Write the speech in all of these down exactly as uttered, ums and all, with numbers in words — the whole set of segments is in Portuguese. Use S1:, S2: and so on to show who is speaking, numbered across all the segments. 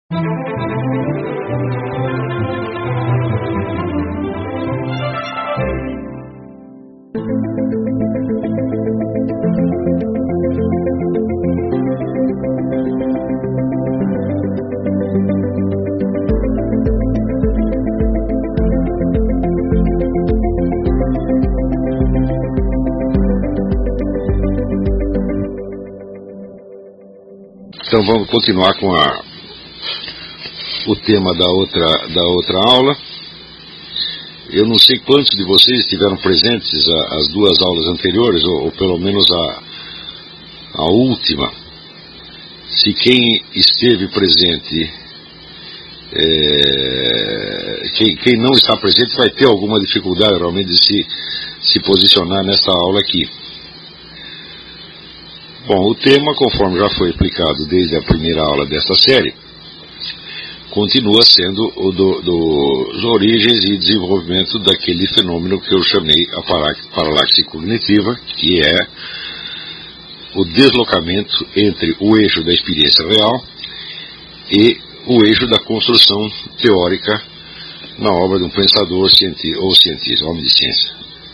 S1: Então vamos continuar com a, o tema da outra, da outra aula. Eu não sei quantos de vocês estiveram presentes a, as duas aulas anteriores, ou, ou pelo menos a, a última. Se quem esteve presente, é, quem, quem não está presente vai ter alguma dificuldade realmente de se, se posicionar nesta aula aqui. Bom, o tema, conforme já foi explicado desde a primeira aula desta série, continua sendo o do, dos origens e desenvolvimento daquele fenômeno que eu chamei a paralaxe cognitiva, que é o deslocamento entre o eixo da experiência real e o eixo da construção teórica na obra de um pensador cienti ou cientista, homem de ciência.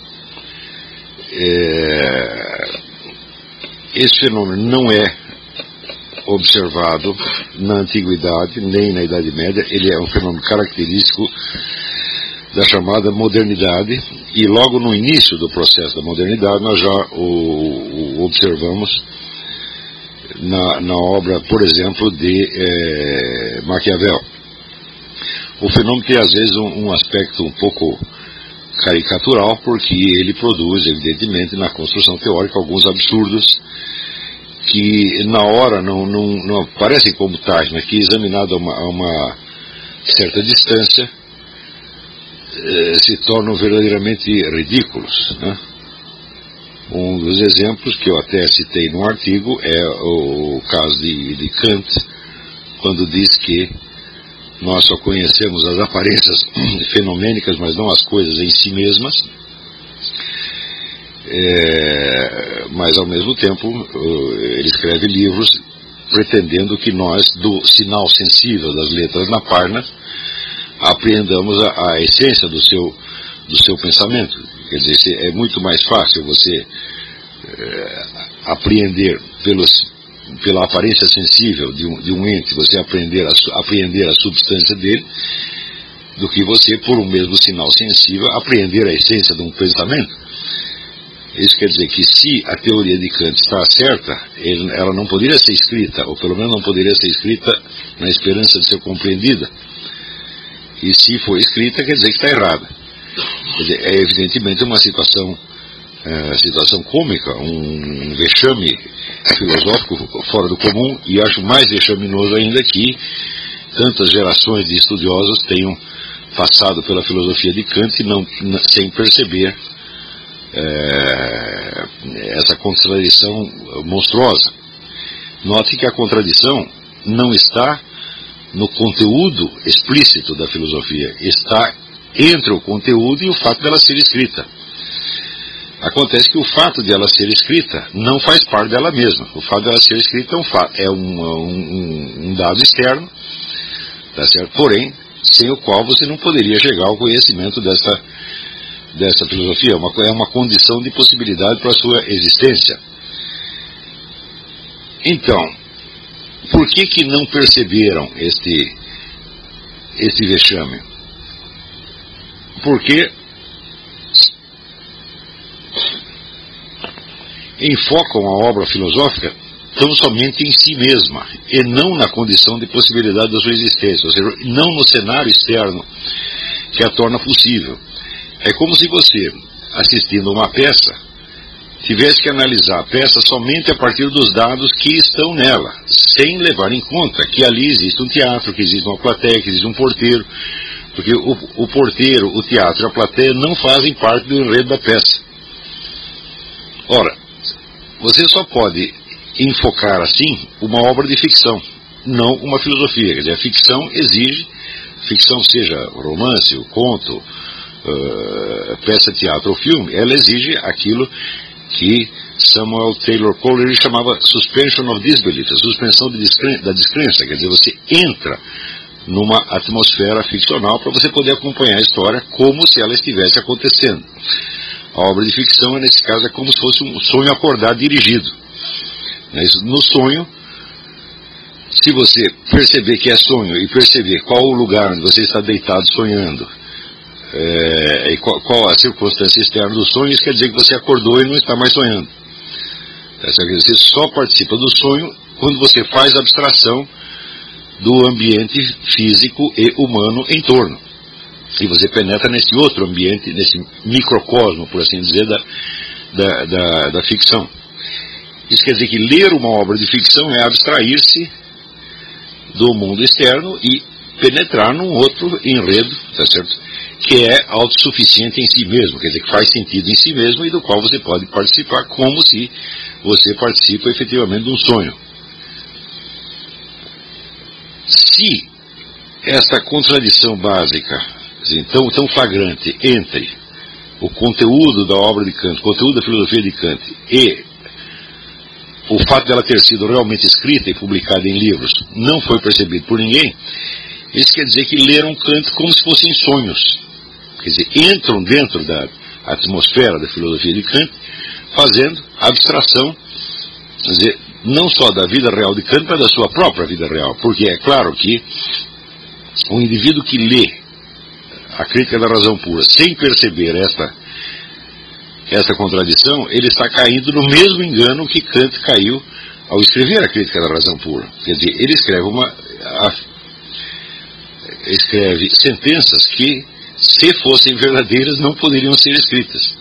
S1: É... Esse fenômeno não é observado na Antiguidade, nem na Idade Média. Ele é um fenômeno característico da chamada modernidade, e logo no início do processo da modernidade nós já o, o observamos na, na obra, por exemplo, de é, Maquiavel. O fenômeno tem às vezes um, um aspecto um pouco caricatural, porque ele produz, evidentemente, na construção teórica alguns absurdos que na hora não, não, não aparecem como tais, mas que examinado a uma, a uma certa distância eh, se tornam verdadeiramente ridículos, né? Um dos exemplos que eu até citei no artigo é o, o caso de, de Kant, quando diz que nós só conhecemos as aparências fenomênicas, mas não as coisas em si mesmas. É, mas ao mesmo tempo ele escreve livros pretendendo que nós, do sinal sensível das letras na página, apreendamos a, a essência do seu, do seu pensamento. Quer dizer, é muito mais fácil você é, apreender pelos, pela aparência sensível de um, de um ente, você aprender a, apreender a substância dele, do que você, por um mesmo sinal sensível, apreender a essência de um pensamento. Isso quer dizer que se a teoria de Kant está certa, ele, ela não poderia ser escrita, ou pelo menos não poderia ser escrita na esperança de ser compreendida. E se for escrita, quer dizer que está errada. Quer dizer, é evidentemente uma situação, é, situação cômica, um vexame filosófico fora do comum, e acho mais vexaminoso ainda que tantas gerações de estudiosos tenham passado pela filosofia de Kant e não, sem perceber É, essa contradição monstruosa. Note que a contradição não está no conteúdo explícito da filosofia, está entre o conteúdo e o fato dela ser escrita. Acontece que o fato de ela ser escrita não faz parte dela mesma. O fato dela ser escrita é um, fato, é um, um, um dado externo, tá certo? Porém, sem o qual você não poderia chegar ao conhecimento dessa dessa filosofia. É uma, é uma condição de possibilidade para a sua existência. Então, por que que não perceberam este, este vexame? Porque enfocam a obra filosófica tão somente em si mesma, e não na condição de possibilidade da sua existência, ou seja, não no cenário externo que a torna possível. É como se você, assistindo a uma peça, tivesse que analisar a peça somente a partir dos dados que estão nela, sem levar em conta que ali existe um teatro, que existe uma plateia, que existe um porteiro, porque o, o porteiro, o teatro e a plateia não fazem parte do enredo da peça. Ora, você só pode enfocar assim uma obra de ficção, não uma filosofia. Quer dizer, a ficção exige, ficção seja romance, o conto, Uh, peça, teatro ou filme, ela exige aquilo que Samuel Taylor Coleridge chamava suspension of disbelief, a suspensão de descren da descrença. Quer dizer, você entra numa atmosfera ficcional para você poder acompanhar a história como se ela estivesse acontecendo. A obra de ficção, nesse caso, é como se fosse um sonho acordado dirigido. No sonho, se você perceber que é sonho e perceber qual o lugar onde você está deitado sonhando, é, e qual, qual a circunstância externa do sonho, isso quer dizer que você acordou e não está mais sonhando. Você só participa do sonho quando você faz abstração do ambiente físico e humano em torno. E você penetra nesse outro ambiente, nesse microcosmo, por assim dizer, da, da, da, da ficção. Isso quer dizer que ler uma obra de ficção é abstrair-se do mundo externo e penetrar num outro enredo, tá certo? Que é autossuficiente em si mesmo, quer dizer, que faz sentido em si mesmo e do qual você pode participar como se você participa efetivamente de um sonho. Se esta contradição básica, assim, tão, tão flagrante entre o conteúdo da obra de Kant, o conteúdo da filosofia de Kant e o fato dela ter sido realmente escrita e publicada em livros não foi percebido por ninguém, isso quer dizer que leram Kant como se fossem sonhos. Quer dizer, entram dentro da atmosfera da filosofia de Kant, fazendo abstração, quer dizer, não só da vida real de Kant, mas da sua própria vida real. Porque é claro que o indivíduo que lê a Crítica da Razão Pura sem perceber esta, esta contradição, ele está caindo no mesmo engano que Kant caiu ao escrever a Crítica da Razão Pura. Quer dizer, ele escreve, uma, a, escreve sentenças que, se fossem verdadeiras, não poderiam ser escritas.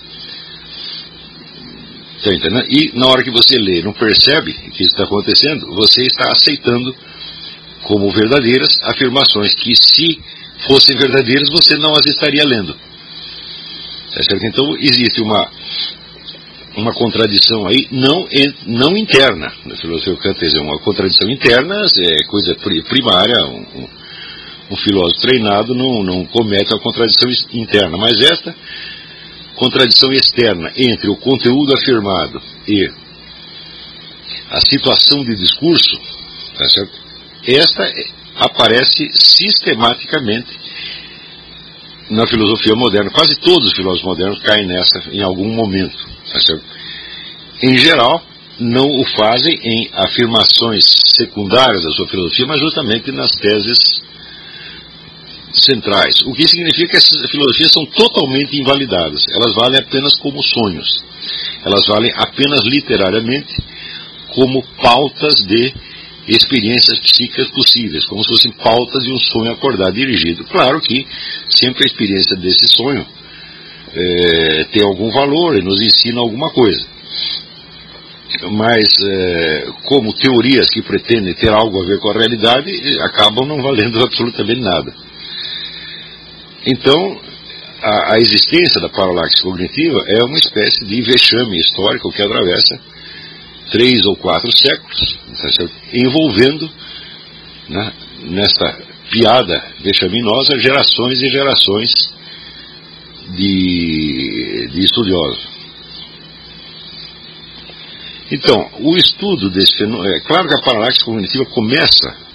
S1: Tá entendendo? E na hora que você lê e não percebe que isso está acontecendo, você está aceitando como verdadeiras afirmações que, se fossem verdadeiras, você não as estaria lendo. Tá certo? Então existe uma, uma contradição aí, não, não interna, na filosofia kantesiana, uma contradição interna é coisa primária, um, um, um filósofo treinado não, não comete a contradição interna, mas esta contradição externa entre o conteúdo afirmado e a situação de discurso, tá certo? Esta aparece sistematicamente na filosofia moderna. Quase todos os filósofos modernos caem nessa em algum momento, tá certo? Em geral, não o fazem em afirmações secundárias da sua filosofia, mas justamente nas teses centrais. O que significa que essas filosofias são totalmente invalidadas. Elas valem apenas como sonhos. Elas valem apenas literariamente como pautas de experiências psíquicas possíveis, como se fossem pautas de um sonho acordado dirigido. Claro que sempre a experiência desse sonho é, tem algum valor e nos ensina alguma coisa. Mas, é, como teorias que pretendem ter algo a ver com a realidade, acabam não valendo absolutamente nada. Então, a, a existência da paralaxe cognitiva é uma espécie de vexame histórico que atravessa três ou quatro séculos, tá certo? Envolvendo, né, nesta piada vexaminosa, gerações e gerações de, de estudiosos. Então, o estudo desse fenômeno, é claro que a paralaxe cognitiva começa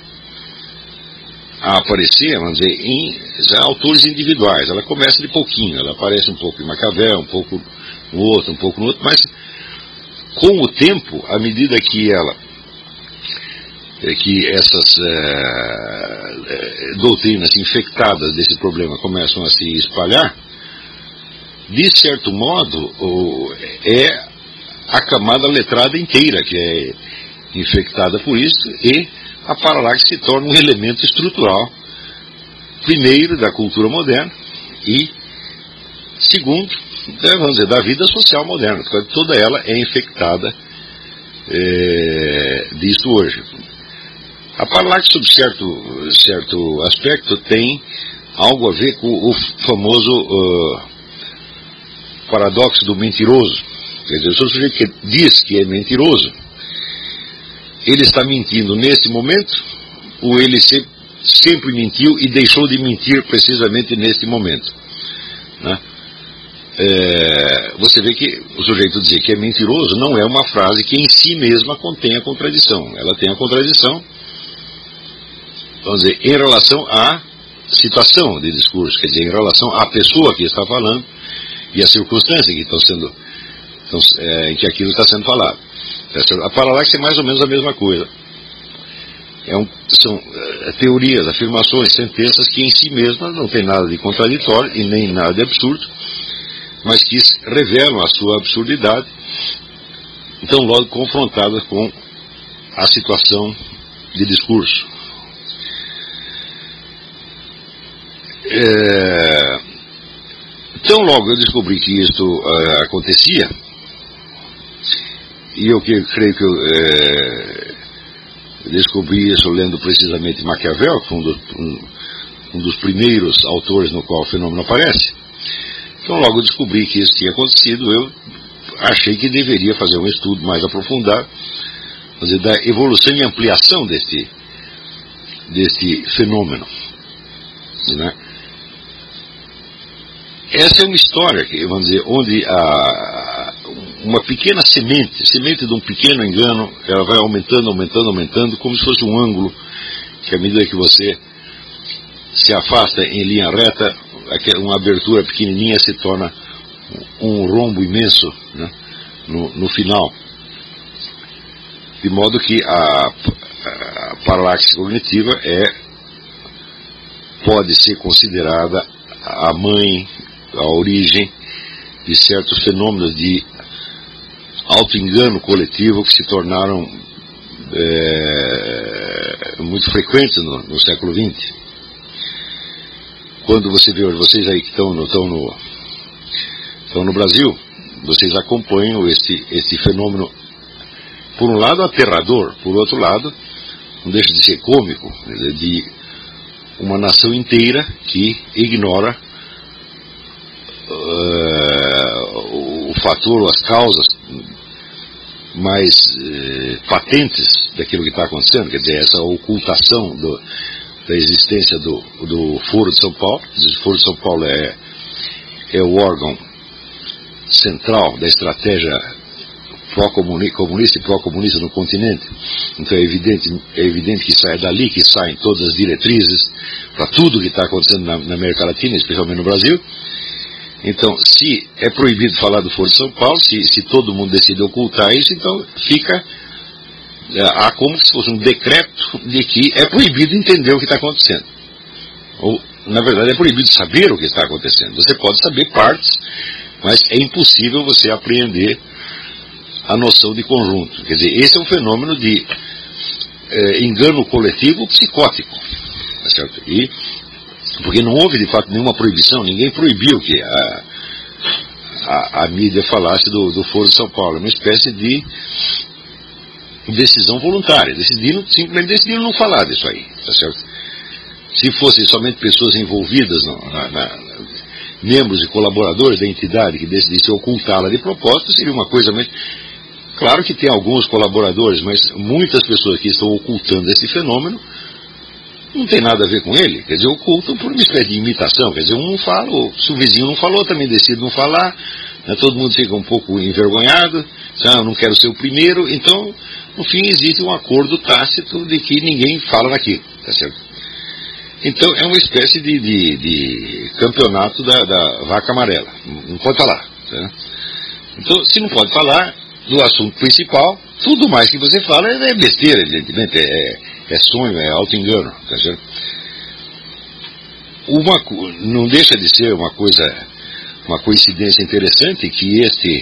S1: a aparecer, vamos dizer, em autores individuais. Ela começa de pouquinho, ela aparece um pouco em Maquiavel, um pouco no outro, um pouco no outro, mas com o tempo, à medida que ela, que essas é, doutrinas infectadas desse problema começam a se espalhar, de certo modo, é a camada letrada inteira que é infectada por isso, e a paralaxe se torna um elemento estrutural, primeiro, da cultura moderna e, segundo, vamos dizer, da vida social moderna. Toda ela é infectada é, disso hoje. A paralaxe, sob certo, certo aspecto, tem algo a ver com o famoso uh, paradoxo do mentiroso. Quer dizer, o sujeito que diz que é mentiroso, ele está mentindo neste momento, ou ele se, sempre mentiu e deixou de mentir precisamente neste momento, né? é, você vê que o sujeito dizer que é mentiroso não é uma frase que em si mesma contém a contradição. Ela tem a contradição, vamos dizer, em relação à situação de discurso, quer dizer, em relação à pessoa que está falando e à circunstância que estão sendo, estão, é, em que aquilo está sendo falado. A paralaxe é mais ou menos a mesma coisa. É um, são é, teorias, afirmações, sentenças que em si mesmas não tem nada de contraditório e nem nada de absurdo, mas que revelam a sua absurdidade, então logo confrontadas com a situação de discurso. É, então logo eu descobri que isto uh, acontecia, e eu que, creio que eu é, descobri isso lendo precisamente Maquiavel, que foi um dos, um, um dos primeiros autores no qual o fenômeno aparece. Então logo descobri que isso tinha acontecido, eu achei que deveria fazer um estudo mais aprofundado, fazer da evolução e ampliação deste, deste fenômeno, né? Essa é uma história, que, vamos dizer, onde a, uma pequena semente, semente de um pequeno engano, ela vai aumentando, aumentando, aumentando, como se fosse um ângulo, que à medida que você se afasta em linha reta, uma abertura pequenininha se torna um rombo imenso, né, no, no final. De modo que a, a paralaxe cognitiva é, pode ser considerada a mãe, a origem de certos fenômenos de auto-engano coletivo que se tornaram é, muito frequentes no, no século vinte. Quando você vê, vocês aí que estão no, estão no, estão no Brasil, vocês acompanham este, este fenômeno, por um lado aterrador, por outro lado, não deixa de ser cômico, de uma nação inteira que ignora Uh, o fator, as causas mais uh, patentes daquilo que está acontecendo, quer dizer, essa ocultação do, da existência do, do Foro de São Paulo. O Foro de São Paulo é, é o órgão central da estratégia pró-comunista e pró-comunista no continente. Então é evidente, é evidente que sai dali que saem todas as diretrizes para tudo que está acontecendo na, na América Latina, especialmente no Brasil. Então, se é proibido falar do Foro de São Paulo, se, se todo mundo decide ocultar isso, então fica, há como se fosse um decreto de que é proibido entender o que está acontecendo. Ou, na verdade, é proibido saber o que está acontecendo. Você pode saber partes, mas é impossível você apreender a noção de conjunto. Quer dizer, esse é um fenômeno de é, engano coletivo psicótico, tá certo? E porque não houve, de fato, nenhuma proibição, ninguém proibiu que a, a, a mídia falasse do, do Foro de São Paulo. É uma espécie de decisão voluntária. Decidiram, simplesmente decidiram não falar disso aí, tá certo? Se fossem somente pessoas envolvidas, no, na, na, membros e colaboradores da entidade que decidissem ocultá-la de propósito, seria uma coisa mais... Claro que tem alguns colaboradores, mas muitas pessoas que estão ocultando esse fenômeno não tem nada a ver com ele, quer dizer, ocultam por uma espécie de imitação, quer dizer, um não fala, se o vizinho não falou, também decide não falar, né, todo mundo fica um pouco envergonhado, ah, eu não quero ser o primeiro, então, no fim, existe um acordo tácito de que ninguém fala naquilo, tá certo? Então, é uma espécie de, de, de campeonato da, da vaca amarela, não pode falar, tá? Então, se não pode falar do assunto principal, tudo mais que você fala é besteira, evidentemente, é... é sonho, é auto-engano, tá certo? Uma, não deixa de ser uma coisa, uma coincidência interessante que este,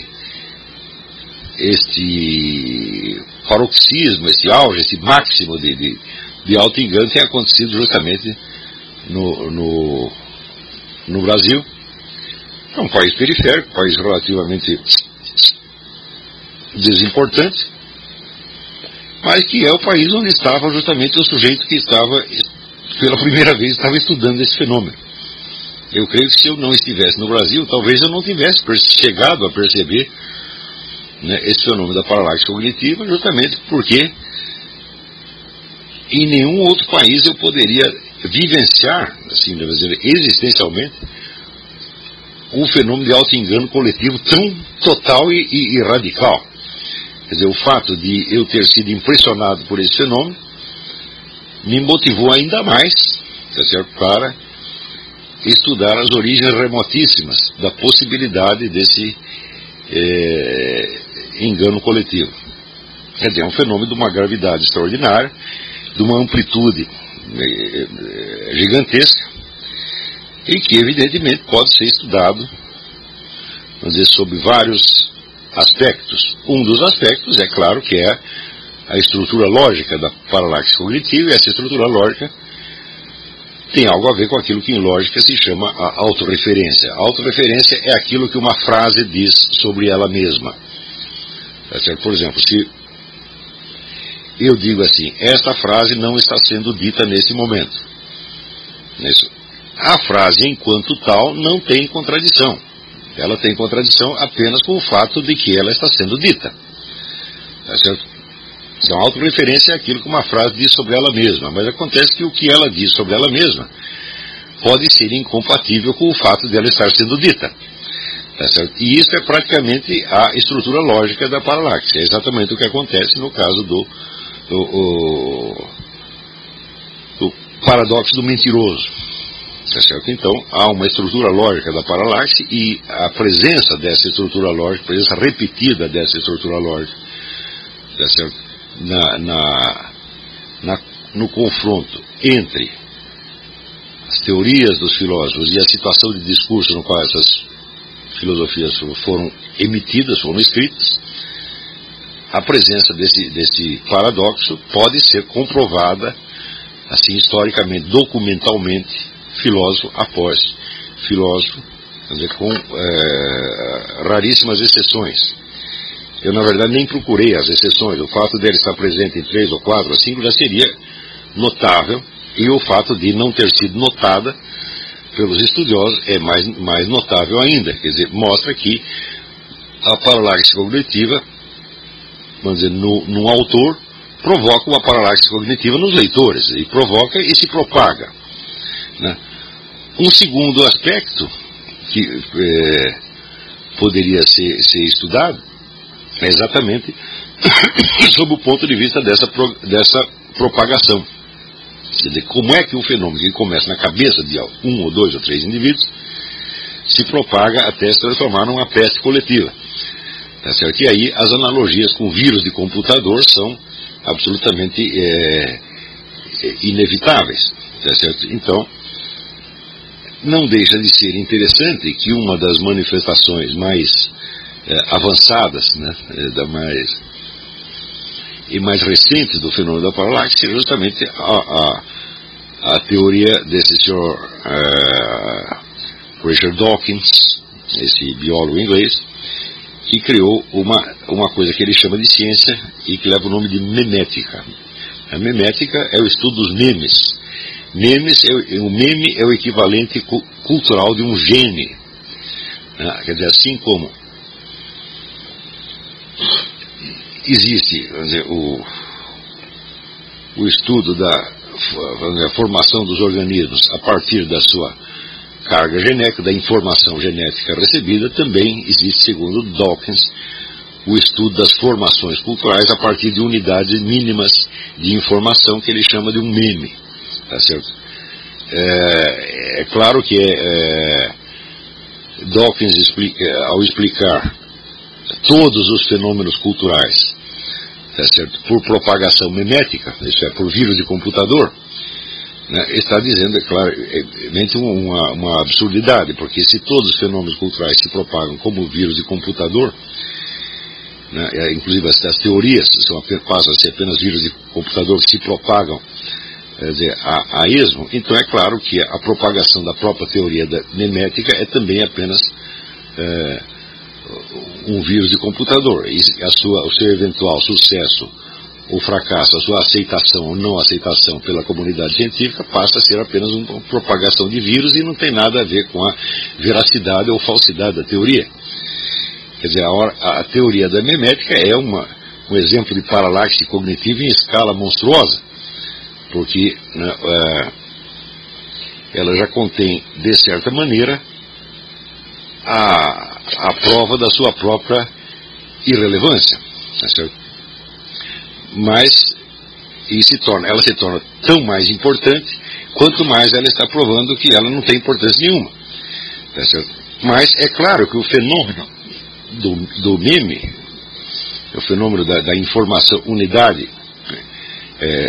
S1: este paroxismo, este auge, este máximo de, de, de auto-engano tenha acontecido justamente no, no, no Brasil. É um país periférico, um país relativamente desimportante, mas que é o país onde estava justamente o sujeito que estava, pela primeira vez, estava estudando esse fenômeno. Eu creio que se eu não estivesse no Brasil, talvez eu não tivesse chegado a perceber, né, esse fenômeno da paralaxe cognitiva, justamente porque em nenhum outro país eu poderia vivenciar, assim, existencialmente, o fenômeno de auto-engano coletivo tão total e, e, e radical. Quer dizer, o fato de eu ter sido impressionado por esse fenômeno me motivou ainda mais, tá certo, para estudar as origens remotíssimas da possibilidade desse é, engano coletivo. Quer dizer, é um fenômeno de uma gravidade extraordinária, de uma amplitude é, gigantesca, e que evidentemente pode ser estudado, vamos dizer, sob vários aspectos. Um dos aspectos, é claro, que é a estrutura lógica da paralaxe cognitiva, e essa estrutura lógica tem algo a ver com aquilo que em lógica se chama a autorreferência. A autorreferência é aquilo que uma frase diz sobre ela mesma. Tá certo? Por exemplo, se eu digo assim, esta frase não está sendo dita nesse momento. Isso. A frase, enquanto tal, não tem contradição. Ela tem contradição apenas com o fato de que ela está sendo dita. Tá certo? Então, a autorreferência é aquilo que uma frase diz sobre ela mesma, mas acontece que o que ela diz sobre ela mesma pode ser incompatível com o fato de ela estar sendo dita. Tá certo? E isso é praticamente a estrutura lógica da paralaxe. É exatamente o que acontece no caso do, do, o, do paradoxo do mentiroso. Tá certo? Então, há uma estrutura lógica da paralaxe, e a presença dessa estrutura lógica, a presença repetida dessa estrutura lógica, tá certo? Na, na, na, no confronto entre as teorias dos filósofos e a situação de discurso no qual essas filosofias foram emitidas, foram escritas, a presença desse, desse paradoxo pode ser comprovada, assim, historicamente, documentalmente, filósofo após filósofo, quer dizer, com é, raríssimas exceções. Eu, na verdade, nem procurei as exceções. O fato dele estar presente em três ou quatro ou cinco já seria notável, e o fato de não ter sido notada pelos estudiosos é mais, mais notável ainda. Quer dizer, mostra que a paralaxe cognitiva, vamos dizer, no, no autor, provoca uma paralaxe cognitiva nos leitores, e provoca e se propaga, né? Um segundo aspecto que é, poderia ser, ser estudado é exatamente sob o ponto de vista dessa, dessa propagação. Quer dizer, como é que um fenômeno que começa na cabeça de um ou dois ou três indivíduos se propaga até se transformar numa peste coletiva. Tá certo? E aí as analogias com vírus de computador são absolutamente é, inevitáveis. Tá certo? Então, não deixa de ser interessante que uma das manifestações mais é, avançadas, né, é, da mais, e mais recentes do fenômeno da paralaxe seja justamente a, a, a teoria desse senhor é, Richard Dawkins, esse biólogo inglês, que criou uma, uma coisa que ele chama de ciência e que leva o nome de memética. A memética é o estudo dos memes. Memes, é, o meme é o equivalente cu, cultural de um gene. Né? Quer dizer, assim como existe, vamos dizer, o, o estudo da vamos dizer, a formação dos organismos a partir da sua carga genética, da informação genética recebida, também existe, segundo Dawkins, o estudo das formações culturais a partir de unidades mínimas de informação que ele chama de um meme. Tá certo? É, é claro que é, é, Dawkins, explica, ao explicar todos os fenômenos culturais, tá certo, por propagação memética, isso é, por vírus de computador, né, está dizendo, é claro, é, uma, uma absurdidade, porque se todos os fenômenos culturais se propagam como vírus de computador, né, é, inclusive as, as teorias são, passam a ser apenas vírus de computador que se propagam, quer dizer, a, a esmo, então é claro que a propagação da própria teoria da memética é também apenas é, um vírus de computador, e a sua, o seu eventual sucesso ou fracasso, a sua aceitação ou não aceitação pela comunidade científica passa a ser apenas uma propagação de vírus e não tem nada a ver com a veracidade ou falsidade da teoria. Quer dizer, a, a teoria da memética é uma, um exemplo de paralaxe cognitiva em escala monstruosa, porque, né, é, ela já contém, de certa maneira, a, a prova da sua própria irrelevância, tá certo? Mas e se torna, ela se torna tão mais importante quanto mais ela está provando que ela não tem importância nenhuma, tá certo? Mas é claro que o fenômeno do, do meme, o fenômeno da, da informação, unidade, é,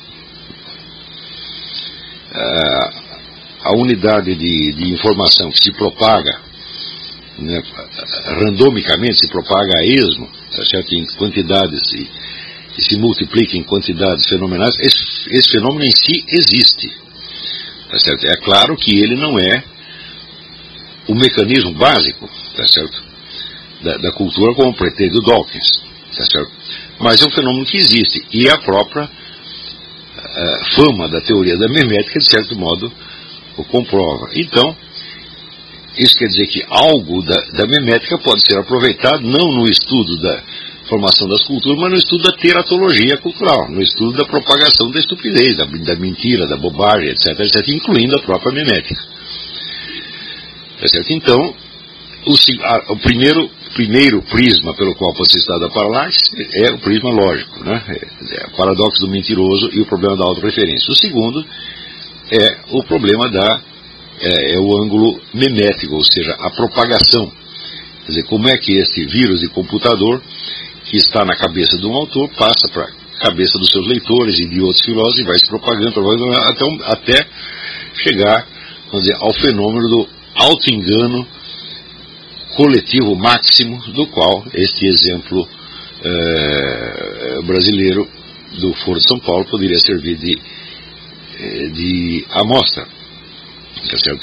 S1: a, a unidade de, de informação que se propaga, né, randomicamente, se propaga a esmo, tá certo? Em quantidades e, e se multiplica em quantidades fenomenais, esse, esse fenômeno em si existe, tá certo? É claro que ele não é o mecanismo básico, tá certo? Da, da cultura como pretende o Dawkins, tá certo? Mas é um fenômeno que existe, e a própria uh, fama da teoria da memética, de certo modo, o comprova. Então, isso quer dizer que algo da, da memética pode ser aproveitado não no estudo da formação das culturas, mas no estudo da teratologia cultural, no estudo da propagação da estupidez, da, da mentira, da bobagem, etc, etc, incluindo a própria memética. Tá certo? Então, o, a, o primeiro, primeiro prisma pelo qual pode ser estudada a paralaxe é o prisma lógico, né? É, é o paradoxo do mentiroso e o problema da autorreferência. O segundo é o problema da é, é o ângulo memético, ou seja, a propagação. Quer dizer, como é que este vírus de computador que está na cabeça de um autor passa para a cabeça dos seus leitores e de outros filósofos e vai se propagando, propagando até, um, até chegar, vamos dizer, ao fenômeno do auto-engano coletivo máximo, do qual este exemplo eh, brasileiro do Foro de São Paulo poderia servir de, de amostra, tá certo?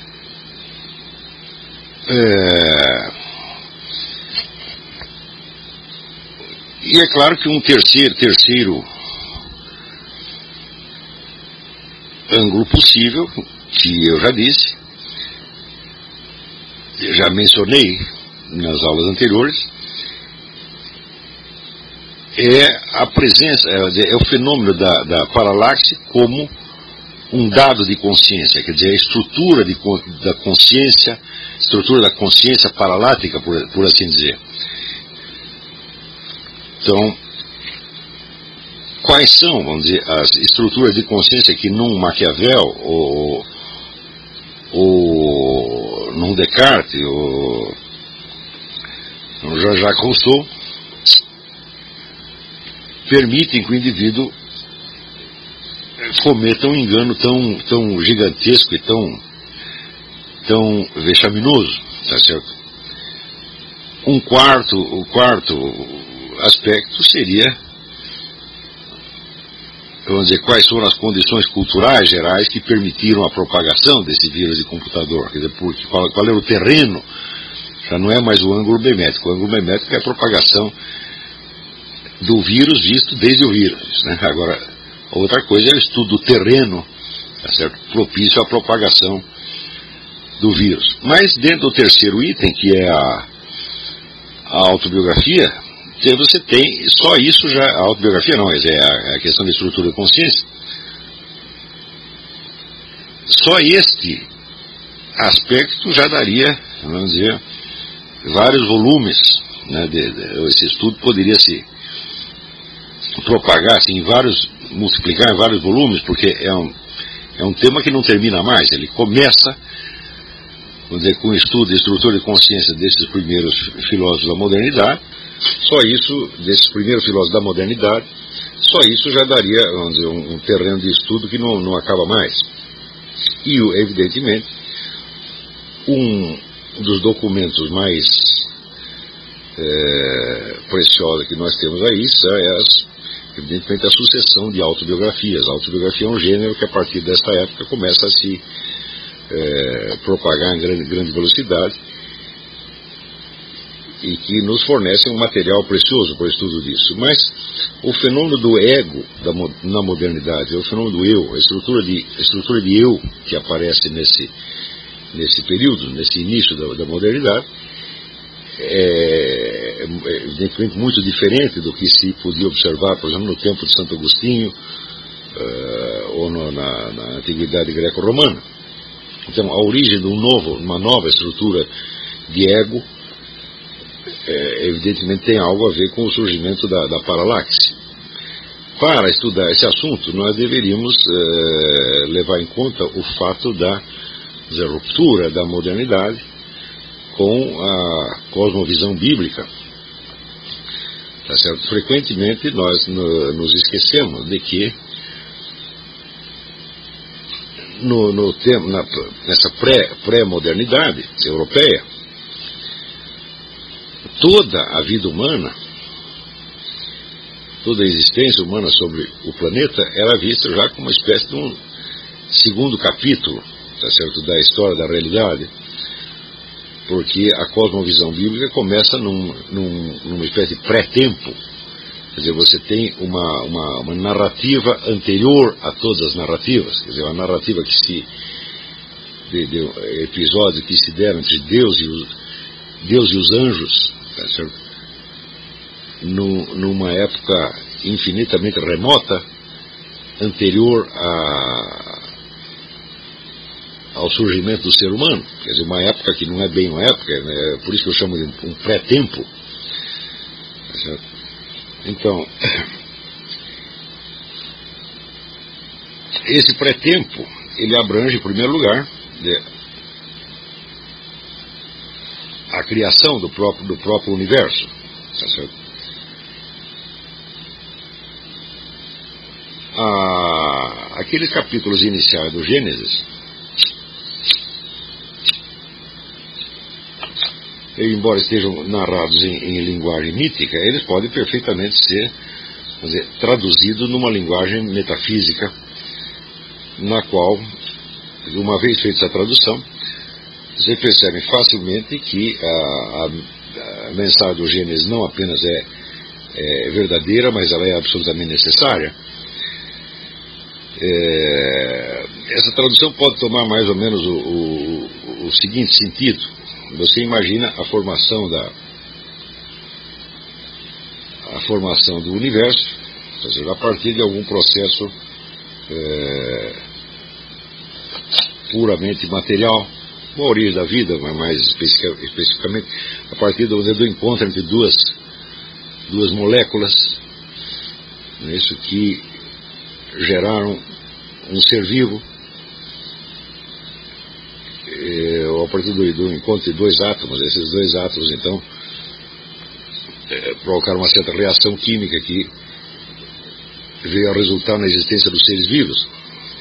S1: É, e é claro que um terceiro, terceiro ângulo possível, que eu já disse, eu já mencionei nas aulas anteriores, é a presença, é, é o fenômeno da, da paralaxe como um dado de consciência, quer dizer, a estrutura de, da consciência, estrutura da consciência paralática, por, por assim dizer. Então, quais são, vamos dizer, as estruturas de consciência que num Maquiavel, ou, ou num Descartes, ou num Jean-Jacques Rousseau, permitem que o indivíduo cometa um engano tão, tão gigantesco e tão, tão vexaminoso, tá certo? Um quarto, o quarto aspecto seria, vamos dizer, quais foram as condições culturais gerais que permitiram a propagação desse vírus de computador, quer dizer, porque, qual, qual era o terreno, já não é mais o ângulo memético, o ângulo memético é a propagação do vírus visto desde o vírus, né? Agora, outra coisa é o estudo do terreno, tá certo? Propício à propagação do vírus. Mas dentro do terceiro item, que é a, a autobiografia, você tem, só isso já, a autobiografia não, é a, a questão da estrutura da consciência, só este aspecto já daria, vamos dizer, vários volumes, né, de, de, esse estudo poderia se propagar assim, em vários, multiplicar em vários volumes, porque é um, é um tema que não termina mais. Ele começa, vamos dizer, com o estudo e estrutura de consciência desses primeiros filósofos da modernidade. Só isso, desses primeiros filósofos da modernidade, só isso já daria, vamos dizer, um, um terreno de estudo que não, não acaba mais. E, evidentemente, um dos documentos mais é, preciosos que nós temos aí é as evidentemente a sucessão de autobiografias. A autobiografia é um gênero que a partir desta época começa a se é, propagar em grande, grande velocidade e que nos fornece um material precioso para o estudo disso. Mas o fenômeno do ego da, na modernidade, o fenômeno do eu, a estrutura de, a estrutura de eu que aparece nesse, nesse período, nesse início da, da modernidade, é evidentemente muito diferente do que se podia observar, por exemplo, no tempo de Santo Agostinho uh, ou no, na, na antiguidade greco-romana. Então, a origem de um novo, uma nova estrutura de ego, é, evidentemente tem algo a ver com o surgimento da, da paralaxe. Para estudar esse assunto, nós deveríamos é, levar em conta o fato da dizer, ruptura da modernidade com a cosmovisão bíblica. Tá certo? Frequentemente nós no, nos esquecemos de que no, no tempo, na, nessa pré, pré-modernidade europeia, toda a vida humana, toda a existência humana sobre o planeta era vista já como uma espécie de um segundo capítulo, tá certo, da história da realidade, porque a cosmovisão bíblica começa num, num, numa espécie de pré-tempo. Quer dizer, você tem uma, uma, uma narrativa anterior a todas as narrativas, quer dizer, uma narrativa que se de, de episódios que se deram entre Deus e os, Deus e os anjos, tá certo? No, numa época infinitamente remota, anterior a, ao surgimento do ser humano, quer dizer, uma época que não é bem uma época, né? Por isso que eu chamo de um, um pré-tempo, tá certo? Então, esse pré-tempo, ele abrange, em primeiro lugar, a criação do próprio, do próprio universo. Tá certo? Ah, aqueles capítulos iniciais do Gênesis, embora estejam narrados em, em linguagem mítica, eles podem perfeitamente ser, quer dizer, traduzidos numa linguagem metafísica, na qual, uma vez feita essa tradução, você percebe facilmente que a, a, a mensagem do Gênesis não apenas é, é verdadeira, mas ela é absolutamente necessária. É, essa tradução pode tomar mais ou menos o, o, o seguinte sentido. Você imagina a formação da a formação do universo, ou seja, a partir de algum processo é, puramente material, uma origem da vida, mas mais especific, especificamente a partir do, do encontro entre duas duas moléculas, né, isso que geraram um ser vivo. É, a partir do, do encontro de dois átomos, esses dois átomos então é, provocaram uma certa reação química que veio a resultar na existência dos seres vivos.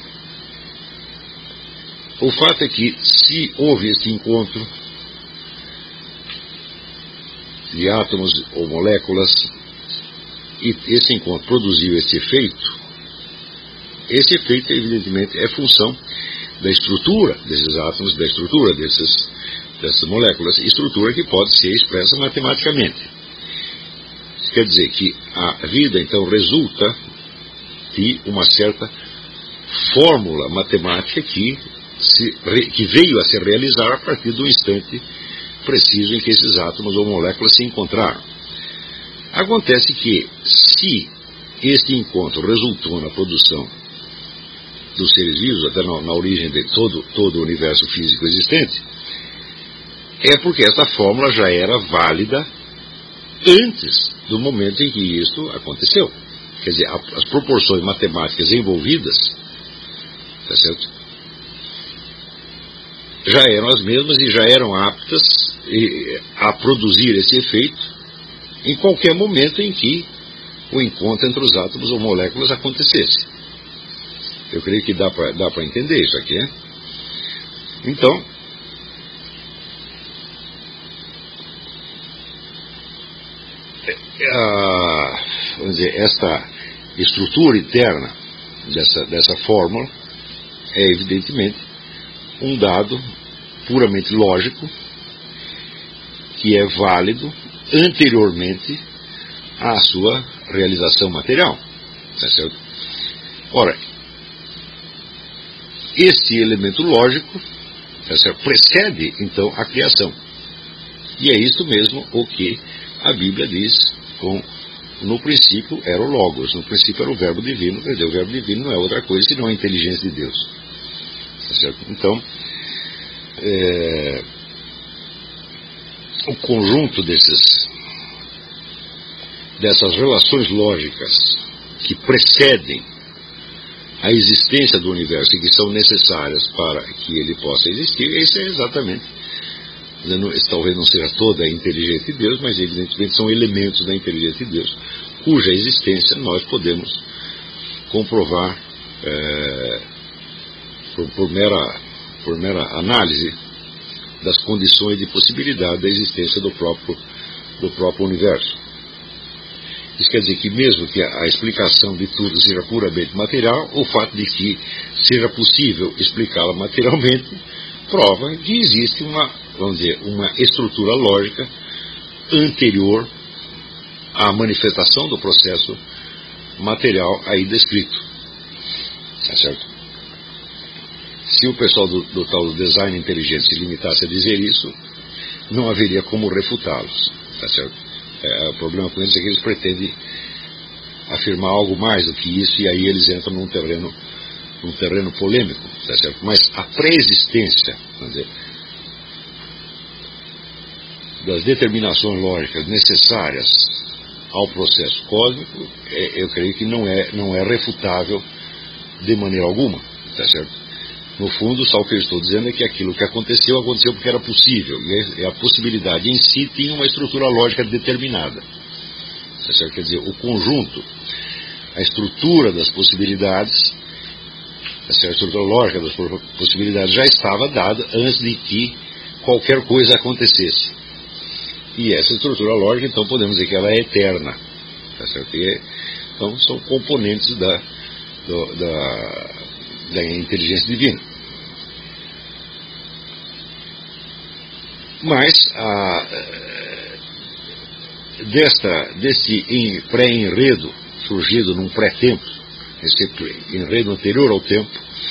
S1: O fato é que, se houve este encontro de átomos ou moléculas e esse encontro produziu esse efeito, esse efeito evidentemente é função da estrutura desses átomos, da estrutura desses, dessas moléculas, estrutura que pode ser expressa matematicamente. Isso quer dizer que a vida, então, resulta de uma certa fórmula matemática que, se, que veio a se realizar a partir do instante preciso em que esses átomos ou moléculas se encontraram. Acontece que, se este encontro resultou na produção dos seres vivos, até na, na origem de todo, todo o universo físico existente, é porque esta fórmula já era válida antes do momento em que isto aconteceu. Quer dizer, a, as proporções matemáticas envolvidas, tá certo, já eram as mesmas e já eram aptas e, a produzir esse efeito em qualquer momento em que o encontro entre os átomos ou moléculas acontecesse. Eu creio que dá para dá para entender isso aqui, né? Então, a, vamos dizer, esta estrutura interna dessa, dessa fórmula é evidentemente um dado puramente lógico que é válido anteriormente à sua realização material, tá certo? Ora, este elemento lógico, tá certo, precede então a criação, e é isso mesmo o que a Bíblia diz com no princípio era o Logos, no princípio era o verbo divino. Quer dizer, o verbo divino não é outra coisa senão a inteligência de Deus, tá certo? Então, é, o conjunto desses, dessas relações lógicas que precedem a existência do universo e que são necessárias para que ele possa existir, isso é exatamente, não, talvez não seja toda a inteligência de Deus, mas evidentemente são elementos da inteligência de Deus, cuja existência nós podemos comprovar é, por, por, mera, por mera análise das condições de possibilidade da existência do próprio, do próprio universo. Isso quer dizer que mesmo que a explicação de tudo seja puramente material, o fato de que seja possível explicá-la materialmente prova que existe uma, vamos dizer, uma estrutura lógica anterior à manifestação do processo material aí descrito. Tá certo? Se o pessoal do, do tal do design inteligente se limitasse a dizer isso, não haveria como refutá-los. Tá certo? É, o problema com eles é que eles pretendem afirmar algo mais do que isso, e aí eles entram num terreno, num terreno polêmico, tá certo? Mas a pré-existência, vamos dizer, das determinações lógicas necessárias ao processo cósmico, é, eu creio que não é, não é refutável de maneira alguma, tá certo? No fundo, só o que eu estou dizendo é que aquilo que aconteceu, aconteceu porque era possível. E a possibilidade em si tinha uma estrutura lógica determinada. Tá certo? Quer dizer, o conjunto, a estrutura das possibilidades, tá certo? A estrutura lógica das possibilidades já estava dada antes de que qualquer coisa acontecesse. E essa estrutura lógica, então, podemos dizer que ela é eterna. Tá certo? E é, então, são componentes da... Do, da da inteligência divina. Mas a, desta, desse pré-enredo surgido num pré-tempo, esse enredo anterior ao tempo,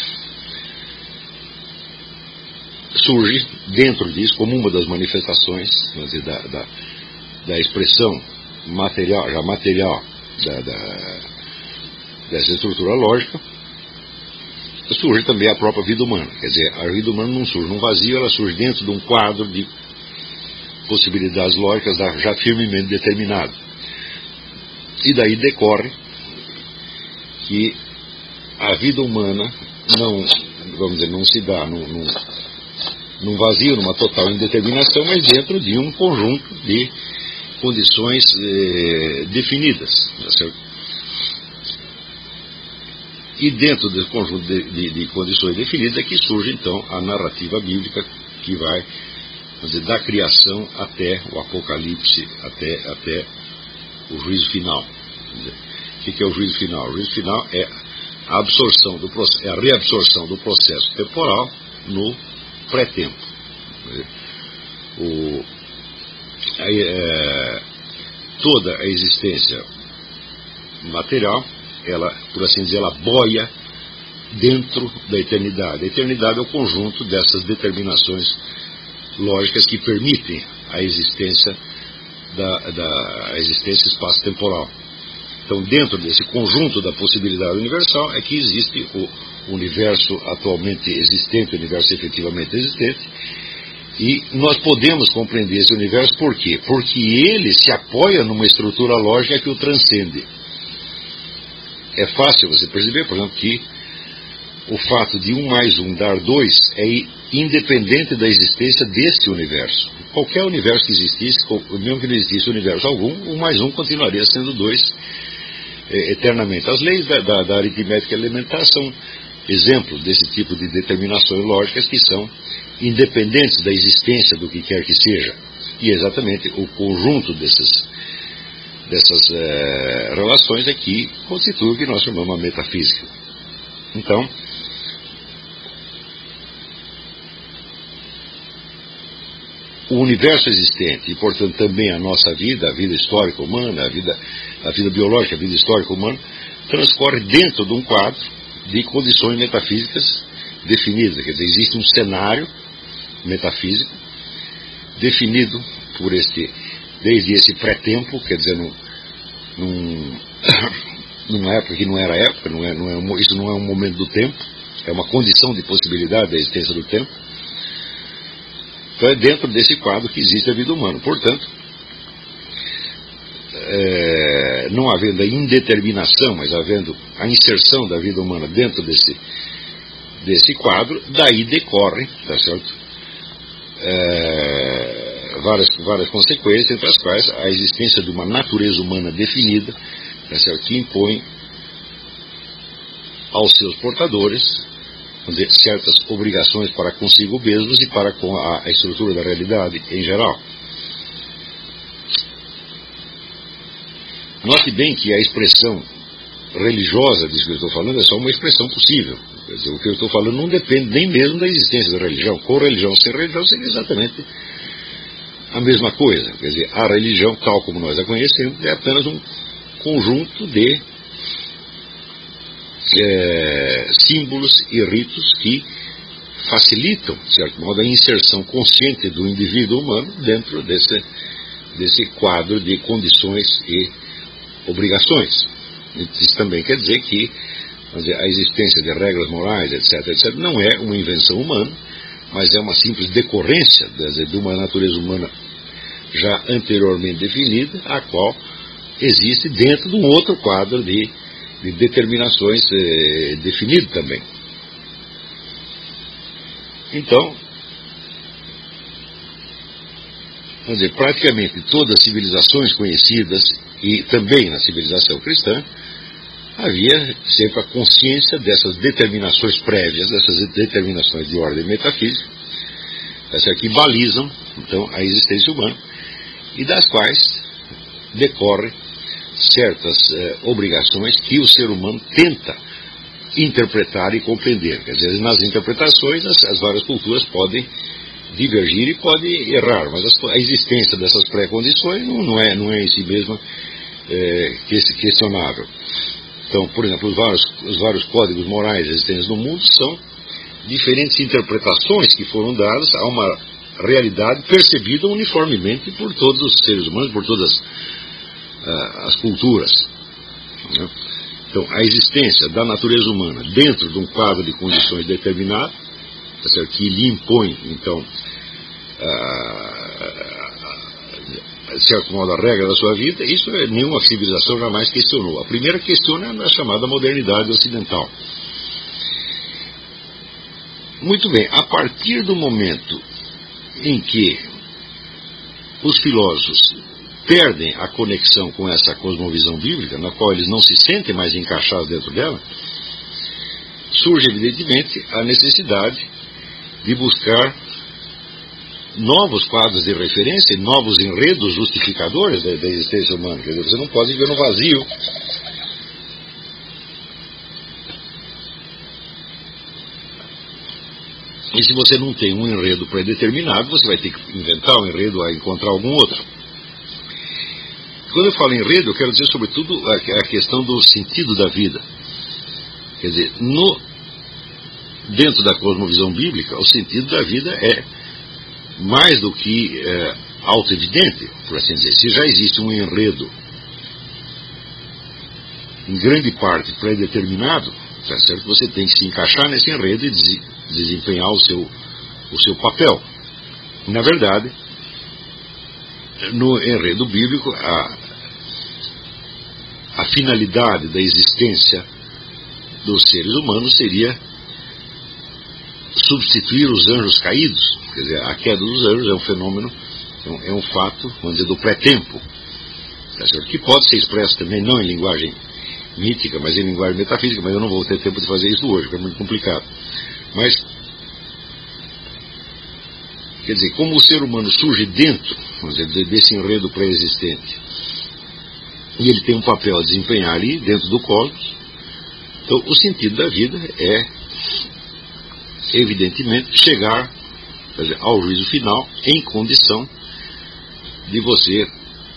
S1: surge dentro disso como uma das manifestações, vamos dizer, da, da, da expressão material, já material da, da, dessa estrutura lógica, surge também a própria vida humana. Quer dizer, a vida humana não surge num vazio, ela surge dentro de um quadro de possibilidades lógicas já firmemente determinado. E daí decorre que a vida humana não, vamos dizer, não se dá num, num, num vazio, numa total indeterminação, mas dentro de um conjunto de condições eh, definidas, tá certo? E dentro desse conjunto de, de, de condições definidas é que surge, então, a narrativa bíblica que vai, vamos dizer, da criação até o Apocalipse, até, até o juízo final. Dizer, o que é o juízo final? O juízo final é a, absorção do, é a reabsorção do processo temporal no pré-tempo. O, a, é, toda a existência material, ela, por assim dizer, ela boia dentro da eternidade. A eternidade é o conjunto dessas determinações lógicas que permitem a existência da, da a existência espaço-temporal. Então, dentro desse conjunto da possibilidade universal é que existe o universo atualmente existente, o universo efetivamente existente, e nós podemos compreender esse universo por quê? Porque ele se apoia numa estrutura lógica que o transcende. É fácil você perceber, por exemplo, que o fato de um mais um dar dois é independente da existência deste universo. Qualquer universo que existisse, mesmo que não existisse universo algum, um mais um continuaria sendo dois é, eternamente. As leis da, da, da aritmética elementar são exemplos desse tipo de determinações lógicas que são independentes da existência do que quer que seja. E exatamente o conjunto desses dessas é, relações aqui constitui o que nós chamamos de metafísica. Então, o universo existente, e portanto também a nossa vida, a vida histórica humana, a vida, a vida biológica, a vida histórica humana, transcorre dentro de um quadro de condições metafísicas definidas. Quer dizer, existe um cenário metafísico definido por este... desde esse pré-tempo, quer dizer, num, num, numa época que não era época, não é, não é um, isso não é um momento do tempo, é uma condição de possibilidade da existência do tempo. Então é dentro desse quadro que existe a vida humana. Portanto, é, não havendo a indeterminação, mas havendo a inserção da vida humana dentro desse, desse quadro, daí decorrem, tá certo? É, várias, várias consequências, entre as quais a existência de uma natureza humana definida, tá certo? Que impõe aos seus portadores, vamos dizer, certas obrigações para consigo mesmos e para com a, a estrutura da realidade em geral. Note bem que a expressão religiosa disso que eu estou falando é só uma expressão possível. Quer dizer, o que eu estou falando não depende nem mesmo da existência da religião. Com religião sem religião seria exatamente a mesma coisa. Quer dizer, a religião, tal como nós a conhecemos, é apenas um conjunto de é, símbolos e ritos que facilitam, de certo modo, a inserção consciente do indivíduo humano dentro desse, desse quadro de condições e obrigações. Isso também quer dizer que dizer, a existência de regras morais, etc, etc, não é uma invenção humana, mas é uma simples decorrência dizer, de uma natureza humana já anteriormente definida, a qual existe dentro de um outro quadro de, de determinações eh, definido também. Então, vamos dizer, praticamente todas as civilizações conhecidas, e também na civilização cristã, havia sempre a consciência dessas determinações prévias, dessas determinações de ordem metafísica, essas que balizam, então, a existência humana, e das quais decorrem certas eh, obrigações que o ser humano tenta interpretar e compreender. Quer dizer, nas interpretações, as, as várias culturas podem divergir e podem errar, mas as, a existência dessas pré-condições não, não, é, não é em si mesma é, questionável. Então, por exemplo, os vários, os vários códigos morais existentes no mundo são diferentes interpretações que foram dadas a uma realidade percebida uniformemente por todos os seres humanos, por todas uh, as culturas. Né? Então, a existência da natureza humana dentro de um quadro de condições determinado, tá certo? Que lhe impõe, então, de certo modo, a regra da sua vida, isso nenhuma civilização jamais questionou. A primeira questiona é a chamada modernidade ocidental. Muito bem, a partir do momento em que os filósofos perdem a conexão com essa cosmovisão bíblica, na qual eles não se sentem mais encaixados dentro dela, surge evidentemente a necessidade de buscar novos quadros de referência, novos enredos justificadores da, da existência humana. Quer dizer, você não pode viver no vazio. E se você não tem um enredo pré-determinado, você vai ter que inventar um enredo a encontrar algum outro. Quando eu falo enredo, eu quero dizer sobretudo a, a questão do sentido da vida. Quer dizer, no, dentro da cosmovisão bíblica, o sentido da vida é mais do que é, auto-evidente, por assim dizer. Se já existe um enredo em grande parte pré-determinado, tá certo? Você tem que se encaixar nesse enredo e des desempenhar o seu, o seu papel. Na verdade, no enredo bíblico, a, a finalidade da existência dos seres humanos seria substituir os anjos caídos. Quer dizer, a queda dos anjos é um fenômeno, é um, é um fato, vamos dizer, do pré-tempo, tá certo? Que pode ser expresso também não em linguagem mítica, mas em linguagem metafísica, mas eu não vou ter tempo de fazer isso hoje, porque é muito complicado. Mas, quer dizer, como o ser humano surge dentro, vamos dizer, desse enredo pré-existente, e ele tem um papel a desempenhar ali, dentro do cosmos, então o sentido da vida é, evidentemente, chegar, quer dizer, ao juízo final em condição de você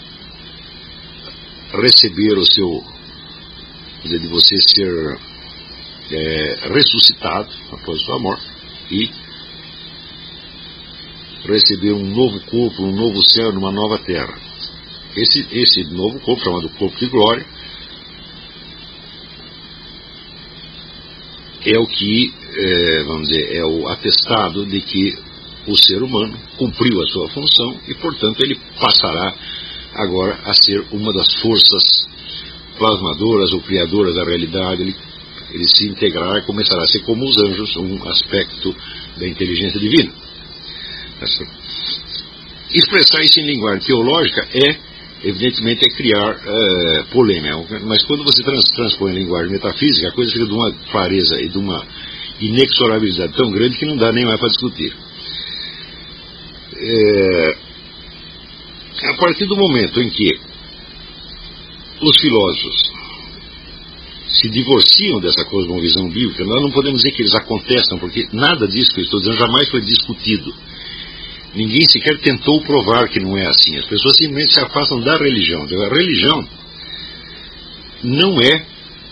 S1: receber o seu, quer dizer, de você ser é, ressuscitado após a sua morte e receber um novo corpo, um novo céu, numa nova terra. Esse, esse novo corpo, chamado corpo de glória, é o que, é, vamos dizer, é o atestado de que o ser humano cumpriu a sua função e, portanto, ele passará agora a ser uma das forças plasmadoras ou criadoras da realidade. Ele, ele se integrará e começará a ser como os anjos, um aspecto da inteligência divina. Expressar isso em linguagem teológica é, evidentemente, é criar é, polêmica, mas quando você trans, transpõe em linguagem metafísica, a coisa fica de uma clareza e de uma inexorabilidade tão grande que não dá nem mais para discutir. É, a partir do momento em que os filósofos se divorciam dessa cosmovisão bíblica, nós não podemos dizer que eles acontecem, porque nada disso que eu estou dizendo jamais foi discutido. Ninguém sequer tentou provar que não é assim. As pessoas simplesmente se afastam da religião. A religião não é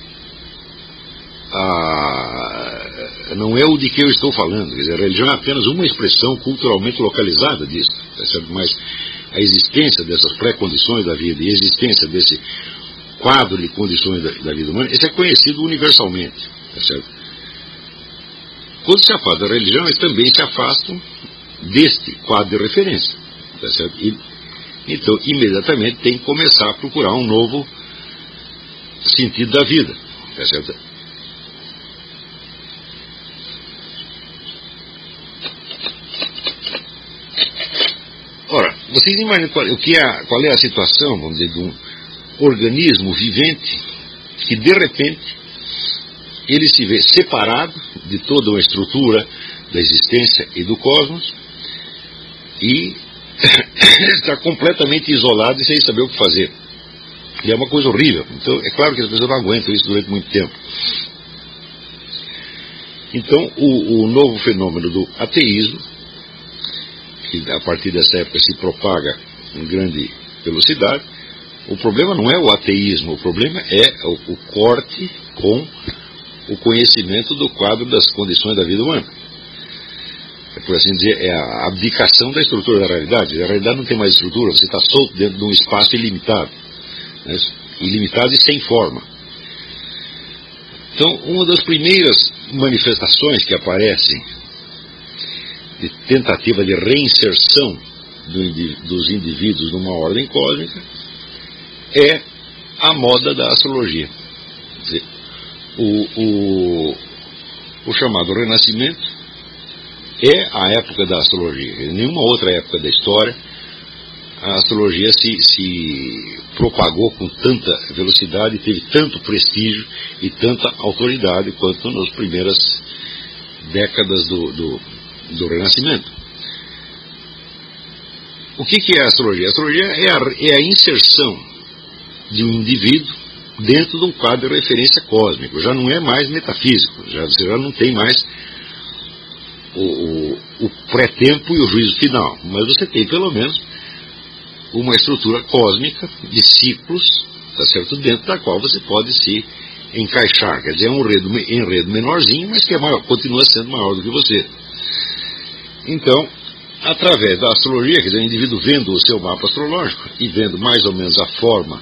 S1: a, não é o de que eu estou falando. Quer dizer, a religião é apenas uma expressão culturalmente localizada disso. Tá certo? Mas a existência dessas pré-condições da vida e a existência desse quadro de condições da, da vida humana, isso é conhecido universalmente. Tá certo? Quando se afasta da religião, eles também se afastam deste quadro de referência. Tá certo? E, então, imediatamente tem que começar a procurar um novo sentido da vida. Tá certo? Ora, vocês imaginam qual, o que é, qual é a situação, vamos dizer, de um organismo vivente que, de repente, ele se vê separado de toda uma estrutura da existência e do cosmos e está completamente isolado e sem saber o que fazer. E é uma coisa horrível. Então, é claro que as pessoas não aguentam isso durante muito tempo. Então, o, o novo fenômeno do ateísmo, que a partir dessa época se propaga em grande velocidade, o problema não é o ateísmo, o problema é o, o corte com o conhecimento do quadro das condições da vida humana. É, por assim dizer, é a abdicação da estrutura da realidade. A realidade não tem mais estrutura, você está solto dentro de um espaço ilimitado, né? Ilimitado e sem forma. Então, uma das primeiras manifestações que aparecem de tentativa de reinserção do, dos indivíduos numa ordem cósmica é a moda da astrologia. Quer dizer, o, o, o chamado Renascimento é a época da astrologia. Em nenhuma outra época da história a astrologia se, se propagou com tanta velocidade, teve tanto prestígio e tanta autoridade quanto nas primeiras décadas do, do, do Renascimento. O que, que é a astrologia? A astrologia é a, é a inserção de um indivíduo dentro de um quadro de referência cósmico. Já não é mais metafísico, já, você já não tem mais o, o, o pré-tempo e o juízo final, mas você tem pelo menos uma estrutura cósmica de ciclos, tá certo, dentro da qual você pode se encaixar. Quer dizer, é um enredo, enredo menorzinho, mas que é maior, continua sendo maior do que você. Então, através da astrologia, quer dizer, o indivíduo vendo o seu mapa astrológico e vendo mais ou menos a forma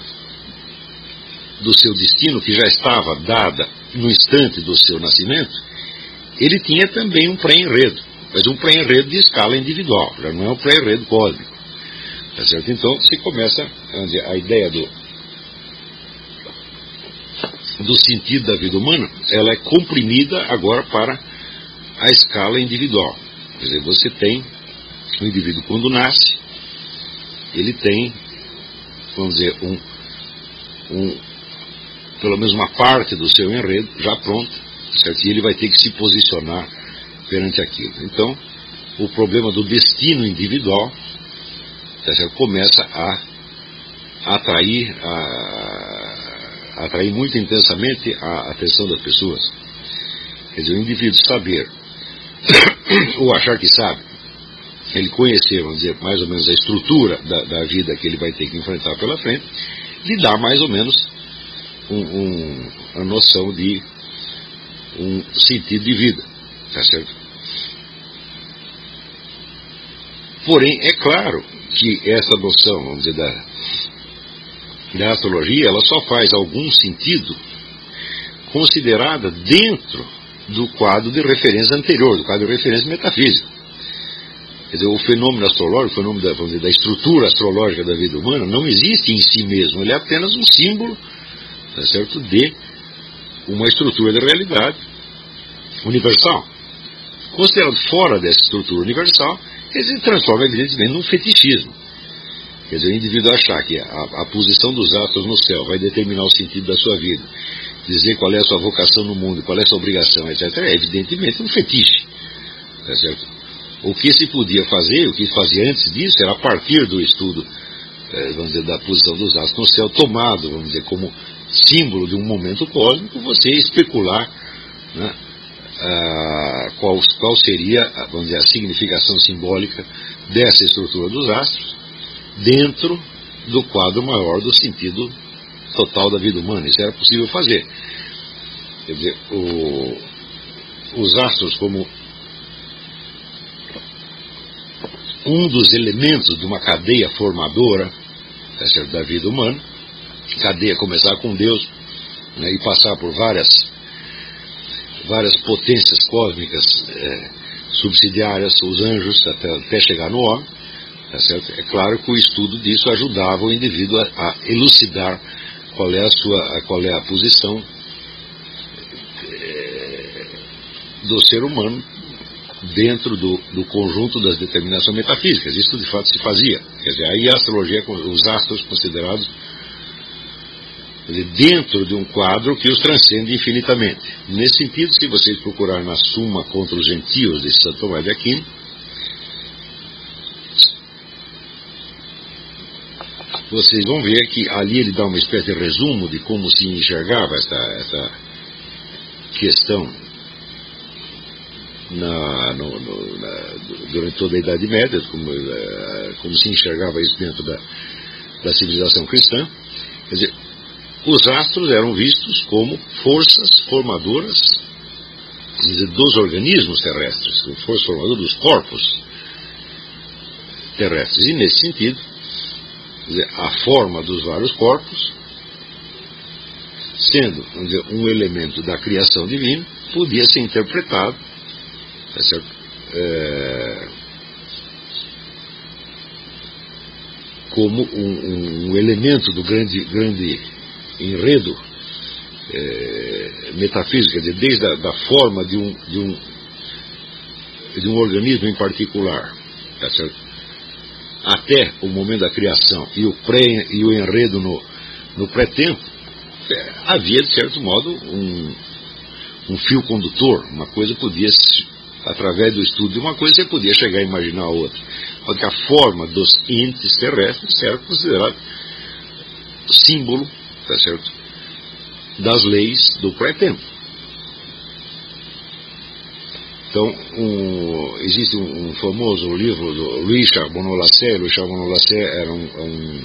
S1: do seu destino, que já estava dada no instante do seu nascimento, ele tinha também um pré-enredo, mas um pré-enredo de escala individual, já não é um pré-enredo cósmico. Tá certo? Então, se começa a ideia do, do sentido da vida humana, ela é comprimida agora para a escala individual. Quer dizer, você tem o indivíduo quando nasce, ele tem, vamos dizer, um, um, pelo menos uma parte do seu enredo já pronta, certo? E ele vai ter que se posicionar perante aquilo. Então, o problema do destino individual, tá certo? Começa a atrair, a, a atrair muito intensamente a atenção das pessoas. Quer dizer, o indivíduo saber ou achar que sabe, ele conhecer, vamos dizer, mais ou menos a estrutura da, da vida que ele vai ter que enfrentar pela frente, lhe dá mais ou menos um, um, a noção de um sentido de vida, tá certo? Porém, é claro que essa noção, vamos dizer, da, da astrologia, ela só faz algum sentido considerada dentro do quadro de referência anterior, do quadro de referência metafísica. Quer dizer, o fenômeno astrológico, o fenômeno da, vamos dizer, da estrutura astrológica da vida humana não existe em si mesmo, ele é apenas um símbolo, tá certo, de uma estrutura de realidade universal. Considerado fora dessa estrutura universal, ele se transforma evidentemente num fetichismo. Quer dizer, o indivíduo achar que a, a posição dos astros no céu vai determinar o sentido da sua vida, dizer qual é a sua vocação no mundo, qual é a sua obrigação, etcétera, é evidentemente um fetiche, tá certo? O que se podia fazer, o que se fazia antes disso, era a partir do estudo, eh, vamos dizer, da posição dos astros no céu, tomado, vamos dizer, como símbolo de um momento cósmico, você especular, né, ah, qual, qual seria, vamos dizer, a significação simbólica dessa estrutura dos astros dentro do quadro maior do sentido total da vida humana. Isso era possível fazer. Quer dizer, o, os astros como um dos elementos de uma cadeia formadora, tá certo, da vida humana, cadeia começar com Deus, né, e passar por várias, várias potências cósmicas é, subsidiárias, os anjos, até, até chegar no homem, tá certo? É claro que o estudo disso ajudava o indivíduo a, a elucidar qual é a sua, qual é a posição é, do ser humano dentro do, do conjunto das determinações metafísicas. Isso de fato se fazia. Quer dizer, aí a astrologia, os astros considerados, quer dizer, dentro de um quadro que os transcende infinitamente. Nesse sentido, se vocês procurarem na Suma contra os Gentios de Santo Tomás de Aquino, vocês vão ver que ali ele dá uma espécie de resumo de como se enxergava essa, essa questão Na, no, no, na, durante toda a Idade Média, como, uh, como se enxergava isso dentro da, da civilização cristã. Quer dizer, os astros eram vistos como forças formadoras, quer dizer, dos organismos terrestres, como forças formadoras dos corpos terrestres. E nesse sentido, quer dizer, a forma dos vários corpos, sendo, vamos dizer, um elemento da criação divina, podia ser interpretado, tá certo? É, como um, um, um elemento do grande, grande enredo é, metafísico, quer dizer, desde a da forma de um, de, um, de um organismo em particular, tá certo? Até o momento da criação e o, pré, e o enredo no, no pré-tempo, é, havia, de certo modo, um, um fio condutor. Uma coisa podia se através do estudo de uma coisa, você podia chegar a imaginar a outra. Porque a forma dos entes terrestres era considerada símbolo, tá certo, das leis do pré-tempo. Então, um, existe um, um famoso livro do Louis Charbonneau-Lassay. Louis Charbonneau-Lassay era um, um,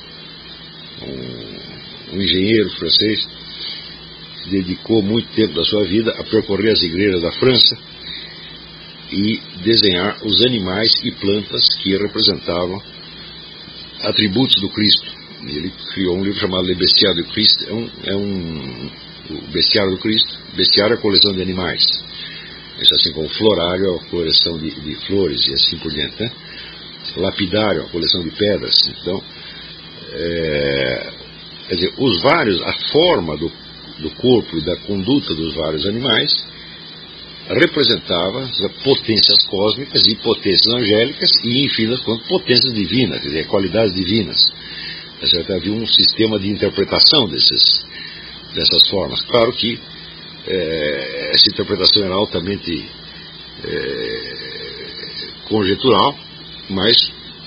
S1: um, um engenheiro francês que dedicou muito tempo da sua vida a percorrer as igrejas da França e desenhar os animais e plantas que representavam atributos do Cristo. E ele criou um livro chamado Le Bestiaire du Christ. É um, é um o Bestiário do Cristo. Bestiário é a coleção de animais. Isso assim como florário é a coleção de, de flores e assim por diante, né? Lapidário é a coleção de pedras. Então, é, quer dizer, os vários, a forma do, do corpo e da conduta dos vários animais representava potências cósmicas e potências angélicas e, enfim, das contas, potências divinas, quer dizer, qualidades divinas. Certo? Havia um sistema de interpretação desses, dessas formas. Claro que é, essa interpretação era altamente é, conjetural, mas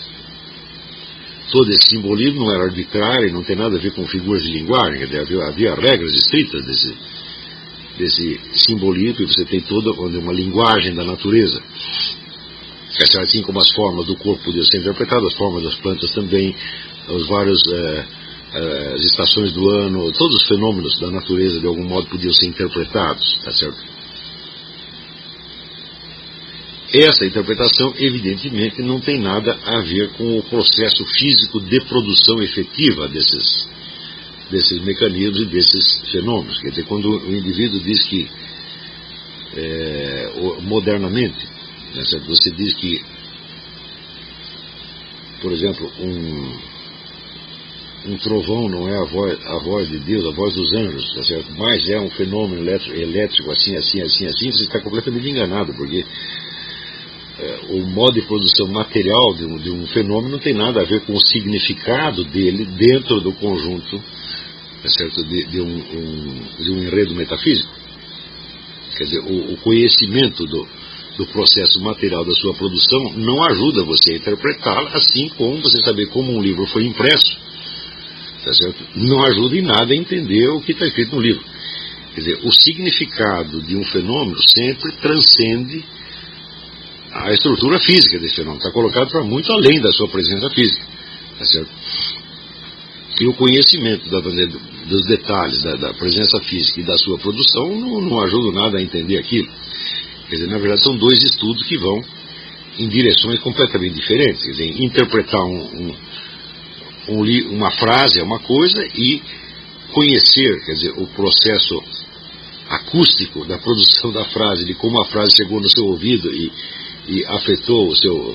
S1: todo esse simbolismo não era arbitrário, não tem nada a ver com figuras de linguagem, quer dizer, havia, havia regras estritas desse desse simbolismo, e você tem toda uma linguagem da natureza, assim como as formas do corpo podiam ser interpretadas, as formas das plantas também, os vários, eh, eh, as estações do ano, todos os fenômenos da natureza de algum modo podiam ser interpretados, tá certo? Essa interpretação evidentemente não tem nada a ver com o processo físico de produção efetiva desses desses mecanismos e desses fenômenos. Quer dizer, quando o indivíduo diz que, é, modernamente, né, você diz que por exemplo, um, um trovão não é a voz, a voz de Deus, a voz dos anjos, tá certo? Mas é um fenômeno elétrico, elétrico assim, assim, assim, assim, você está completamente enganado, porque é, o modo de produção material de um, de um fenômeno não tem nada a ver com o significado dele dentro do conjunto, tá certo? De, de, um, um, de um enredo metafísico. Quer dizer, o, o conhecimento do, do processo material da sua produção não ajuda você a interpretá-la, assim como você saber como um livro foi impresso, tá certo? Não ajuda em nada a entender o que está escrito no livro. Quer dizer, o significado de um fenômeno sempre transcende a estrutura física desse fenômeno, está colocado para muito além da sua presença física, tá certo? E o conhecimento da, dos detalhes da, da presença física e da sua produção não, não ajuda nada a entender aquilo. Quer dizer, na verdade são dois estudos que vão em direções completamente diferentes. Quer dizer, interpretar um, um, um, uma frase é uma coisa, e conhecer, quer dizer, o processo acústico da produção da frase, de como a frase chegou no seu ouvido e, e afetou o seu...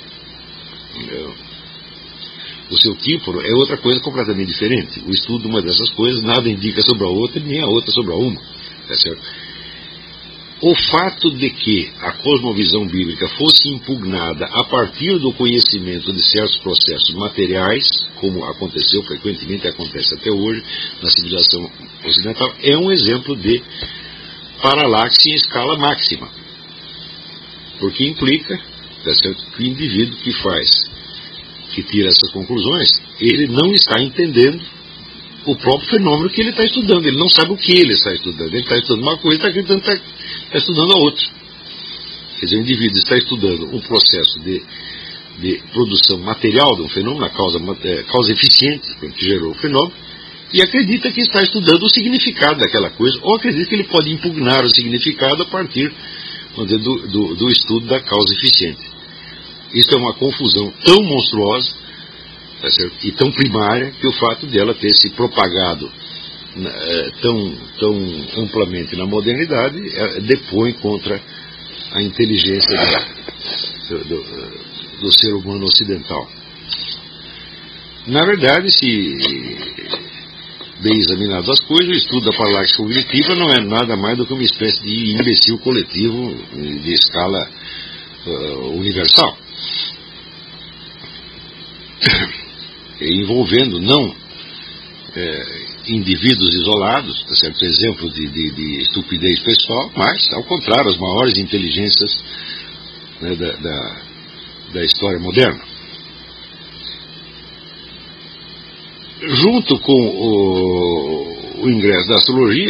S1: o seu tímpano, é outra coisa completamente diferente. O estudo de uma dessas coisas nada indica sobre a outra, nem a outra sobre a uma. Tá certo? O fato de que a cosmovisão bíblica fosse impugnada a partir do conhecimento de certos processos materiais, como aconteceu frequentemente, acontece até hoje na civilização ocidental, é um exemplo de paralaxe em escala máxima. Porque implica, tá certo, que o indivíduo que faz que tira essas conclusões, ele não está entendendo o próprio fenômeno que ele está estudando. Ele não sabe o que ele está estudando. Ele está estudando uma coisa e está acreditando que está, está estudando a outra. Quer dizer, o indivíduo está estudando um processo de, de produção material de um fenômeno, a causa, é, causa eficiente que gerou o fenômeno, e acredita que está estudando o significado daquela coisa, ou acredita que ele pode impugnar o significado a partir do, do, do estudo da causa eficiente. Isso é uma confusão tão monstruosa, tá certo? E tão primária, que o fato dela ter se propagado é, tão, tão amplamente na modernidade é, depõe contra a inteligência do, do, do ser humano ocidental. Na verdade, se bem examinado as coisas, o estudo da paralaxe cognitiva não é nada mais do que uma espécie de imbecil coletivo de escala uh, universal. Envolvendo não é, indivíduos isolados, tá certo? Exemplo de, de, de estupidez pessoal, mas, ao contrário, as maiores inteligências, né, da, da, da história moderna. Junto com o, o ingresso da astrologia,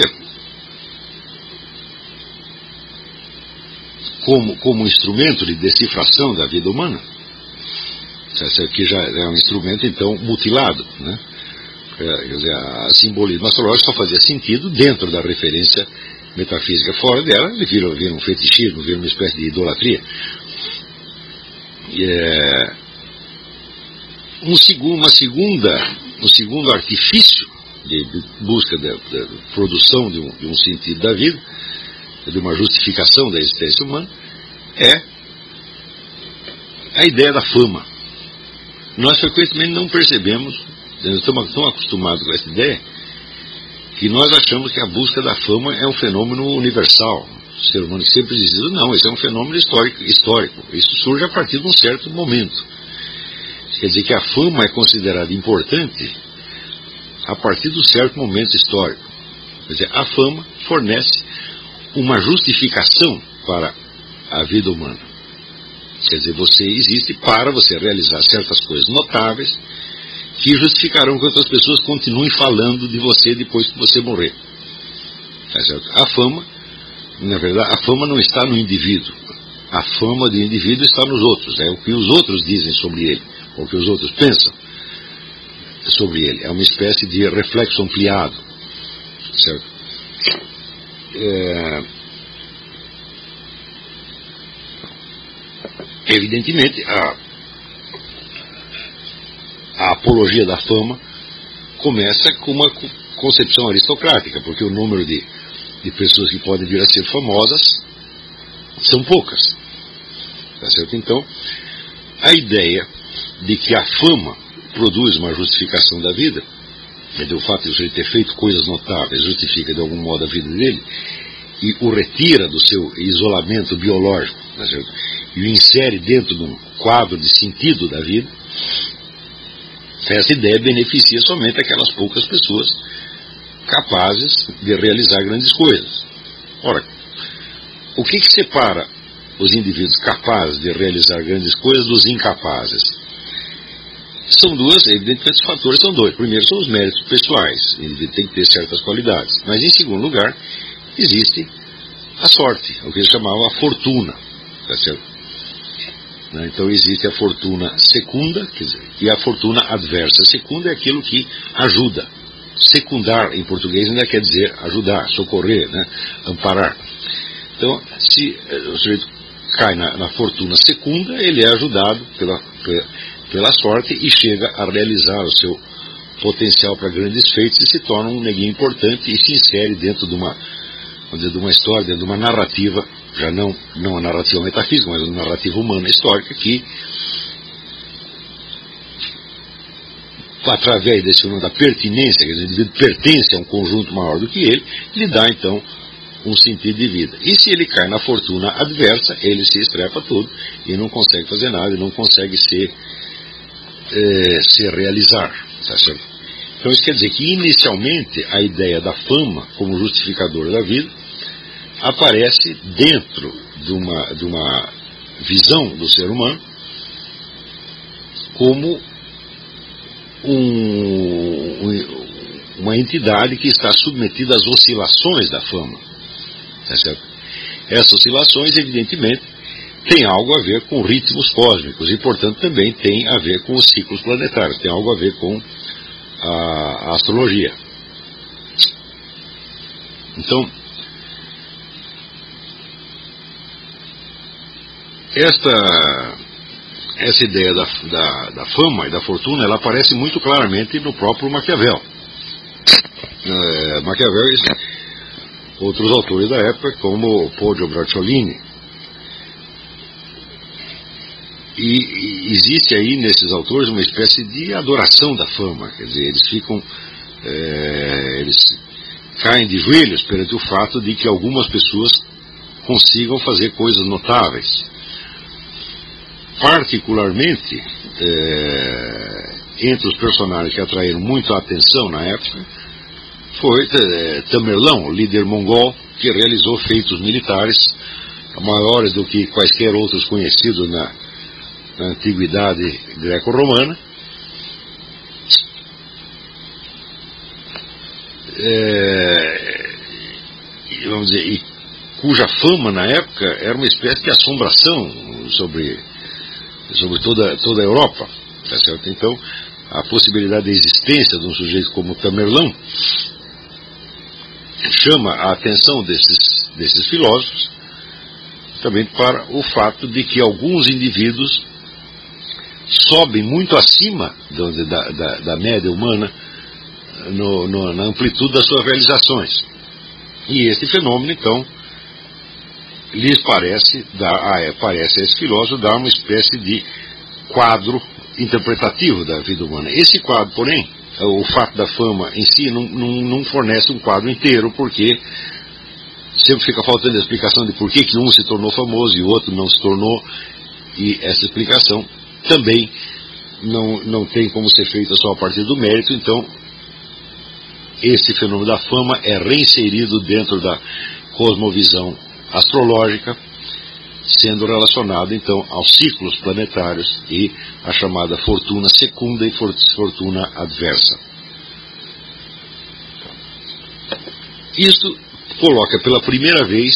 S1: como, como instrumento de decifração da vida humana, que já é um instrumento, então, mutilado, né? Quer dizer, a simbolismo astrológico só fazia sentido dentro da referência metafísica. Fora dela, ele vira, vira um fetichismo, vira uma espécie de idolatria. E é, um, uma segunda, um segundo artifício de, de busca da, da produção de um, de um sentido da vida, de uma justificação da existência humana, é a ideia da fama. Nós frequentemente não percebemos, nós estamos tão acostumados com essa ideia, que nós achamos que a busca da fama é um fenômeno universal. O ser humano sempre diz, não, esse é um fenômeno histórico, histórico. Isso surge a partir de um certo momento. Isso quer dizer que a fama é considerada importante a partir de um certo momento histórico. Quer dizer, a fama fornece uma justificação para a vida humana. Quer dizer, você existe para você realizar certas coisas notáveis que justificarão que outras pessoas continuem falando de você depois que você morrer. Tá certo? A fama, na verdade, a fama não está no indivíduo. A fama do indivíduo está nos outros. É o que os outros dizem sobre ele, ou o que os outros pensam sobre ele. É uma espécie de reflexo ampliado. Certo? É... Evidentemente, a, a apologia da fama começa com uma concepção aristocrática, porque o número de, de pessoas que podem vir a ser famosas são poucas. Tá certo? Então, a ideia de que a fama produz uma justificação da vida, quer dizer, o fato de ele ter feito coisas notáveis justifica de algum modo a vida dele, e o retira do seu isolamento biológico, tá certo? E o insere dentro de um quadro de sentido da vida, essa ideia beneficia somente aquelas poucas pessoas capazes de realizar grandes coisas. Ora, o que que separa os indivíduos capazes de realizar grandes coisas dos incapazes? São duas, evidentemente os fatores são dois. Primeiro são os méritos pessoais, o indivíduo tem que ter certas qualidades. Mas em segundo lugar, existe a sorte, o que eles chamavam a fortuna, tá certo? Então existe a fortuna secunda, quer dizer, e a fortuna adversa. A secunda é aquilo que ajuda. Secundar em português ainda quer dizer ajudar, socorrer, né? Amparar. Então, se o sujeito cai na, na fortuna secunda, ele é ajudado pela, pela sorte e chega a realizar o seu potencial para grandes feitos e se torna um neguinho importante e se insere dentro de uma, vamos dizer, de uma história, dentro de uma narrativa, já não, não a narrativa metafísica, mas a narrativa humana histórica, que através desse fenômeno da pertinência, quer dizer, o indivíduo pertence a um conjunto maior do que ele, lhe dá então um sentido de vida. E se ele cai na fortuna adversa, ele se estrepa todo e não consegue fazer nada, e não consegue se, é, se realizar, tá certo? Então isso quer dizer que inicialmente a ideia da fama como justificadora da vida aparece dentro de uma, de uma visão do ser humano como um, um, uma entidade que está submetida às oscilações da fama, tá certo? Essas oscilações, evidentemente, têm algo a ver com ritmos cósmicos e, portanto, também tem a ver com os ciclos planetários, tem algo a ver com a, a astrologia. Então, esta, essa ideia da, da, da fama e da fortuna, ela aparece muito claramente no próprio Maquiavel. É, Maquiavel e outros autores da época, como Poggio Bracciolini. E, e existe aí nesses autores uma espécie de adoração da fama, quer dizer, eles ficam, é, eles caem de joelhos perante o fato de que algumas pessoas consigam fazer coisas notáveis. Particularmente, é, entre os personagens que atraíram muito a atenção na época, foi é, Tamerlão, o líder mongol, que realizou feitos militares maiores do que quaisquer outros conhecidos na, na antiguidade greco-romana, é, vamos dizer, e cuja fama na época era uma espécie de assombração sobre, sobre toda, toda a Europa, tá certo? Então, a possibilidade da existência de um sujeito como Tamerlão chama a atenção desses, desses filósofos também para o fato de que alguns indivíduos sobem muito acima da, da, da média humana no, no, na amplitude das suas realizações. E este fenômeno, então, lhes parece, dar, ah, parece a esse filósofo dar uma espécie de quadro interpretativo da vida humana. Esse quadro, porém, o fato da fama em si não, não, não fornece um quadro inteiro, porque sempre fica faltando a explicação de por que, que um se tornou famoso e o outro não se tornou, e essa explicação também não, não tem como ser feita só a partir do mérito. Então, esse fenômeno da fama é reinserido dentro da cosmovisão astrológica, sendo relacionado então aos ciclos planetários e a chamada fortuna secunda e fortuna adversa. Isto coloca pela primeira vez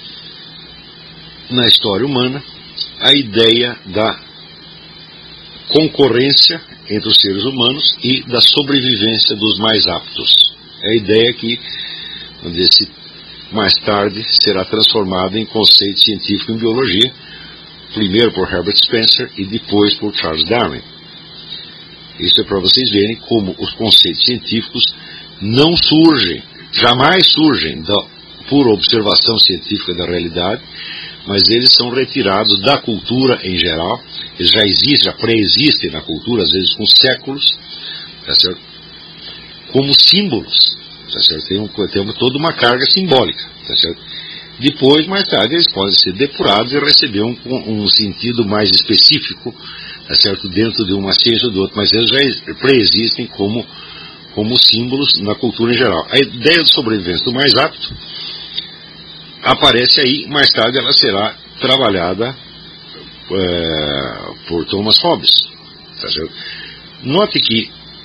S1: na história humana a ideia da concorrência entre os seres humanos e da sobrevivência dos mais aptos. É a ideia que, vamos dizer, se mais tarde será transformada em conceito científico em biologia, primeiro por Herbert Spencer e depois por Charles Darwin. Isso é para vocês verem como os conceitos científicos não surgem, jamais surgem da pura observação científica da realidade, mas eles são retirados da cultura em geral. Eles já existem, já pré-existem na cultura, às vezes com séculos, tá certo? Como símbolos, tá certo? Tem, um, tem toda uma carga simbólica, tá certo? Depois, mais tarde, eles podem ser depurados e receber um, um sentido mais específico, tá certo? Dentro de uma ciência ou do outro, mas eles já pré-existem como, como símbolos na cultura em geral. A ideia de sobrevivência do mais apto aparece aí, mais tarde ela será trabalhada é, por Thomas Hobbes, tá certo? Note que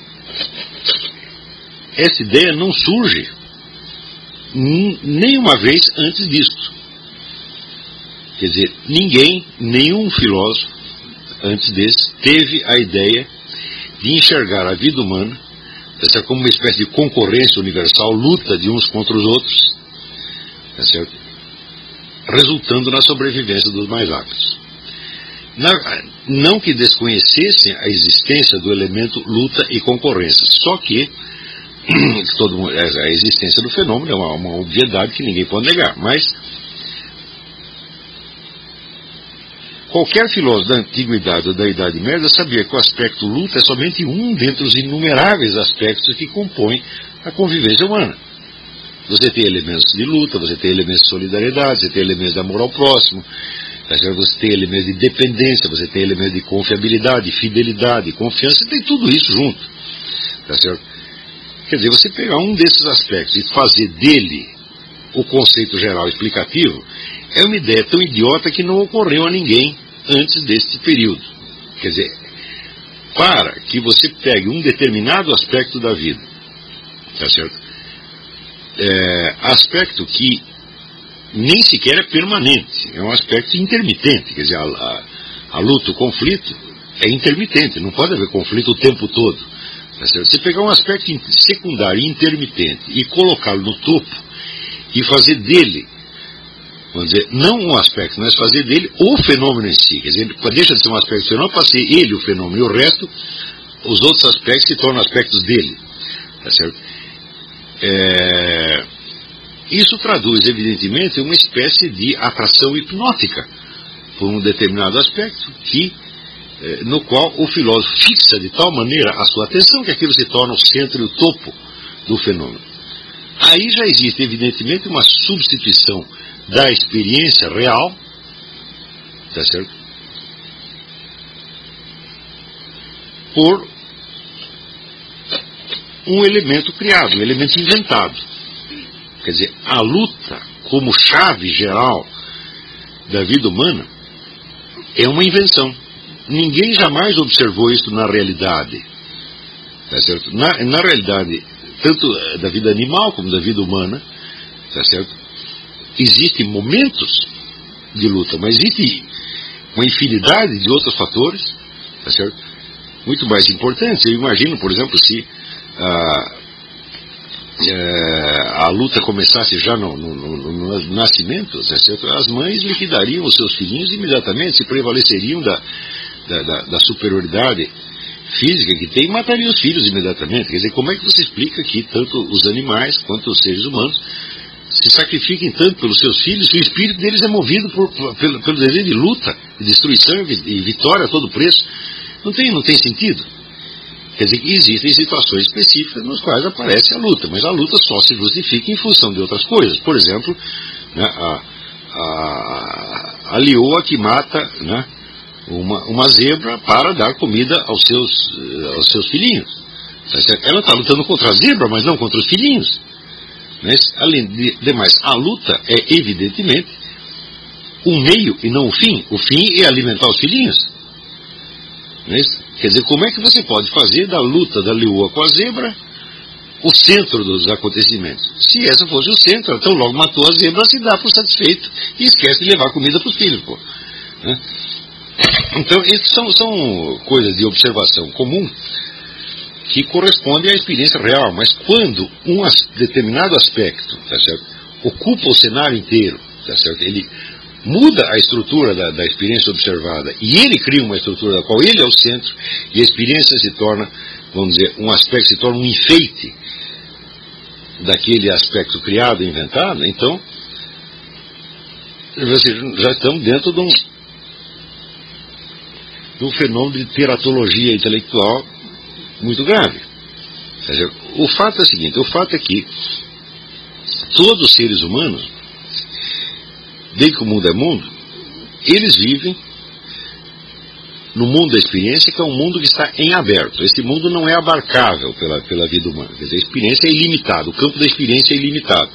S1: essa ideia não surge nenhuma vez antes disto. Quer dizer, ninguém, nenhum filósofo antes desse, teve a ideia de enxergar a vida humana tá, como uma espécie de concorrência universal, luta de uns contra os outros, tá certo? Resultando na sobrevivência dos mais aptos. Na, não que desconhecessem a existência do elemento luta e concorrência, só que todo mundo, a existência do fenômeno é uma, uma obviedade que ninguém pode negar, mas qualquer filósofo da antiguidade ou da Idade Média sabia que o aspecto luta é somente um dentre os inumeráveis aspectos que compõem a convivência humana. Você tem elementos de luta, você tem elementos de solidariedade, você tem elementos de amor ao próximo, você tem elementos de dependência, você tem elementos de confiabilidade, fidelidade, confiança, você tem tudo isso junto, tá certo? Quer dizer, você pegar um desses aspectos e fazer dele o conceito geral explicativo é uma ideia tão idiota que não ocorreu a ninguém antes deste período. Quer dizer, para que você pegue um determinado aspecto da vida, tá certo? É, aspecto que nem sequer é permanente, é um aspecto intermitente, quer dizer, a, a, a luta, o conflito é intermitente, não pode haver conflito o tempo todo. Você pegar um aspecto secundário, intermitente, e colocá-lo no topo, e fazer dele, vamos dizer, não um aspecto, mas fazer dele o fenômeno em si. Quer dizer, deixa de ser um aspecto do fenômeno para ser ele o fenômeno, e o resto, os outros aspectos se tornam aspectos dele. Tá certo? É... Isso traduz, evidentemente, uma espécie de atração hipnótica por um determinado aspecto que no qual o filósofo fixa de tal maneira a sua atenção que aquilo se torna o centro e o topo do fenômeno. Aí já existe, evidentemente, uma substituição da experiência real, tá certo? Por um elemento criado, um elemento inventado. Quer dizer, a luta como chave geral da vida humana é uma invenção. Ninguém jamais observou isso na realidade, tá certo? Na, na realidade, tanto da vida animal como da vida humana, tá certo? Existem momentos de luta, mas existe uma infinidade de outros fatores, tá certo? Muito mais importantes. Eu imagino, por exemplo, se a, a, a luta começasse já no, no, no, no nascimento, tá certo? As mães liquidariam os seus filhinhos imediatamente, se prevaleceriam da Da, da, da superioridade física que tem e mataria os filhos imediatamente. Quer dizer, como é que você explica que tanto os animais quanto os seres humanos se sacrifiquem tanto pelos seus filhos se o espírito deles é movido por, por, pelo, pelo desejo de luta, de destruição e vitória a todo preço? Não tem, não tem sentido. Quer dizer, que existem situações específicas nas quais aparece a luta, mas a luta só se justifica em função de outras coisas. Por exemplo, né, a, a, a leoa que mata, né, Uma, uma zebra para dar comida aos seus, aos seus filhinhos. Ela está lutando contra a zebra, mas não contra os filhinhos. Mas, além de demais, a luta é evidentemente um meio e não o fim. O fim é alimentar os filhinhos. Mas, quer dizer, como é que você pode fazer da luta da leoa com a zebra o centro dos acontecimentos? Se essa fosse o centro, então logo matou a zebra, se dá por satisfeito e esquece de levar comida para os filhos. Pô. Né? Então, isso são, são coisas de observação comum que correspondem à experiência real, mas quando um as, determinado aspecto, tá certo, ocupa o cenário inteiro, tá certo, ele muda a estrutura da, da experiência observada e ele cria uma estrutura da qual ele é o centro e a experiência se torna, vamos dizer, um aspecto, se torna um enfeite daquele aspecto criado e inventado, então já estamos dentro de um, de um fenômeno de teratologia intelectual muito grave. Quer dizer, o fato é o seguinte, o fato é que todos os seres humanos, desde que o mundo é mundo, eles vivem no mundo da experiência, que é um mundo que está em aberto. Esse mundo não é abarcável pela, pela vida humana. Quer dizer, a experiência é ilimitada, o campo da experiência é ilimitado.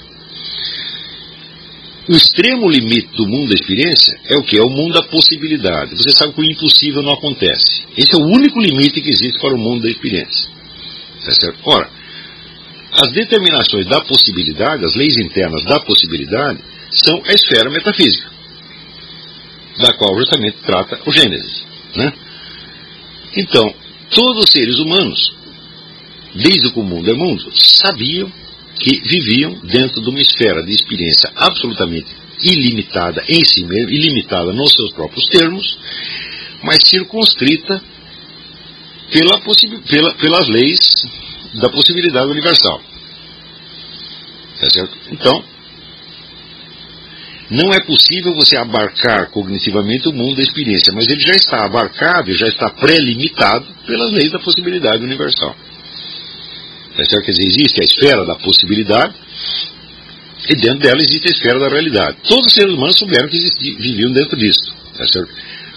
S1: O extremo limite do mundo da experiência é o que? É o mundo da possibilidade. Você sabe que o impossível não acontece. Esse é o único limite que existe para o mundo da experiência. Tá certo? Ora, as determinações da possibilidade, as leis internas da possibilidade, são a esfera metafísica, da qual justamente trata o Gênesis. Né? Então, todos os seres humanos, desde que o mundo é mundo, sabiam que viviam dentro de uma esfera de experiência absolutamente ilimitada em si mesmo, ilimitada nos seus próprios termos, mas circunscrita pela pela, pelas leis da possibilidade universal. Tá certo? Então, não é possível você abarcar cognitivamente o mundo da experiência, mas ele já está abarcado, já está pré-limitado pelas leis da possibilidade universal. Tá certo? Quer dizer, existe a esfera da possibilidade e dentro dela existe a esfera da realidade. Todos os seres humanos souberam que existiam, viviam dentro disso. Tá certo?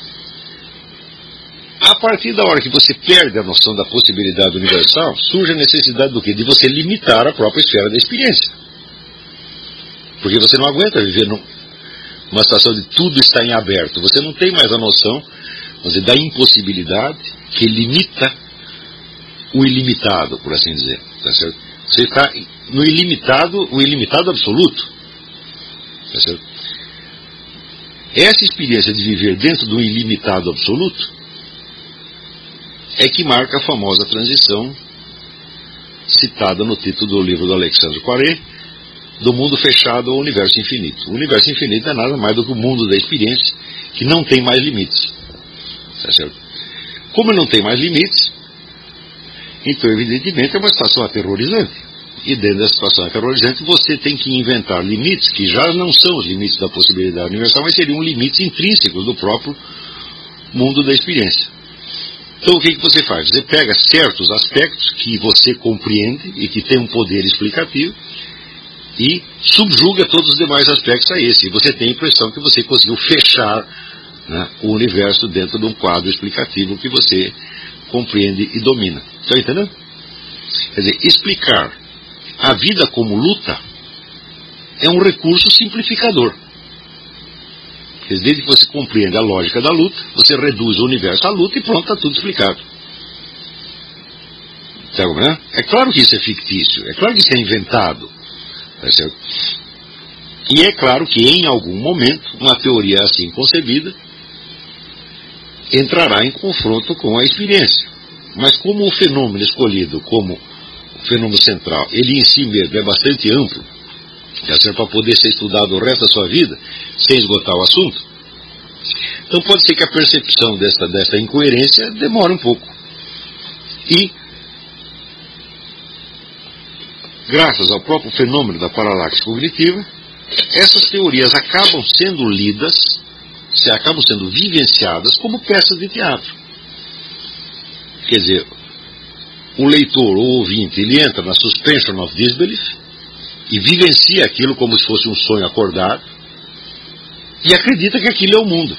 S1: A partir da hora que você perde a noção da possibilidade universal, surge a necessidade do quê? De você limitar a própria esfera da experiência. Porque você não aguenta viver num, uma situação de tudo está em aberto. Você não tem mais a noção, vamos dizer, da impossibilidade que limita o ilimitado, por assim dizer. Tá certo? Você está no ilimitado, o ilimitado absoluto. Tá certo? Essa experiência de viver dentro do ilimitado absoluto é que marca a famosa transição citada no título do livro do Alexandre Poiré, do mundo fechado ao universo infinito. O universo infinito é nada mais do que o mundo da experiência, que não tem mais limites. Tá certo? Como não tem mais limites, então evidentemente é uma situação aterrorizante. E dentro dessa situação aterrorizante você tem que inventar limites que já não são os limites da possibilidade universal, mas seriam limites intrínsecos do próprio mundo da experiência. Então o que, que você faz? Você pega certos aspectos que você compreende e que tem um poder explicativo e subjuga todos os demais aspectos a esse. E você tem a impressão que você conseguiu fechar, né, o universo dentro de um quadro explicativo que você compreende e domina. Está entendendo? Quer dizer, explicar a vida como luta é um recurso simplificador. Quer dizer, desde que você compreende a lógica da luta, você reduz o universo à luta e pronto, está tudo explicado. Tá, né? É claro que isso é fictício, é claro que isso é inventado. Tá certo? E é claro que em algum momento, uma teoria assim concebida entrará em confronto com a experiência. Mas como o fenômeno escolhido como o fenômeno central, ele em si mesmo é bastante amplo, para poder ser estudado o resto da sua vida, sem esgotar o assunto, então pode ser que a percepção dessa, dessa incoerência demore um pouco. E, graças ao próprio fenômeno da paralaxe cognitiva, essas teorias acabam sendo lidas, se acabam sendo vivenciadas como peças de teatro. Quer dizer, o leitor ou ouvinte, ele entra na suspension of disbelief e vivencia aquilo como se fosse um sonho acordado e acredita que aquilo é o mundo.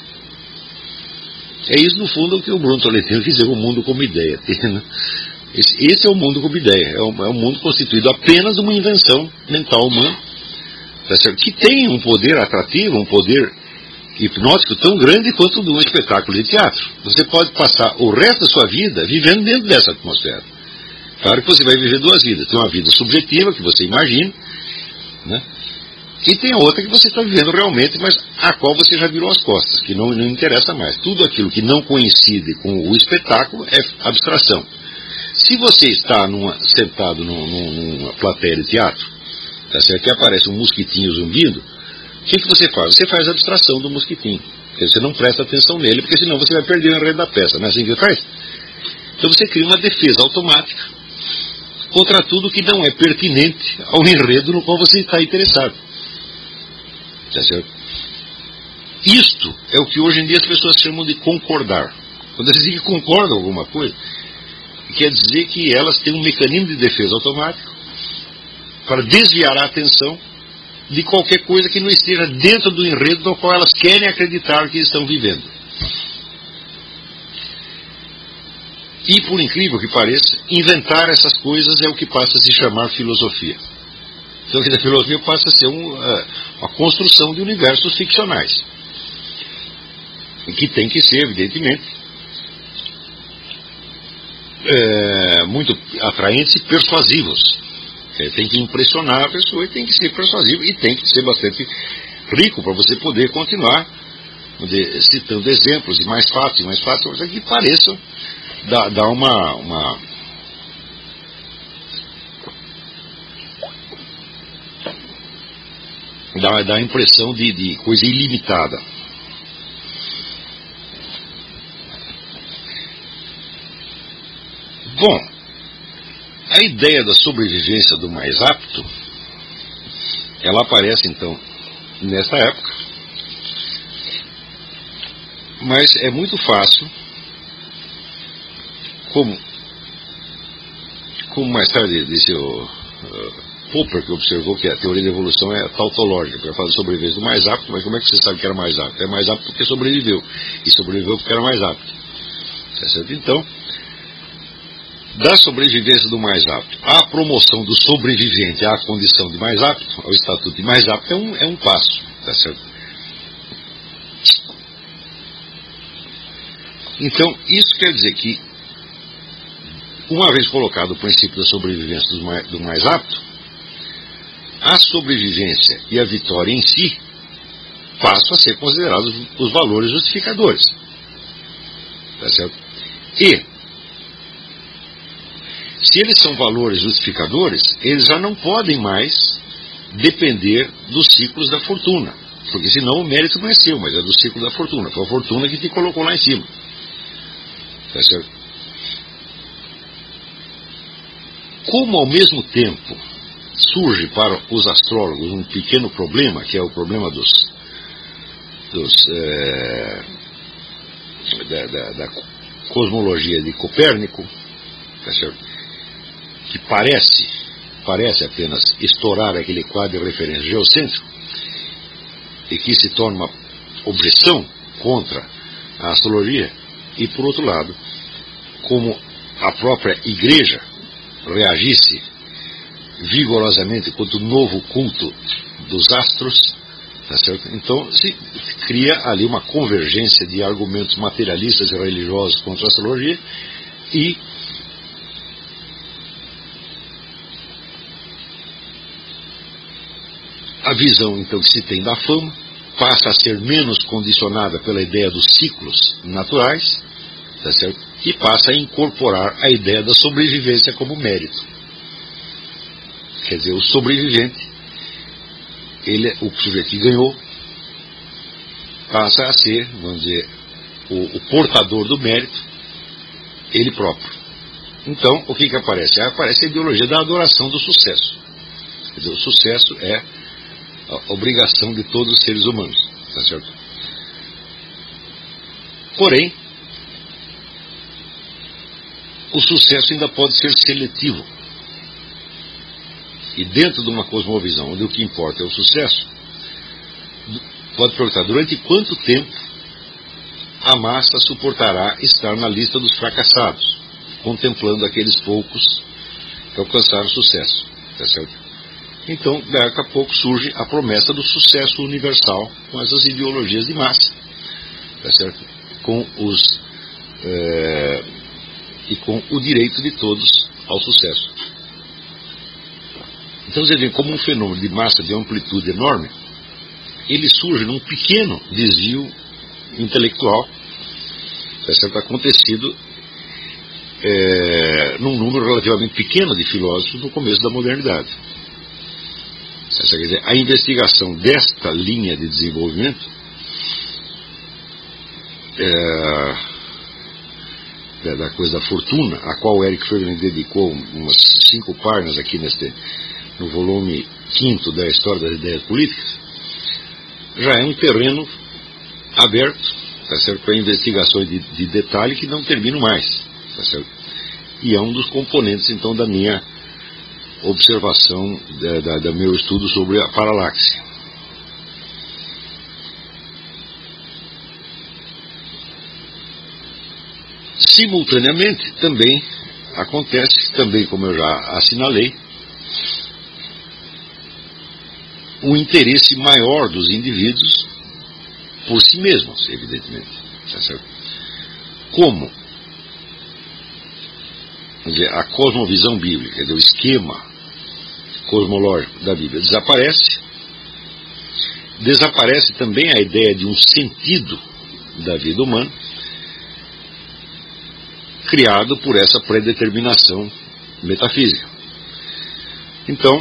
S1: É isso, no fundo, o que o Bruno Tolentino quis dizer, o mundo como ideia. Esse, esse é o mundo como ideia. É um, é um mundo constituído apenas de uma invenção mental humana, tá certo? Que tem um poder atrativo, um poder hipnótico tão grande quanto de um espetáculo de teatro. Você pode passar o resto da sua vida vivendo dentro dessa atmosfera. Claro que você vai viver duas vidas. Tem uma vida subjetiva, que você imagina, né? E tem a outra que você está vivendo realmente, mas a qual você já virou as costas, que não, não interessa mais. Tudo aquilo que não coincide com o espetáculo é abstração. Se você está numa, sentado num, numa plateia de teatro, tá certo? Que aparece um mosquitinho zumbindo, o que, que você faz? Você faz a abstração do mosquitinho. Porque você não presta atenção nele, porque senão você vai perder o enredo da peça. Não é assim que você faz? Então você cria uma defesa automática contra tudo que não é pertinente ao enredo no qual você está interessado. Tá certo? Isto é o que hoje em dia as pessoas chamam de concordar. Quando eles dizem que concordam com alguma coisa, quer dizer que elas têm um mecanismo de defesa automático para desviar a atenção de qualquer coisa que não esteja dentro do enredo no qual elas querem acreditar que estão vivendo. E, por incrível que pareça, inventar essas coisas é o que passa a se chamar filosofia. Então, a filosofia passa a ser um, uh, uma construção de universos ficcionais, que tem que ser, evidentemente, é, muito atraentes e persuasivos. É, tem que impressionar a pessoa e tem que ser persuasivo e tem que ser bastante rico para você poder continuar de, citando exemplos e mais fatos e mais fatos que pareçam dar, dar uma, uma dar, dar a impressão de, de coisa ilimitada. Bom, a ideia da sobrevivência do mais apto, ela aparece então nesta época, mas é muito fácil, como, como mais tarde disse o uh, Popper, que observou que a teoria da evolução é tautológica, para falar de sobrevivência do mais apto, mas como é que você sabe que era mais apto? É mais apto porque sobreviveu, e sobreviveu porque era mais apto. Certo? Então, da sobrevivência do mais apto à promoção do sobrevivente à condição de mais apto, ao estatuto de mais apto, é um, é um passo, tá certo? Então, isso quer dizer que, uma vez colocado o princípio da sobrevivência do mais, do mais apto, a sobrevivência e a vitória em si passam a ser considerados os valores justificadores, tá certo? E se eles são valores justificadores, eles já não podem mais depender dos ciclos da fortuna, porque senão o mérito não é seu, mas é do ciclo da fortuna. Foi a fortuna que te colocou lá em cima. Tá certo? Como ao mesmo tempo surge para os astrólogos um pequeno problema, que é o problema dos, dos é, da, da, da cosmologia de Copérnico, tá certo? Que parece, parece apenas estourar aquele quadro de referência geocêntrico e que se torna uma objeção contra a astrologia, e por outro lado, como a própria igreja reagisse vigorosamente contra o novo culto dos astros, tá certo? Então se cria ali uma convergência de argumentos materialistas e religiosos contra a astrologia, e a visão, então, que se tem da fama passa a ser menos condicionada pela ideia dos ciclos naturais, tá certo? E passa a incorporar a ideia da sobrevivência como mérito. Quer dizer, o sobrevivente, ele, o sujeito que ganhou, passa a ser, vamos dizer, o, o portador do mérito, ele próprio. Então, o que que aparece? Aparece a ideologia da adoração do sucesso. Quer dizer, o sucesso é a obrigação de todos os seres humanos, tá certo? Porém, o sucesso ainda pode ser seletivo. E dentro de uma cosmovisão onde o que importa é o sucesso, pode perguntar, durante quanto tempo a massa suportará estar na lista dos fracassados, contemplando aqueles poucos que alcançaram sucesso, tá certo? Então, daqui a pouco surge a promessa do sucesso universal com essas ideologias de massa, tá certo? Com os, é, e com o direito de todos ao sucesso. Então, você vê como um fenômeno de massa de amplitude enorme, ele surge num pequeno desvio intelectual, tá certo? Acontecido é, num número relativamente pequeno de filósofos no começo da modernidade. Quer dizer, a investigação desta linha de desenvolvimento é, da coisa da fortuna, a qual o Eric Feiglin dedicou umas cinco páginas aqui neste, no volume quinto da História das Ideias Políticas, já é um terreno aberto, tá certo, para investigações de, de detalhe que não terminam mais, tá certo? E é um dos componentes, então, da minha observação, da, da, da meu estudo sobre a paralaxe. Simultaneamente, também acontece, também como eu já assinalei, um interesse maior dos indivíduos por si mesmos, evidentemente. Tá certo? Como? Quer dizer, a cosmovisão bíblica, quer dizer, o esquema cosmológico da Bíblia desaparece, desaparece também a ideia de um sentido da vida humana, criado por essa predeterminação metafísica. Então,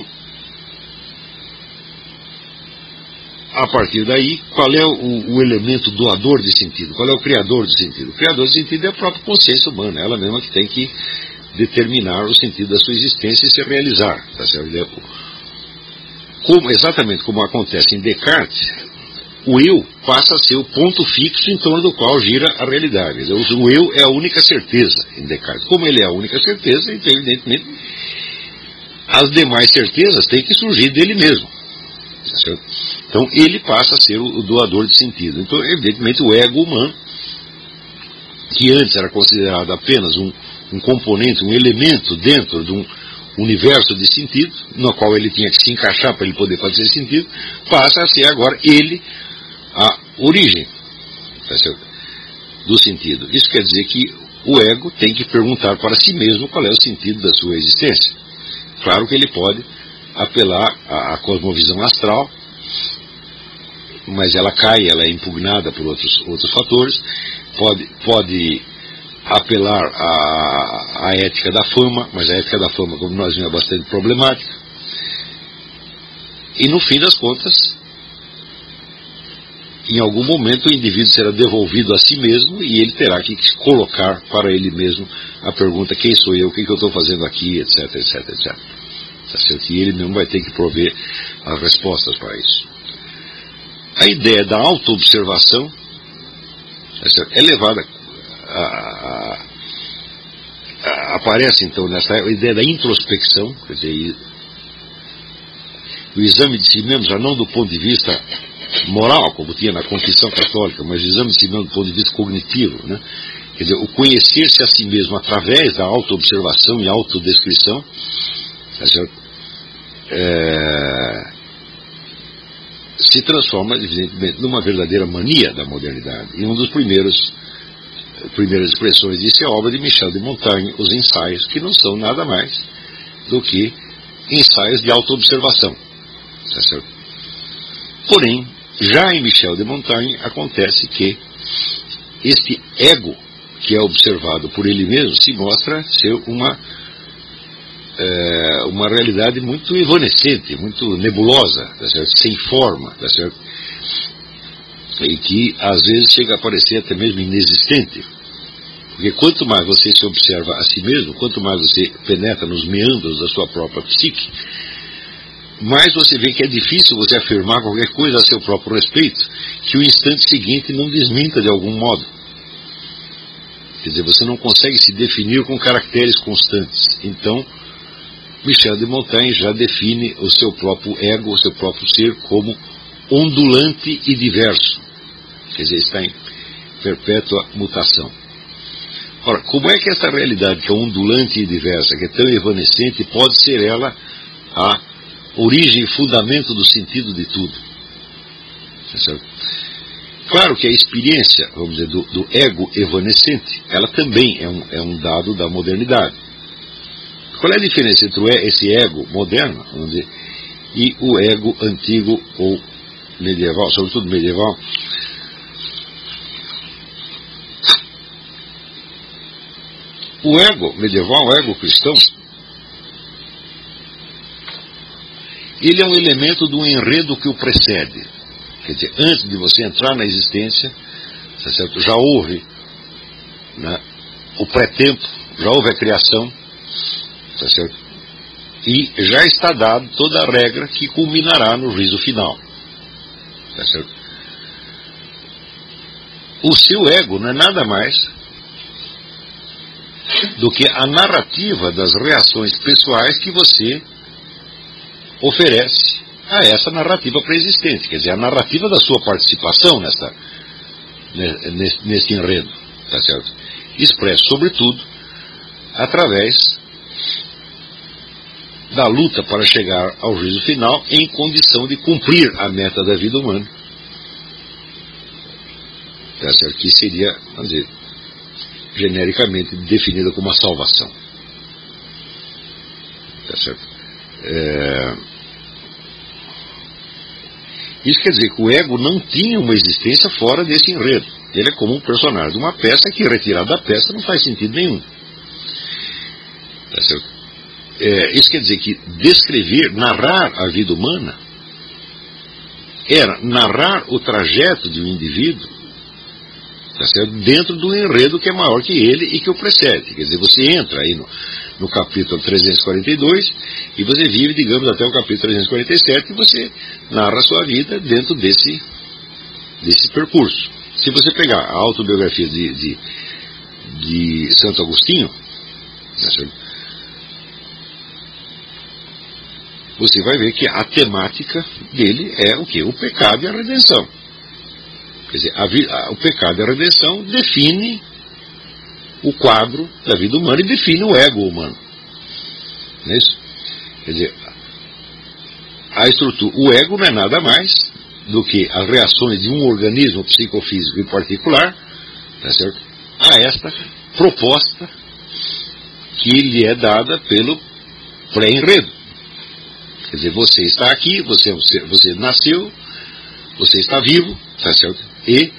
S1: a partir daí, qual é o, o elemento doador de sentido? Qual é o criador de sentido? O criador de sentido é a própria consciência humana, ela mesma que tem que determinar o sentido da sua existência e se realizar. Tá certo? Como, exatamente como acontece em Descartes, o eu passa a ser o ponto fixo em torno do qual gira a realidade. O eu é a única certeza em Descartes. Como ele é a única certeza, então, evidentemente, as demais certezas têm que surgir dele mesmo. Tá certo? Então, ele passa a ser o doador de sentido. Então, evidentemente, o ego humano, que antes era considerado apenas um, um componente, um elemento dentro de um universo de sentido, no qual ele tinha que se encaixar para ele poder fazer sentido, passa a ser agora ele a origem, tá certo, do sentido. Isso quer dizer que o ego tem que perguntar para si mesmo qual é o sentido da sua existência. Claro que ele pode apelar à, à cosmovisão astral, mas ela cai, ela é impugnada por outros, outros fatores, pode, pode apelar à, à ética da fama, mas a ética da fama, como nós vimos, é bastante problemática. E no fim das contas, em algum momento o indivíduo será devolvido a si mesmo e ele terá que colocar para ele mesmo a pergunta: quem sou eu, o que, que eu estou fazendo aqui, etc, etc, etc. Tá certo? E ele mesmo vai ter que prover as respostas para isso. A ideia da auto-observação, tá certo, é levada a, a, a, aparece então nessa a ideia da introspecção, quer dizer, o exame de si mesmo, já não do ponto de vista moral, como tinha na confissão católica, mas o exame de si mesmo do ponto de vista cognitivo, né? Quer dizer, o conhecer-se a si mesmo através da auto-observação e autodescrição, tá certo? É, se transforma, evidentemente, numa verdadeira mania da modernidade. E um dos primeiros primeiras expressões disso é a obra de Michel de Montaigne, Os Ensaios, que não são nada mais do que ensaios de autoobservação. Tá certo? Porém, já em Michel de Montaigne acontece que este ego que é observado por ele mesmo se mostra ser uma é, uma realidade muito evanescente, muito nebulosa, tá certo? Sem forma, tá certo? E que às vezes chega a parecer até mesmo inexistente, porque quanto mais você se observa a si mesmo, quanto mais você penetra nos meandros da sua própria psique, mais você vê que é difícil você afirmar qualquer coisa a seu próprio respeito que o instante seguinte não desminta de algum modo. Quer dizer, você não consegue se definir com caracteres constantes. Então, Michel de Montaigne já define o seu próprio ego, o seu próprio ser, como ondulante e diverso. Quer dizer, está em perpétua mutação. Ora, como é que essa realidade que é ondulante e diversa, que é tão evanescente, pode ser ela a origem e fundamento do sentido de tudo? É certo? Claro que a experiência, vamos dizer, do, do ego evanescente, ela também é um, é um dado da modernidade. Qual é a diferença entre o, esse ego moderno, vamos dizer, e o ego antigo ou medieval, sobretudo medieval? O ego medieval, o ego cristão, ele é um elemento do enredo que o precede. Quer dizer, antes de você entrar na existência, tá certo? Já houve, né, o pré-tempo, já houve a criação, tá certo? E já está dado toda a regra que culminará no juízo final. Tá certo? o seu ego não é nada mais do que a narrativa das reações pessoais que você oferece a essa narrativa pré-existente, quer dizer, a narrativa da sua participação nessa, nesse, nesse enredo, tá certo? Expresso, sobretudo, através da luta para chegar ao juízo final em condição de cumprir a meta da vida humana, tá certo? Que seria, vamos dizer, genericamente definida como a salvação, tá certo? É... Isso quer dizer que o ego não tinha uma existência fora desse enredo. Ele é como um personagem de uma peça que, retirado da peça, não faz sentido nenhum. Tá certo? É, isso quer dizer que descrever, narrar a vida humana, era narrar o trajeto de um indivíduo, tá certo? Dentro do enredo que é maior que ele e que o precede. Quer dizer, você entra aí no, no capítulo trezentos e quarenta e dois e você vive, digamos, até o capítulo trezentos e quarenta e sete e você narra a sua vida dentro desse, desse percurso. Se você pegar a autobiografia de, de, de Santo Agostinho, tá certo? Você vai ver que a temática dele é o quê? O pecado e a redenção. Quer dizer, a, a, o pecado e a redenção define o quadro da vida humana e define o ego humano. Não é isso? Quer dizer, a estrutura, o ego não é nada mais do que as reações de um organismo psicofísico em particular, tá certo? A esta proposta que lhe é dada pelo pré-enredo. Quer dizer, você está aqui, você, você nasceu, você está vivo, tá certo? E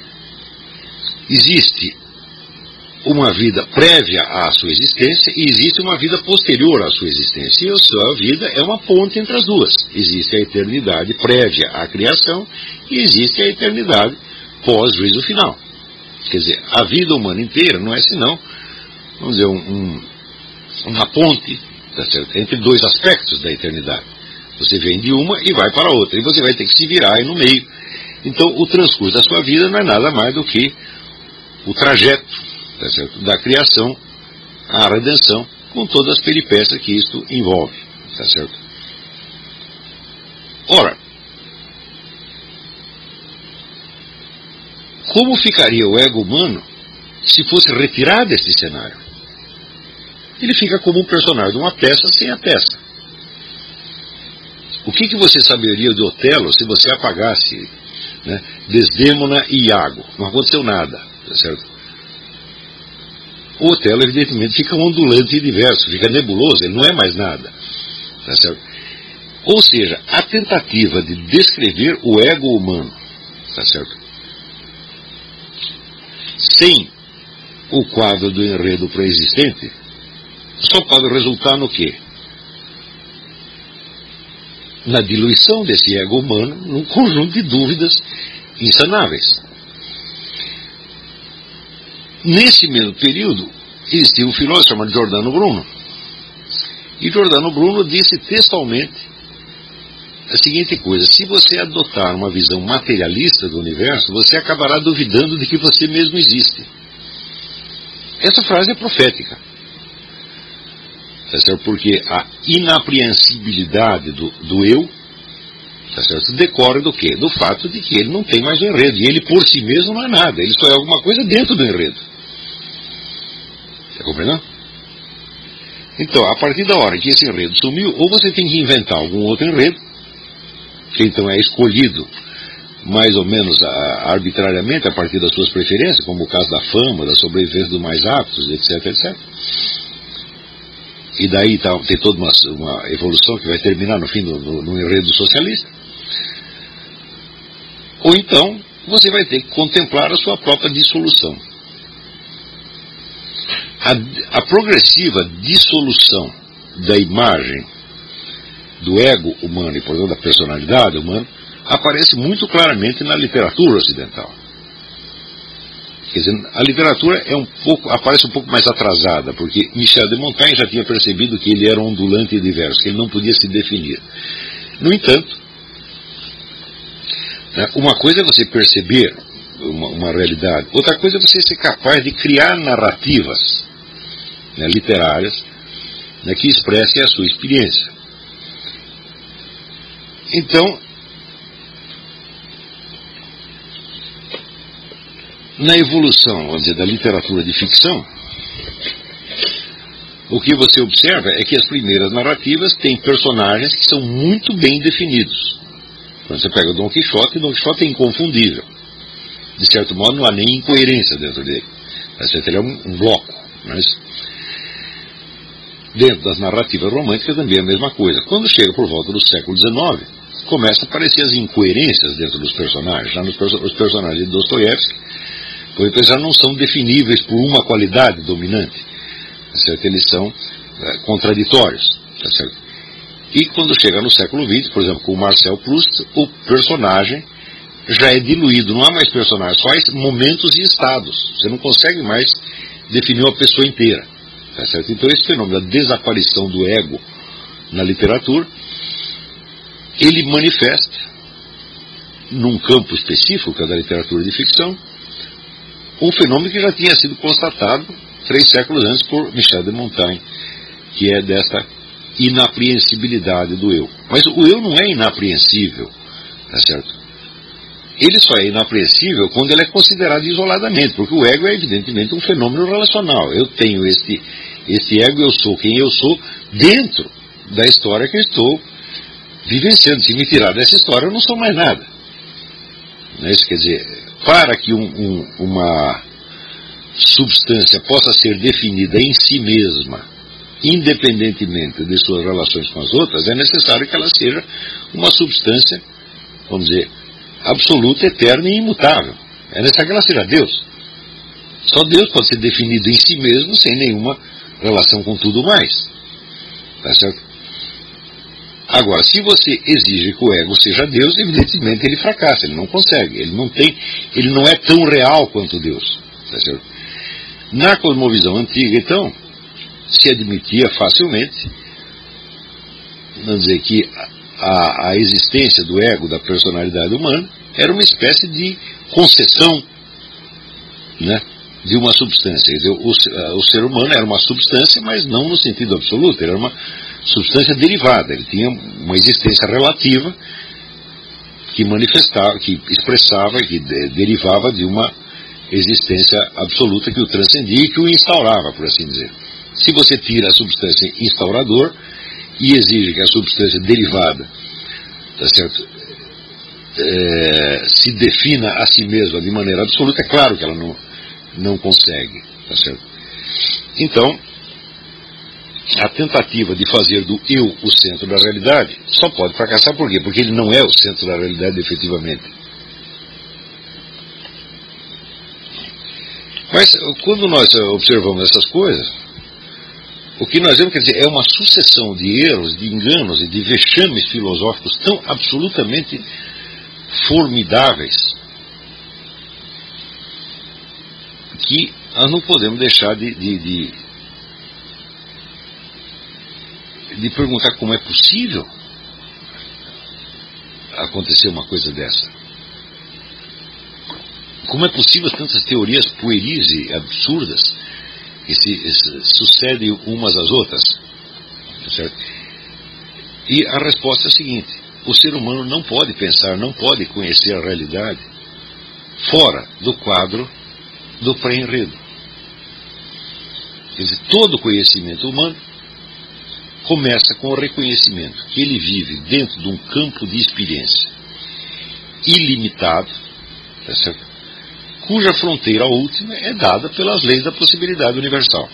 S1: existe uma vida prévia à sua existência e existe uma vida posterior à sua existência. E a sua vida é uma ponte entre as duas. Existe a eternidade prévia à criação e existe a eternidade pós-juízo final. Quer dizer, a vida humana inteira não é senão, vamos dizer, um, um, uma ponte, tá certo? Entre dois aspectos da eternidade. Você vem de uma e vai para a outra. E você vai ter que se virar aí no meio. Então, o transcurso da sua vida não é nada mais do que o trajeto, tá certo? Da criação à redenção, com todas as peripécias que isto envolve, tá certo? Ora, como ficaria o ego humano se fosse retirado deste cenário? Ele fica como um personagem de uma peça sem a peça. O que, que você saberia de Otelo se você apagasse, né, Desdémona e Iago? Não aconteceu nada, tá certo? O Otelo, evidentemente, fica ondulante e diverso, fica nebuloso, ele não é mais nada, tá certo? Ou seja, a tentativa de descrever o ego humano, tá certo? Sem o quadro do enredo pré-existente, só pode resultar no quê? Na diluição desse ego humano num conjunto de dúvidas insanáveis. Nesse mesmo período, existia um filósofo chamado Giordano Bruno. E Giordano Bruno disse textualmente a seguinte coisa: se você adotar uma visão materialista do universo, você acabará duvidando de que você mesmo existe. Essa frase é profética. Tá certo? Porque a inapreensibilidade do, do eu, tá certo? Decorre do quê? Do fato de que ele não tem mais o enredo. E ele por si mesmo não é nada. Ele só é alguma coisa dentro do enredo. Está compreendendo? Então, a partir da hora que esse enredo sumiu, ou você tem que inventar algum outro enredo, que então é escolhido mais ou menos a, arbitrariamente a partir das suas preferências, como o caso da fama, da sobrevivência dos mais aptos, etc, etcétera. E daí tá, tem toda uma, uma evolução que vai terminar no fim do, no, no enredo socialista. Ou então, você vai ter que contemplar a sua própria dissolução. A, a progressiva dissolução da imagem do ego humano e, portanto, da personalidade humana aparece muito claramente na literatura ocidental. Quer dizer, a literatura é um pouco, aparece um pouco mais atrasada, porque Michel de Montaigne já tinha percebido que ele era ondulante e diverso, que ele não podia se definir. No entanto, né, uma coisa é você perceber uma, uma realidade. Outra coisa é você ser capaz de criar narrativas, né, literárias, né, que expressem a sua experiência. Então, na evolução, vamos dizer, da literatura de ficção, o que você observa é que as primeiras narrativas têm personagens que são muito bem definidos. Quando você pega o Dom Quixote, o Dom Quixote é inconfundível. De certo modo, não há nem incoerência dentro dele. Ele é um, um bloco. Mas dentro das narrativas românticas também é a mesma coisa. Quando chega por volta do século dezenove, começam a aparecer as incoerências dentro dos personagens. Já nos perso- os personagens de Dostoiévski, por exemplo, já não são definíveis por uma qualidade dominante. Tá certo? Eles são é, contraditórios. Tá certo? E quando chega no século vinte, por exemplo, com o Marcel Proust, o personagem já é diluído, não há mais personagens, só há momentos e estados. Você não consegue mais definir uma pessoa inteira. Tá certo? Então esse fenômeno da desaparição do ego na literatura, ele manifesta, num campo específico, que é da literatura de ficção, um fenômeno que já tinha sido constatado três séculos antes por Michel de Montaigne, que é desta inapreensibilidade do eu. Mas o eu não é inapreensível, tá certo? Ele só é inapreensível quando ele é considerado isoladamente, porque o ego é evidentemente um fenômeno relacional. Eu tenho este, este ego, eu sou quem eu sou, dentro da história que eu estou vivenciando. Se me tirar dessa história, eu não sou mais nada. Não é isso? Quer dizer, para que um, um, uma substância possa ser definida em si mesma, independentemente de suas relações com as outras, é necessário que ela seja uma substância, vamos dizer, absoluta, eterna e imutável. É necessário que ela seja Deus. Só Deus pode ser definido em si mesmo sem nenhuma relação com tudo mais. Tá certo? Agora, se você exige que o ego seja Deus, evidentemente ele fracassa, ele não consegue, ele não tem, ele não é tão real quanto Deus. Tá certo? Na cosmovisão antiga, então, se admitia facilmente, vamos dizer que a, a existência do ego, da personalidade humana, era uma espécie de concessão, né, de uma substância. Quer dizer, o, o ser humano era uma substância, mas não no sentido absoluto, era uma substância derivada. Ele tinha uma existência relativa que manifestava, que expressava, que de, derivava de uma existência absoluta que o transcendia e que o instaurava, por assim dizer. Se você tira a substância instaurador e exige que a substância derivada, tá certo, é, se defina a si mesma de maneira absoluta, é claro que ela não, não consegue. Tá certo? Então, a tentativa de fazer do eu o centro da realidade só pode fracassar. Por quê? Porque ele não é o centro da realidade efetivamente. Mas quando nós observamos essas coisas, o que nós vemos, quer dizer, é uma sucessão de erros, de enganos e de vexames filosóficos tão absolutamente formidáveis que nós não podemos deixar de, de, de, de perguntar como é possível acontecer uma coisa dessa. Como é possível tantas teorias pueris e absurdas que se, se sucedem umas às outras? Certo? E a resposta é a seguinte: o ser humano não pode pensar, não pode conhecer a realidade fora do quadro do pré-enredo. Quer dizer, todo conhecimento humano começa com o reconhecimento que ele vive dentro de um campo de experiência ilimitado, tá certo? Cuja fronteira última é dada pelas leis da possibilidade universal.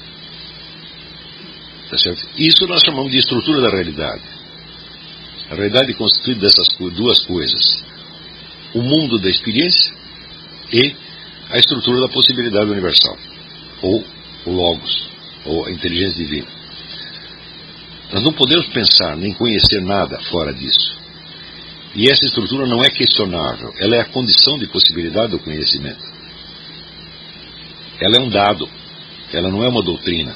S1: Tá certo? Isso nós chamamos de estrutura da realidade. A realidade é constituída dessas duas coisas: o mundo da experiência e a estrutura da possibilidade universal, ou o Logos, ou a inteligência divina. Nós não podemos pensar nem conhecer nada fora disso. E essa estrutura não é questionável, ela é a condição de possibilidade do conhecimento. Ela é um dado, ela não é uma doutrina.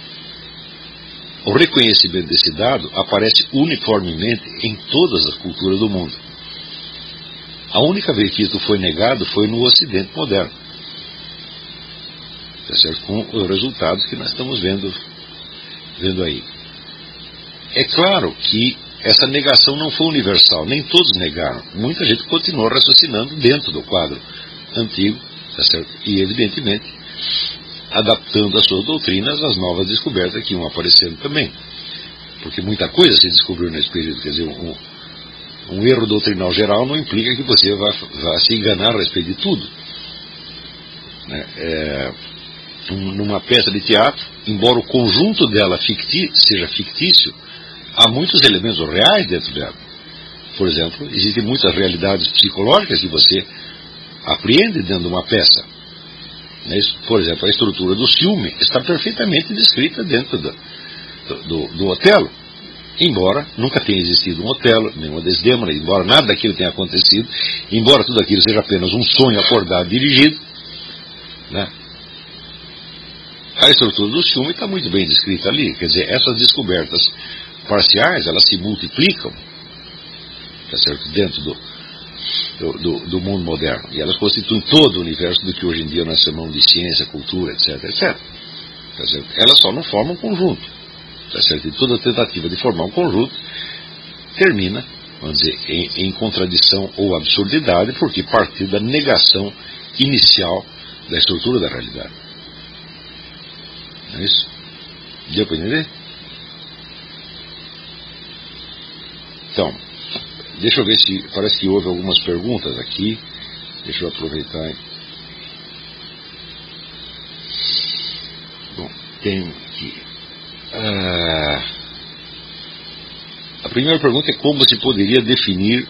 S1: O reconhecimento desse dado aparece uniformemente em todas as culturas do mundo. A única vez que isso foi negado foi no Ocidente moderno. Tá certo? Com os resultados que nós estamos vendo, vendo aí. É claro que essa negação não foi universal, nem todos negaram. Muita gente continuou raciocinando dentro do quadro antigo, tá certo? E evidentemente adaptando as suas doutrinas às novas descobertas que iam aparecendo também. Porque muita coisa se descobriu nesse período. Quer dizer, um, um erro doutrinal geral não implica que você vá, vá se enganar a respeito de tudo. Né? É, um, numa peça de teatro, embora o conjunto dela ficti, seja fictício, há muitos elementos reais dentro dela. Por exemplo, existem muitas realidades psicológicas que você apreende dentro de uma peça. Por exemplo, a estrutura do ciúme está perfeitamente descrita dentro do, do, do Otelo. Embora nunca tenha existido um Otelo, nenhuma Desdémona, embora nada daquilo tenha acontecido, embora tudo aquilo seja apenas um sonho acordado dirigido, né? A estrutura do ciúme está muito bem descrita ali. Quer dizer, essas descobertas parciais, elas se multiplicam, tá certo? Dentro do, do, do, do mundo moderno. E elas constituem todo o universo do que hoje em dia nós chamamos de ciência, cultura, etc, etcétera. Tá certo? Elas só não formam um conjunto. Tá certo? E toda tentativa de formar um conjunto termina, vamos dizer, em, em contradição ou absurdidade, porque partiu da negação inicial da estrutura da realidade. Não é isso? Deu para entender? Então, deixa eu ver se... Parece que houve algumas perguntas aqui. Deixa eu aproveitar. Bom, tem aqui... Ah, a primeira pergunta é como se poderia definir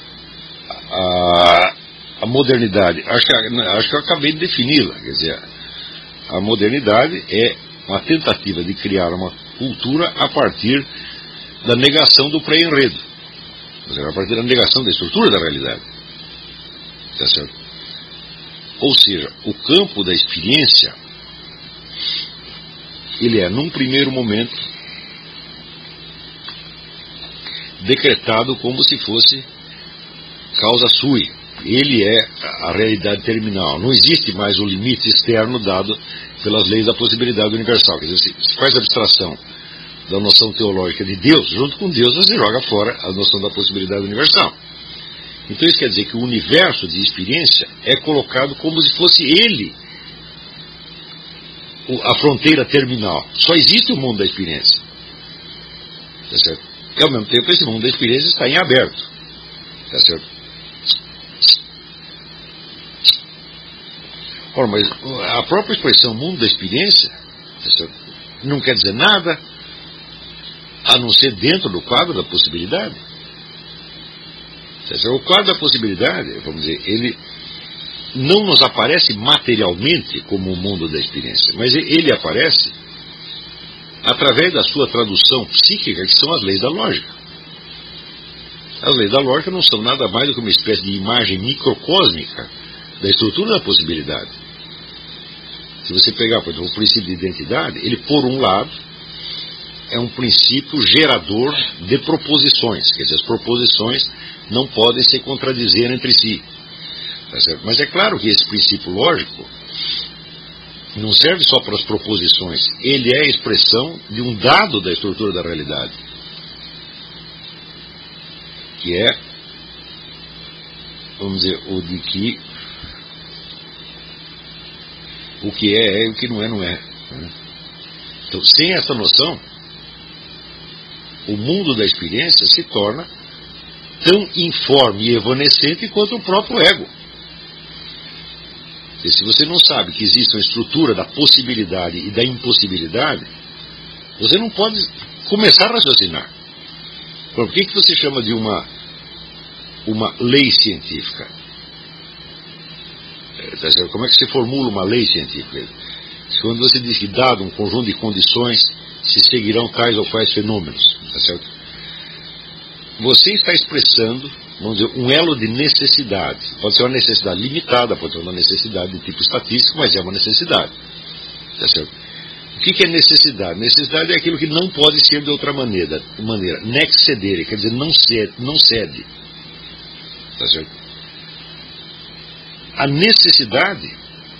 S1: a, a modernidade. Acho que, acho que eu acabei de defini-la. Quer dizer, a modernidade é uma tentativa de criar uma cultura a partir da negação do pré-enredo. A partir da negação da estrutura da realidade. Tá certo? Ou seja, o campo da experiência, ele é, num primeiro momento, decretado como se fosse causa sui. Ele é a realidade terminal. Não existe mais o limite externo dado pelas leis da possibilidade universal. Quer dizer, se faz abstração da noção teológica de Deus, junto com Deus você joga fora a noção da possibilidade universal. Então isso quer dizer que o universo de experiência é colocado como se fosse ele a fronteira terminal. Só existe o mundo da experiência. Tá certo? E ao mesmo tempo esse mundo da experiência está em aberto. Tá certo? Ora, mas a própria expressão mundo da experiência, tá certo? Não quer dizer nada a não ser dentro do quadro da possibilidade. O quadro da possibilidade, vamos dizer, ele não nos aparece materialmente como o mundo da experiência, mas ele aparece através da sua tradução psíquica, que são as leis da lógica. As leis da lógica não são nada mais do que uma espécie de imagem microcósmica da estrutura da possibilidade. Se você pegar, por exemplo, o princípio de identidade, ele, por um lado, é um princípio gerador de proposições. Quer dizer, as proposições não podem se contradizer entre si. Tá certo? Mas é claro que esse princípio lógico não serve só para as proposições. Ele é a expressão de um dado da estrutura da realidade. Que é, vamos dizer, o de que o que é é e o que não é, não é. Então, sem essa noção, o mundo da experiência se torna tão informe e evanescente quanto o próprio ego. E se você não sabe que existe uma estrutura da possibilidade e da impossibilidade, você não pode começar a raciocinar. Por que que você chama de uma, uma lei científica? Como é que se formula uma lei científica? Quando você diz que, dado um conjunto de condições, se seguirão tais ou quais fenômenos. Tá certo? Você está expressando, vamos dizer, um elo de necessidade. Pode ser uma necessidade limitada, pode ser uma necessidade de tipo estatístico, mas é uma necessidade. Tá certo? O que é necessidade? Necessidade é aquilo que não pode ser de outra maneira. maneira. Nex cedere, quer dizer, não cede. Não cede. Tá certo? a necessidade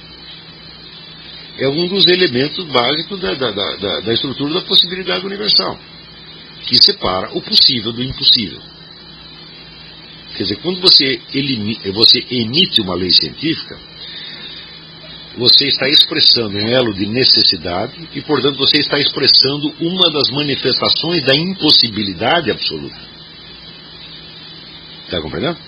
S1: é um dos elementos básicos da, da, da, da estrutura da possibilidade universal, que separa o possível do impossível. Quer dizer, quando você, elimina, você emite uma lei científica, você está expressando um elo de necessidade e, portanto, você está expressando uma das manifestações da impossibilidade absoluta. Está compreendendo?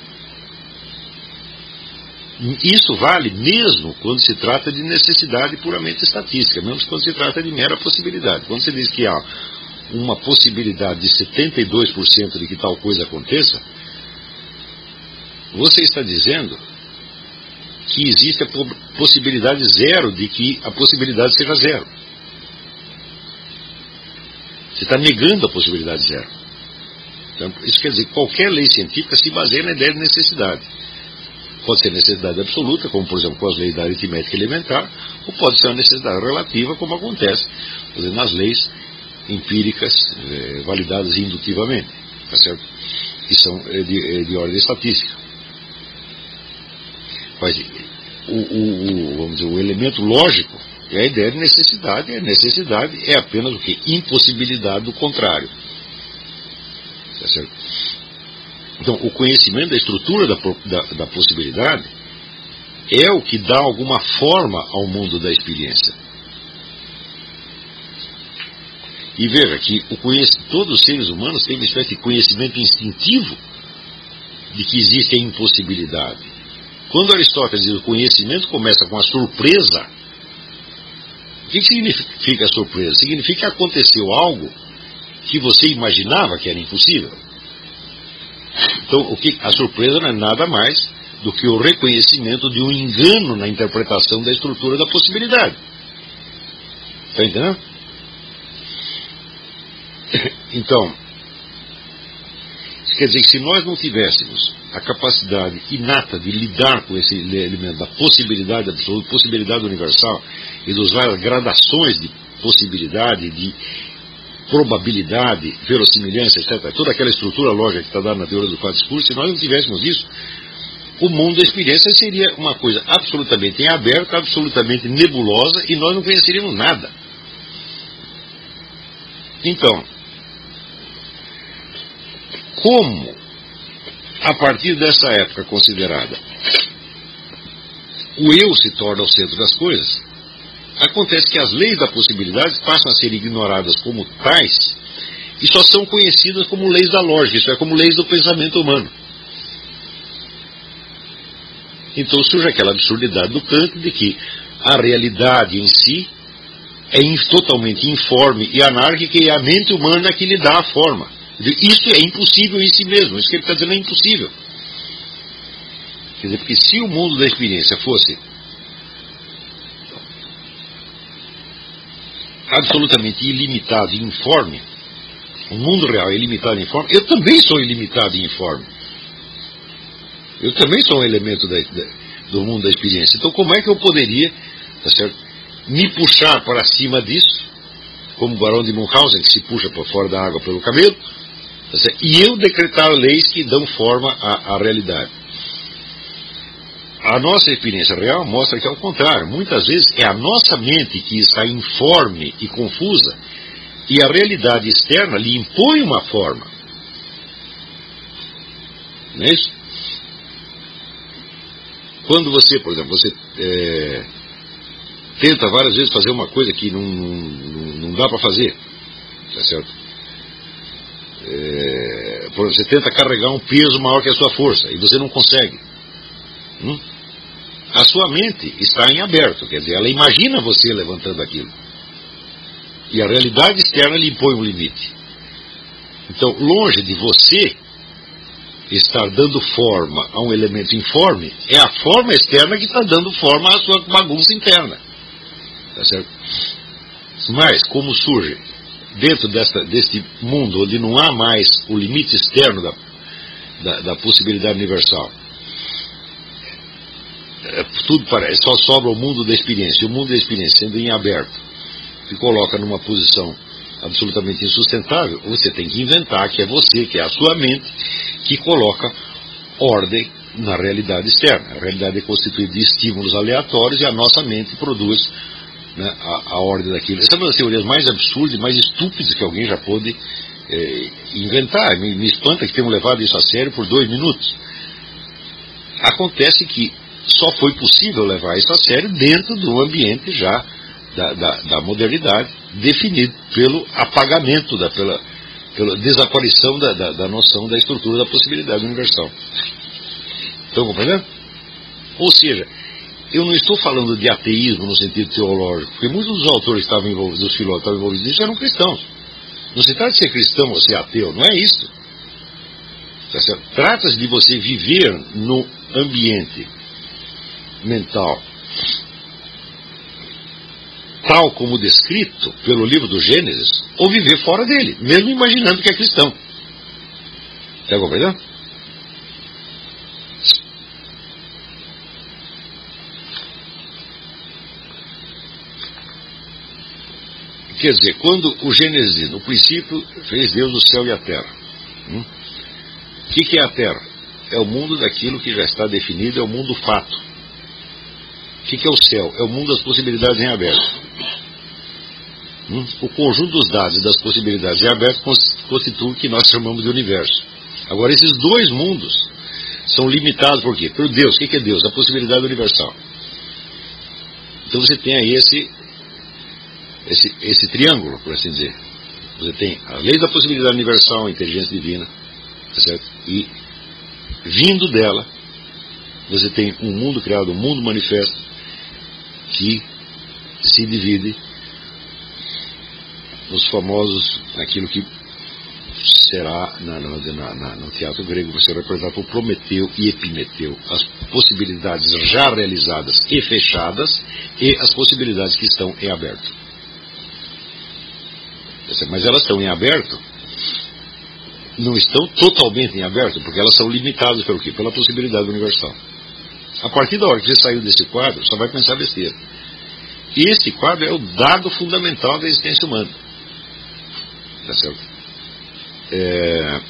S1: Isso vale mesmo quando se trata de necessidade puramente estatística, mesmo quando se trata de mera possibilidade. Quando você diz que há uma possibilidade de setenta e dois por cento de que tal coisa aconteça, você está dizendo que existe a possibilidade zero de que a possibilidade seja zero. Você está negando a possibilidade zero. Então, isso quer dizer que qualquer lei científica se baseia na ideia de necessidade. Pode ser necessidade absoluta, como por exemplo com as leis da aritmética elementar, ou pode ser uma necessidade relativa, como acontece por exemplo, nas leis empíricas eh, validadas indutivamente, tá certo? Que são eh, de, de ordem estatística. Mas o, o, o, vamos dizer, o elemento lógico é a ideia de necessidade, e a necessidade é apenas o que? Impossibilidade do contrário. Tá certo? Então, o conhecimento da estrutura da, da, da possibilidade é o que dá alguma forma ao mundo da experiência. E veja que o todos os seres humanos têm uma espécie de conhecimento instintivo de que existe a impossibilidade. Quando Aristóteles diz que o conhecimento começa com a surpresa, o que significa a surpresa? Significa que aconteceu algo que você imaginava que era impossível. Então, o que, a surpresa não é nada mais do que o reconhecimento de um engano na interpretação da estrutura da possibilidade. Está entendendo? Então, isso quer dizer que se nós não tivéssemos a capacidade inata de lidar com esse elemento da possibilidade absoluta, possibilidade universal, e das várias gradações de possibilidade, de probabilidade, verossimilhança, etcétera, toda aquela estrutura lógica que está dada na teoria do quadro escuro, se nós não tivéssemos isso, o mundo da experiência seria uma coisa absolutamente em aberto, absolutamente nebulosa, e nós não conheceríamos nada. Então, como, a partir dessa época considerada, o eu se torna o centro das coisas, acontece que as leis da possibilidade passam a ser ignoradas como tais e só são conhecidas como leis da lógica, isso é, como leis do pensamento humano. Então surge aquela absurdidade do Kant de que a realidade em si é totalmente informe e anárquica e a mente humana que lhe dá a forma. Isso é impossível em si mesmo, isso que ele está dizendo é impossível. Quer dizer, porque se o mundo da experiência fosse absolutamente ilimitado e informe, o mundo real é ilimitado e informe, eu também sou ilimitado e informe. Eu também sou um elemento da, da, do mundo da experiência. Então como é que eu poderia, tá certo, me puxar para cima disso, como o Barão de Munchausen, que se puxa para fora da água pelo cabelo, tá certo, e eu decretar leis que dão forma à, à realidade? A nossa experiência real mostra que, ao contrário, muitas vezes é a nossa mente que está informe e confusa, e a realidade externa lhe impõe uma forma. Não é isso? Quando você, por exemplo, você é, tenta várias vezes fazer uma coisa que não, não, não dá para fazer, tá certo? É, por exemplo, você tenta carregar um peso maior que a sua força, e você não consegue. Hum? A sua mente está em aberto, quer dizer, ela imagina você levantando aquilo. E a realidade externa lhe impõe um limite. Então, longe de você estar dando forma a um elemento informe, é a forma externa que está dando forma à sua bagunça interna. Tá certo? Mas, como surge dentro desta, deste mundo onde não há mais o limite externo da, da, da possibilidade universal, é, tudo parece, só sobra o mundo da experiência. E o mundo da experiência, sendo em aberto, que coloca numa posição absolutamente insustentável, você tem que inventar que é você, que é a sua mente, que coloca ordem na realidade externa. A realidade é constituída de estímulos aleatórios e a nossa mente produz, né, a, a ordem daquilo. Essa é uma das teorias mais absurdas e mais estúpidas que alguém já pôde é, inventar. Me, me espanta que tenham levado isso a sério por dois minutos. Acontece que só foi possível levar isso a sério dentro do ambiente já da, da, da modernidade, definido pelo apagamento, da, pela, pela desaparição da, da, da noção da estrutura da possibilidade universal. Estão compreendendo? Ou seja, eu não estou falando de ateísmo no sentido teológico, porque muitos dos autores que estavam envolvidos, dos filósofos que estavam envolvidos nisso, eram cristãos. Não se trata de ser cristão ou ser ateu, não é isso. Trata-se de você viver no ambiente mental tal como descrito pelo livro do Gênesis, ou viver fora dele, mesmo imaginando que é cristão. Está compreendendo? Quer dizer, quando o Gênesis diz, no princípio fez Deus o céu e a terra. Hum? O que, que é a terra? É o mundo daquilo que já está definido, é o mundo fato. O que, que é o céu? É o mundo das possibilidades em aberto. Hum? O conjunto dos dados e das possibilidades em aberto constitui o que nós chamamos de universo. Agora, esses dois mundos são limitados por quê? Por Deus. O que, que é Deus? A possibilidade universal. Então você tem aí esse, esse, esse triângulo, por assim dizer. Você tem a lei da possibilidade universal, a inteligência divina, tá certo? E vindo dela, você tem um mundo criado, um mundo manifesto, que se divide nos famosos, naquilo que será, na, na, na, no teatro grego, você vai representar por Prometeu e Epimeteu, as possibilidades já realizadas e fechadas, e as possibilidades que estão em aberto. Mas elas estão em aberto, não estão totalmente em aberto, porque elas são limitadas pelo quê? Pela possibilidade universal. A partir da hora que você saiu desse quadro, só vai pensar besteira. E este quadro é o dado fundamental da existência humana. Tá certo? É...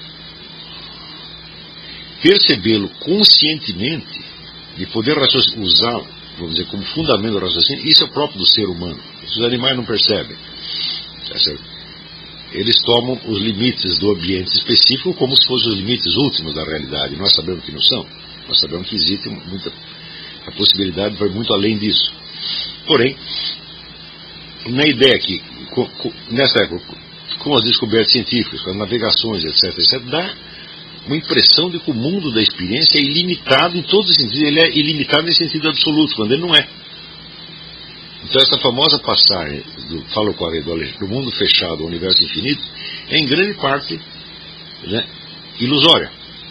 S1: Percebê-lo conscientemente e poder usá-lo, vamos dizer, como fundamento do raciocínio, isso é próprio do ser humano. Os animais não percebem. Tá certo? Eles tomam os limites do ambiente específico como se fossem os limites últimos da realidade. Nós sabemos que não são. Nós sabemos que existe muita... A possibilidade vai muito além disso. Porém, na ideia que, nessa época, com as descobertas científicas, com as navegações, etc, etcétera, dá uma impressão de que o mundo da experiência é ilimitado em todos os sentidos. Ele é ilimitado em sentido absoluto, quando ele não é. Então essa famosa passagem do Fala o Corredor do mundo fechado ao universo infinito é em grande parte, né, ilusória.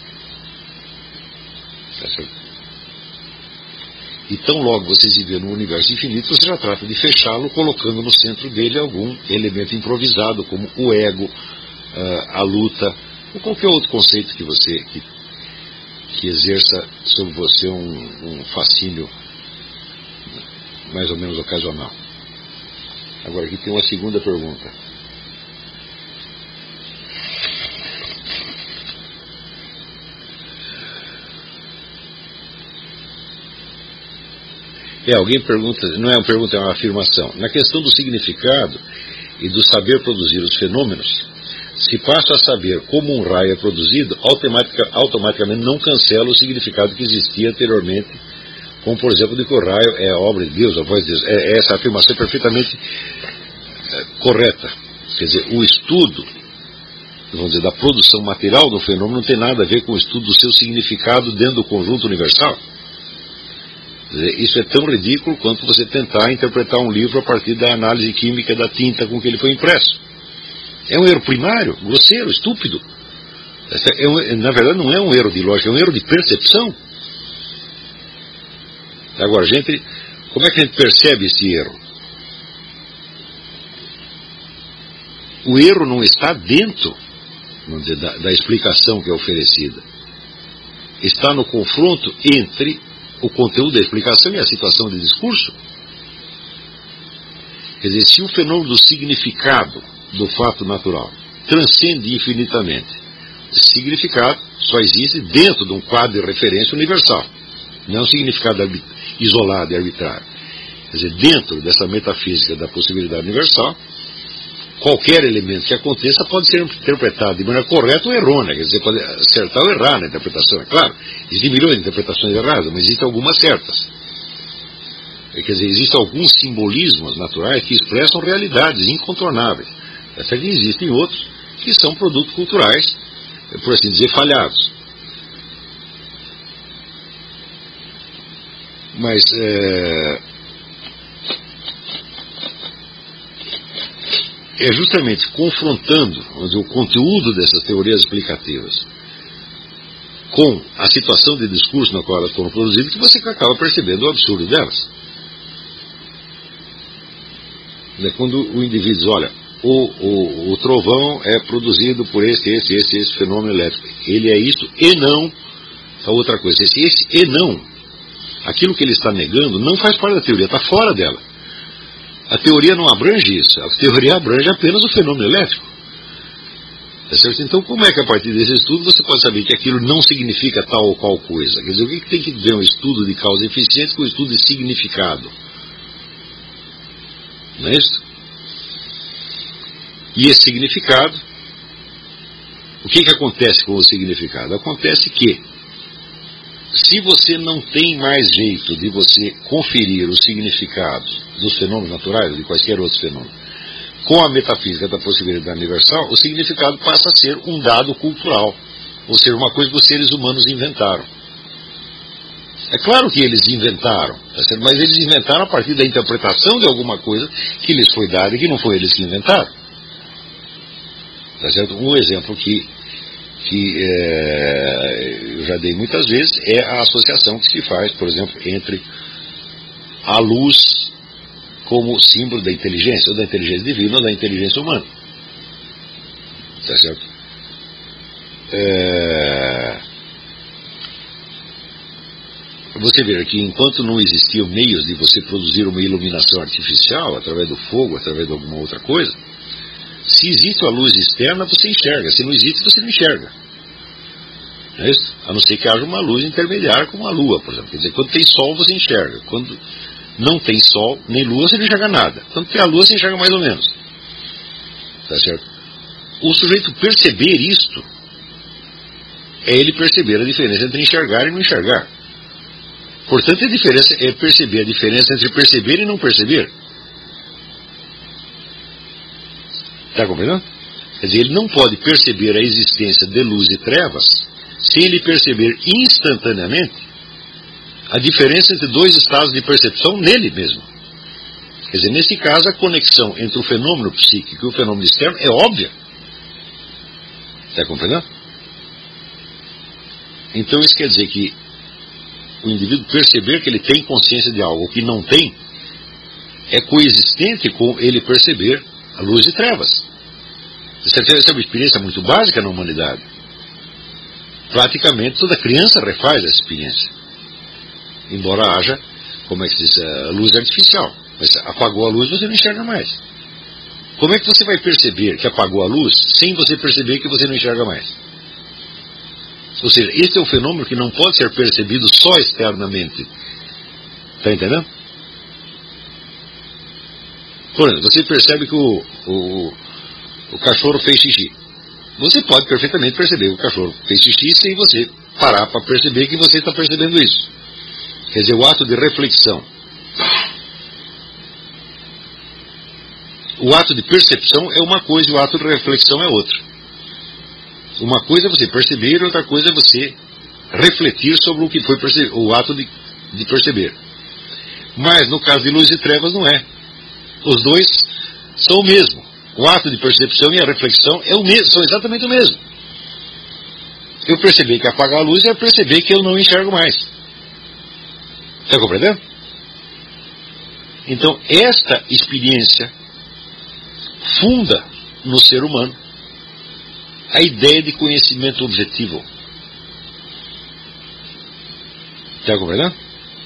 S1: Tá certo? E tão logo você se vê no universo infinito, você já trata de fechá-lo colocando no centro dele algum elemento improvisado, como o ego, a luta, ou qualquer outro conceito que você que, que exerça sobre você um, um fascínio mais ou menos ocasional. Agora aqui tem uma segunda pergunta. É, alguém pergunta, não é uma pergunta, é uma afirmação. Na questão do significado e do saber produzir os fenômenos, se passa a saber como um raio é produzido, automatica, automaticamente não cancela o significado que existia anteriormente, como por exemplo de que o raio é obra de Deus, a voz de Deus. É, essa afirmação é perfeitamente é, correta. Quer dizer, o estudo, vamos dizer, da produção material do fenômeno não tem nada a ver com o estudo do seu significado dentro do conjunto universal. Isso é tão ridículo quanto você tentar interpretar um livro a partir da análise química da tinta com que ele foi impresso. É um erro primário, grosseiro, estúpido. É um, na verdade não é um erro de lógica, é um erro de percepção. Agora, gente, como é que a gente percebe esse erro? O erro não está dentro, vamos dizer, da, da explicação que é oferecida. Está no confronto entre o conteúdo da explicação e a situação de discurso. Quer dizer, se o fenômeno do significado do fato natural transcende infinitamente significado só existe dentro de um quadro de referência universal, não é um significado isolado e arbitrário. Quer dizer, dentro dessa metafísica da possibilidade universal, qualquer elemento que aconteça pode ser interpretado de maneira correta ou errônea, quer dizer, pode acertar ou errar na interpretação, é claro. Existem milhões de interpretações erradas, mas existem algumas certas. Quer dizer, existem alguns simbolismos naturais que expressam realidades incontornáveis. Até que existem outros que são produtos culturais, por assim dizer, falhados. Mas é, é justamente confrontando, vamos dizer, o conteúdo dessas teorias explicativas com a situação de discurso na qual elas foram produzidas que você acaba percebendo o absurdo delas. Quando o indivíduo diz, olha, o, o, o trovão é produzido por esse, esse, esse, esse fenômeno elétrico. Ele é isso e não a outra coisa. Esse, esse e não, aquilo que ele está negando, não faz parte da teoria, está fora dela. A teoria não abrange isso. A teoria abrange apenas o fenômeno elétrico. Tá certo? Então, como é que a partir desse estudo você pode saber que aquilo não significa tal ou qual coisa? Quer dizer, o que, que tem que ver um estudo de causa eficiente com um estudo de significado? Não é isso? E esse significado, o que, que acontece com o significado? Acontece que, se você não tem mais jeito de você conferir o significado dos fenômenos naturais, ou de quaisquer outros fenômenos, com a metafísica da possibilidade universal, o significado passa a ser um dado cultural, ou seja, uma coisa que os seres humanos inventaram. É claro que eles inventaram, tá certo? Mas eles inventaram a partir da interpretação de alguma coisa que lhes foi dada e que não foi eles que inventaram. Tá certo? Um exemplo que, que é, eu já dei muitas vezes é a associação que se faz, por exemplo, entre a luz como símbolo da inteligência, ou da inteligência divina, ou da inteligência humana. Tá certo? É... Você vê que enquanto não existiam meios de você produzir uma iluminação artificial, através do fogo, através de alguma outra coisa, se existe a luz externa, você enxerga. Se não existe, você não enxerga. Não é isso? A não ser que haja uma luz intermediária, como a lua, por exemplo. Quer dizer, quando tem sol, você enxerga. Quando não tem sol, nem lua, você não enxerga nada. Quando tem a lua, você enxerga mais ou menos. Tá certo? O sujeito perceber isto, é ele perceber a diferença entre enxergar e não enxergar. Portanto, a diferença é perceber a diferença entre perceber e não perceber. Está compreendendo? Quer dizer, ele não pode perceber a existência de luz e trevas sem ele perceber instantaneamente a diferença entre dois estados de percepção nele mesmo. Quer dizer, nesse caso, a conexão entre o fenômeno psíquico e o fenômeno externo é óbvia. Está compreendendo? Então, isso quer dizer que o indivíduo perceber que ele tem consciência de algo que não tem é coexistente com ele perceber a luz e trevas. Essa é uma experiência muito básica na humanidade. Praticamente toda criança refaz essa experiência. Embora haja, como é que se diz, a luz artificial. Mas apagou a luz, você não enxerga mais. Como é que você vai perceber que apagou a luz sem você perceber que você não enxerga mais? Ou seja, este é um fenômeno que não pode ser percebido só externamente. Está entendendo? Por exemplo, você percebe que o, o, o cachorro fez xixi. Você pode perfeitamente perceber que o cachorro fez xixi sem você parar para perceber que você está percebendo isso. Quer dizer, o ato de reflexão. O ato de percepção é uma coisa e o ato de reflexão é outra. Uma coisa é você perceber e outra coisa é você refletir sobre o que foi o ato de, de perceber. Mas no caso de luz e trevas não é. Os dois são o mesmo. O ato de percepção e a reflexão é o mesmo, são exatamente o mesmo. Eu perceber que apagar a luz é perceber que eu não enxergo mais. Está compreendendo? Então, esta experiência funda no ser humano a ideia de conhecimento objetivo. Está compreendendo?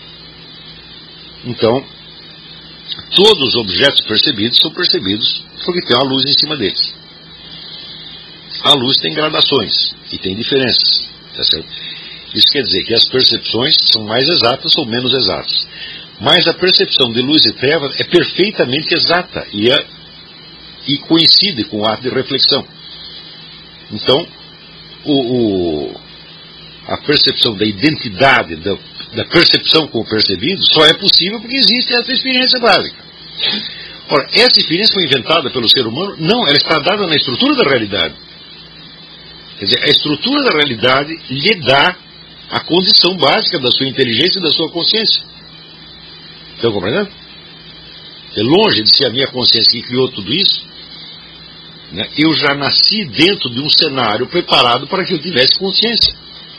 S1: Então, todos os objetos percebidos são percebidos porque tem uma luz em cima deles. a luz tem gradações e tem diferenças, tá certo? Isso quer dizer que as percepções são mais exatas ou menos exatas. Mas a percepção de luz e trevas é perfeitamente exata e, é, e coincide com o ato de reflexão. Então, o, o, a percepção da identidade, da, da percepção com o percebido, só é possível porque existe essa experiência básica. Ora, essa experiência foi inventada pelo ser humano? Não, ela está dada na estrutura da realidade. Quer dizer, a estrutura da realidade lhe dá a condição básica da sua inteligência e da sua consciência. Estão compreendendo? É longe de ser a minha consciência que criou tudo isso. Né? Eu já nasci dentro de um cenário preparado para que eu tivesse consciência.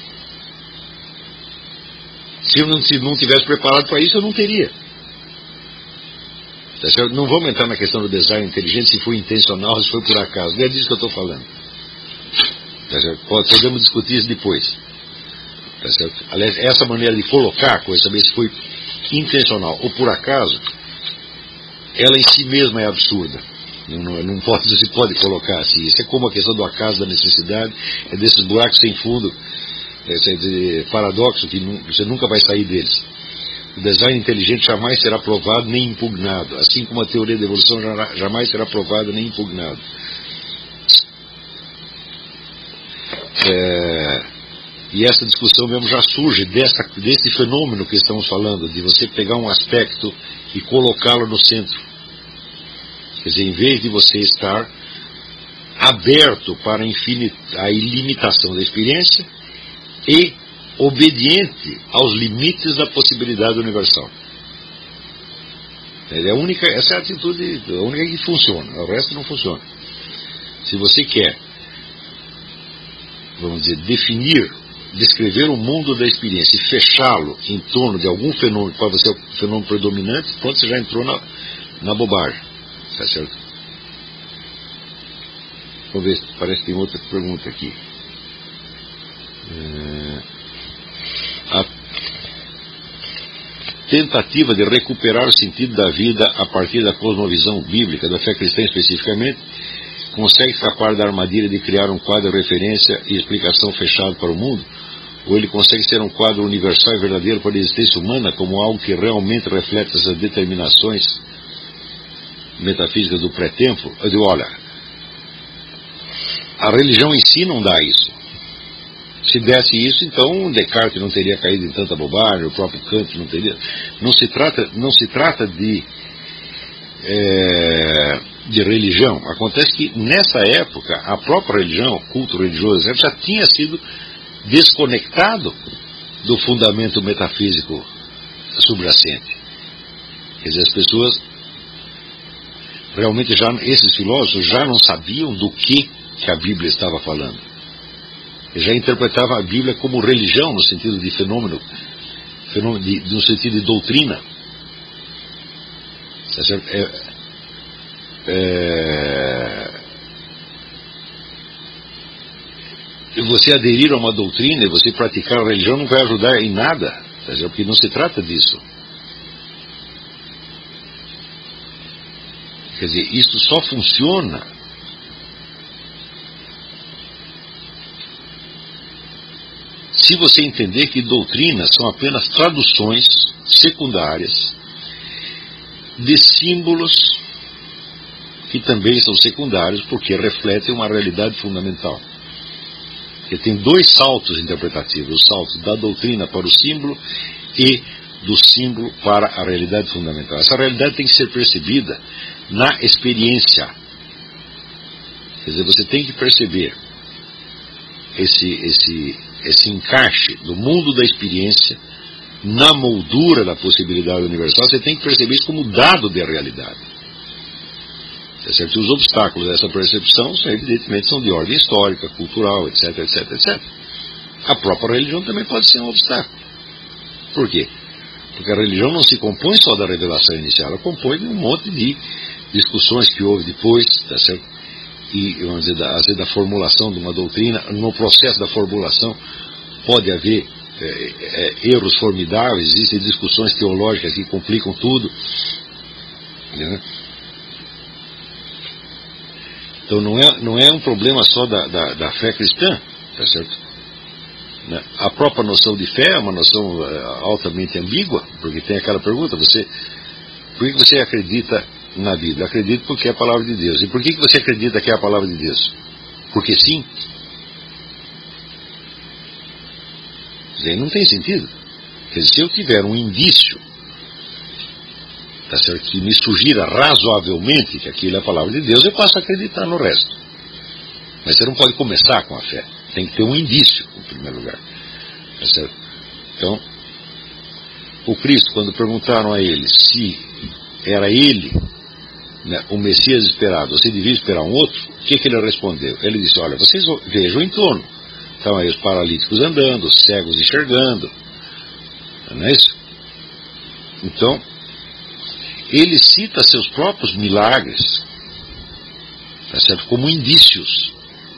S1: Se eu não, se não tivesse preparado para isso, eu não teria. Não vamos entrar na questão do design inteligente, se foi intencional ou se foi por acaso. Não é disso que eu estou falando. Podemos discutir isso depois. Tá certo? Aliás, essa maneira de colocar a coisa, saber se foi intencional ou por acaso, ela em si mesma é absurda. Não, não pode, não se pode colocar assim. Isso é como a questão do acaso, da necessidade, é desses buracos sem fundo, esse paradoxo que você nunca vai sair deles. O design inteligente jamais será provado nem impugnado, assim como a teoria da evolução jamais será provada nem impugnada. É... E essa discussão mesmo já surge dessa, desse fenômeno que estamos falando, de você pegar um aspecto e colocá-lo no centro. Quer dizer, em vez de você estar aberto para a ilimitação da experiência e obediente aos limites da possibilidade universal. É a única, essa é a atitude, a única que funciona, o resto não funciona. Se você quer, vamos dizer, definir, descrever o mundo da experiência e fechá-lo em torno de algum fenômeno que pode ser o fenômeno predominante, pronto, você já entrou na, na bobagem. Tá certo? Vamos ver, parece que tem outra pergunta aqui. É, a tentativa de recuperar o sentido da vida a partir da cosmovisão bíblica, da fé cristã especificamente, consegue escapar da armadilha de criar um quadro de referência e explicação fechado para o mundo? Ou ele consegue ser um quadro universal e verdadeiro para a existência humana, como algo que realmente reflete essas determinações metafísicas do pré-tempo? Eu digo, olha, a religião em si não dá isso. Se desse isso, então Descartes não teria caído em tanta bobagem, o próprio Kant não teria. Não se trata, não se trata de, é, de religião. Acontece que nessa época, a própria religião, o culto religioso, já tinha sido desconectado do fundamento metafísico subyacente. Quer dizer, as pessoas realmente já, esses filósofos já não sabiam do que, que a Bíblia estava falando. Eles já interpretavam a Bíblia como religião, no sentido de fenômeno, fenômeno de, no sentido de doutrina. É, é, você aderir a uma doutrina e você praticar a religião não vai ajudar em nada, porque não se trata disso. Quer dizer, isso só funciona se você entender que doutrinas são apenas traduções secundárias de símbolos que também são secundários porque refletem uma realidade fundamental. Porque tem dois saltos interpretativos, o salto da doutrina para o símbolo e do símbolo para a realidade fundamental. Essa realidade tem que ser percebida na experiência. Quer dizer, você tem que perceber esse, esse, esse encaixe do mundo da experiência na moldura da possibilidade universal. Você tem que perceber isso como dado da realidade. Tá certo? E os obstáculos dessa percepção, evidentemente, são de ordem histórica, cultural, etc, etc, etcétera. A própria religião também pode ser um obstáculo. Por quê? Porque a religião não se compõe só da revelação inicial, ela compõe de um monte de discussões que houve depois, tá certo? E, vamos dizer, da, às vezes, da formulação de uma doutrina. No processo da formulação pode haver é, é, erros formidáveis, existem discussões teológicas que complicam tudo, né? Então não é, não é um problema só da, da, da fé cristã, tá certo? Né? A própria noção de fé é uma noção uh, altamente ambígua, porque tem aquela pergunta, você, por que você acredita na Bíblia? Acredito porque é a palavra de Deus. E por que você acredita que é a palavra de Deus? Porque sim? Isso aí não tem sentido. Quer dizer, se eu tiver um indício, tá certo, que me sugira razoavelmente que aquilo é a palavra de Deus, eu passo a acreditar no resto. Mas você não pode começar com a fé. Tem que ter um indício, em primeiro lugar. Tá certo? Então, o Cristo, quando perguntaram a ele se era ele, né, o Messias esperado, você devia esperar um outro, o que, que ele respondeu? Ele disse, olha, vocês vejam em torno. Estão aí os paralíticos andando, os cegos enxergando. Não é isso? Então, ele cita seus próprios milagres, tá certo? Como indícios.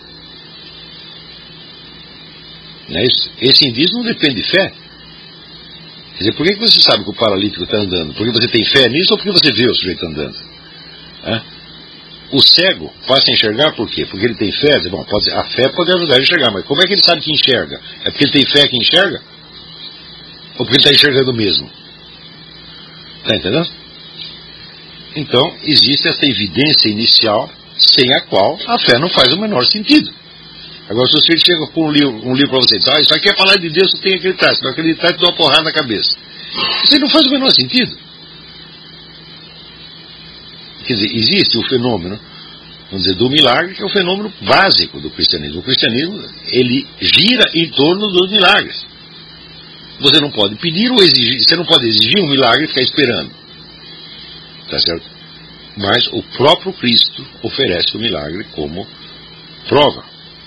S1: Não é isso? Esse indício não depende de fé. Quer dizer, por que você sabe que o paralítico está andando? Porque você tem fé nisso ou porque você vê o sujeito andando? É? O cego passa a enxergar por quê? Porque ele tem fé? Bom, pode, a fé pode ajudar a enxergar, mas como é que ele sabe que enxerga? É porque ele tem fé que enxerga? Ou porque ele está enxergando mesmo? Está entendendo? Então, existe essa evidência inicial sem a qual a fé não faz o menor sentido. Agora, se você chega com um livro, um livro para você e diz, ah, isso aqui é falar de Deus, você tem que acreditar. Se não acreditar, te dá uma porrada na cabeça. Isso aí não faz o menor sentido. Quer dizer, existe o fenômeno, vamos dizer, do milagre, que é o fenômeno básico do cristianismo. O cristianismo, ele gira em torno dos milagres. Você não pode pedir ou exigir, você não pode exigir um milagre e ficar esperando. Tá certo? Mas o próprio Cristo oferece o milagre como prova.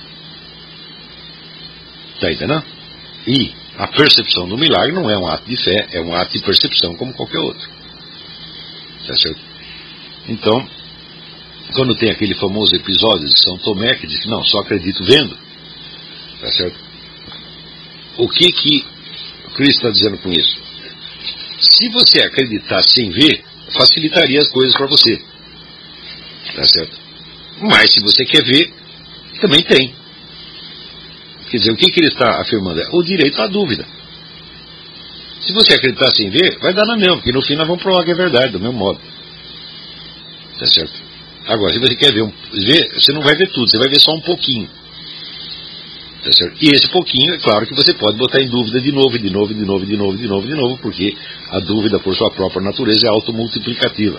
S1: Tá entendendo? E a percepção do milagre não é um ato de fé, é um ato de percepção como qualquer outro. Tá certo? Então, quando tem aquele famoso episódio de São Tomé que diz que não, só acredito vendo, tá certo? O que que Cristo está dizendo com isso? Se você acreditar sem ver, facilitaria as coisas para você, tá certo? Mas se você quer ver, também tem. Quer dizer, o que que ele está afirmando? É o direito à dúvida. Se você acreditar sem ver, vai dar na mesma, porque no fim nós vamos provar que é verdade, do mesmo modo. Tá certo? Agora, se você quer ver, um, ver, você não vai ver tudo, você vai ver só um pouquinho. Tá certo? E esse pouquinho, é claro que você pode botar em dúvida de novo, de novo, de novo, de novo, de novo, de novo, porque a dúvida, por sua própria natureza, é automultiplicativa.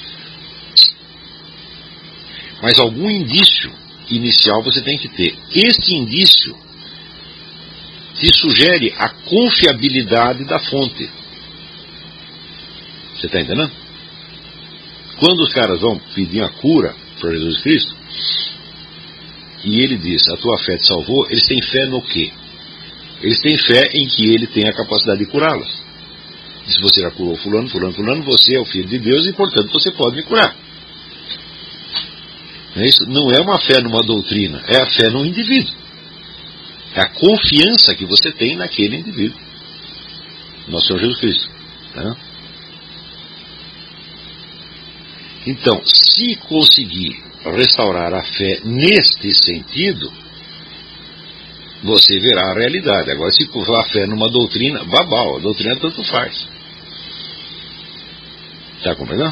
S1: Mas algum indício inicial você tem que ter. Esse indício te sugere a confiabilidade da fonte. Você está entendendo? Quando os caras vão pedir a cura para Jesus Cristo, e ele diz, a tua fé te salvou, eles têm fé no quê? Eles têm fé em que ele tem a capacidade de curá-las. E se você já curou fulano, fulano, fulano, você é o Filho de Deus e, portanto, você pode me curar. Não é isso? Não é uma fé numa doutrina, é a fé no indivíduo. É a confiança que você tem naquele indivíduo. Nosso Senhor Jesus Cristo. Tá? Então, se conseguir restaurar a fé neste sentido, você verá a realidade. Agora, se a fé numa doutrina, babau, a doutrina tanto faz. Está compreendendo?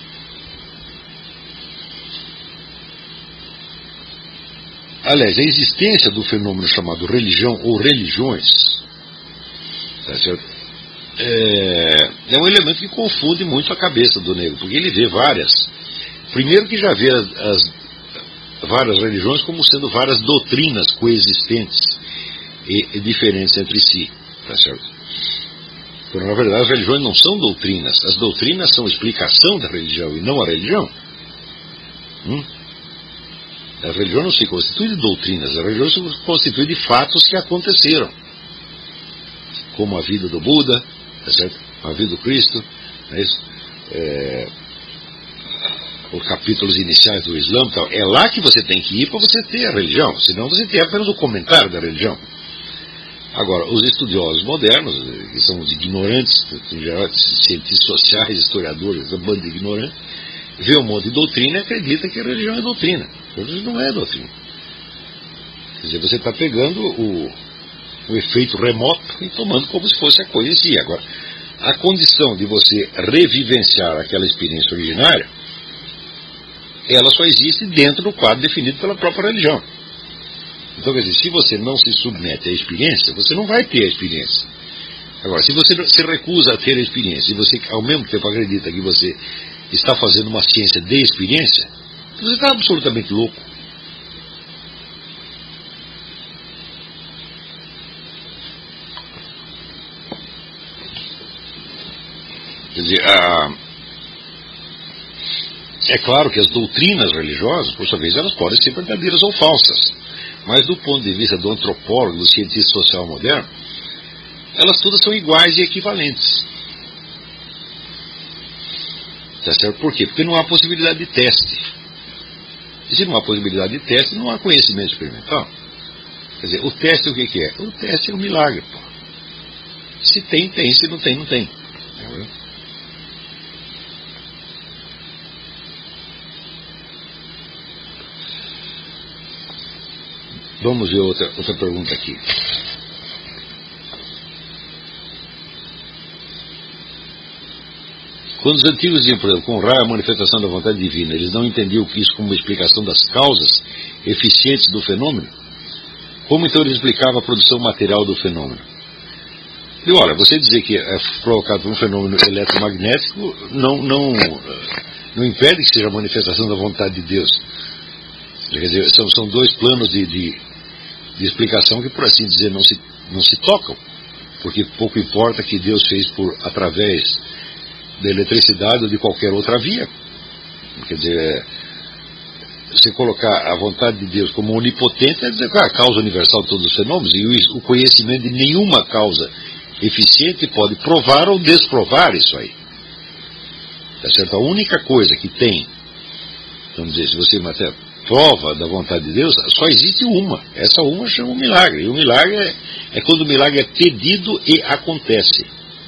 S1: Aliás, a existência do fenômeno chamado religião ou religiões, tá certo? É, é um elemento que confunde muito a cabeça do negro, porque ele vê várias. Primeiro que já vê as, as várias religiões como sendo várias doutrinas coexistentes e, e diferentes entre si, tá certo? Porque, na verdade, as religiões não são doutrinas. As doutrinas são explicação da religião e não a religião. Hum? A religião não se constitui de doutrinas, a religião se constitui de fatos que aconteceram, como a vida do Buda, tá certo? A vida do Cristo, é isso? É, os capítulos iniciais do Islã, tal. É lá que você tem que ir para você ter a religião, senão você tem apenas o comentário da religião. Agora, os estudiosos modernos, que são os ignorantes, em geral, cientistas sociais, historiadores, uma banda de ignorantes, vê um monte de doutrina e acredita que a religião é doutrina. A religião não é doutrina. Quer dizer, você está pegando o, o efeito remoto e tomando como se fosse a coisa em si. Agora, a condição de você revivenciar aquela experiência originária, ela só existe dentro do quadro definido pela própria religião. Então, quer dizer, se você não se submete à experiência, você não vai ter a experiência. Agora, se você se recusa a ter a experiência, e você ao mesmo tempo acredita que você está fazendo uma ciência de experiência, você está absolutamente louco. Quer dizer, a... é claro que as doutrinas religiosas, por sua vez, elas podem ser verdadeiras ou falsas. Mas do ponto de vista do antropólogo, do cientista social moderno, elas todas são iguais e equivalentes. Tá certo? Por quê? Porque não há possibilidade de teste. E se não há possibilidade de teste, não há conhecimento experimental. Quer dizer, o teste o que, que é? O teste é um milagre. Pô. Se tem, tem. Se não tem, não tem. Entendeu? Vamos ver outra, outra pergunta aqui. Quando os antigos diziam, por exemplo, com raio a manifestação da vontade divina, eles não entendiam que isso como uma explicação das causas eficientes do fenômeno? Como então eles explicavam a produção material do fenômeno? E olha, você dizer que é provocado por um fenômeno eletromagnético não, não, não impede que seja a manifestação da vontade de Deus. Quer dizer, são, são dois planos de, de, de explicação que, por assim dizer, não se, não se tocam, porque pouco importa que Deus fez por, através da eletricidade ou de qualquer outra via. Quer dizer, é, você colocar a vontade de Deus como onipotente é dizer que é a causa universal de todos os fenômenos, e o, o conhecimento de nenhuma causa eficiente pode provar ou desprovar isso aí. Tá certo? A única coisa que tem, vamos dizer, se você matar prova da vontade de Deus, só existe uma. Essa uma chama um milagre. E o milagre é, é quando o milagre é pedido e acontece.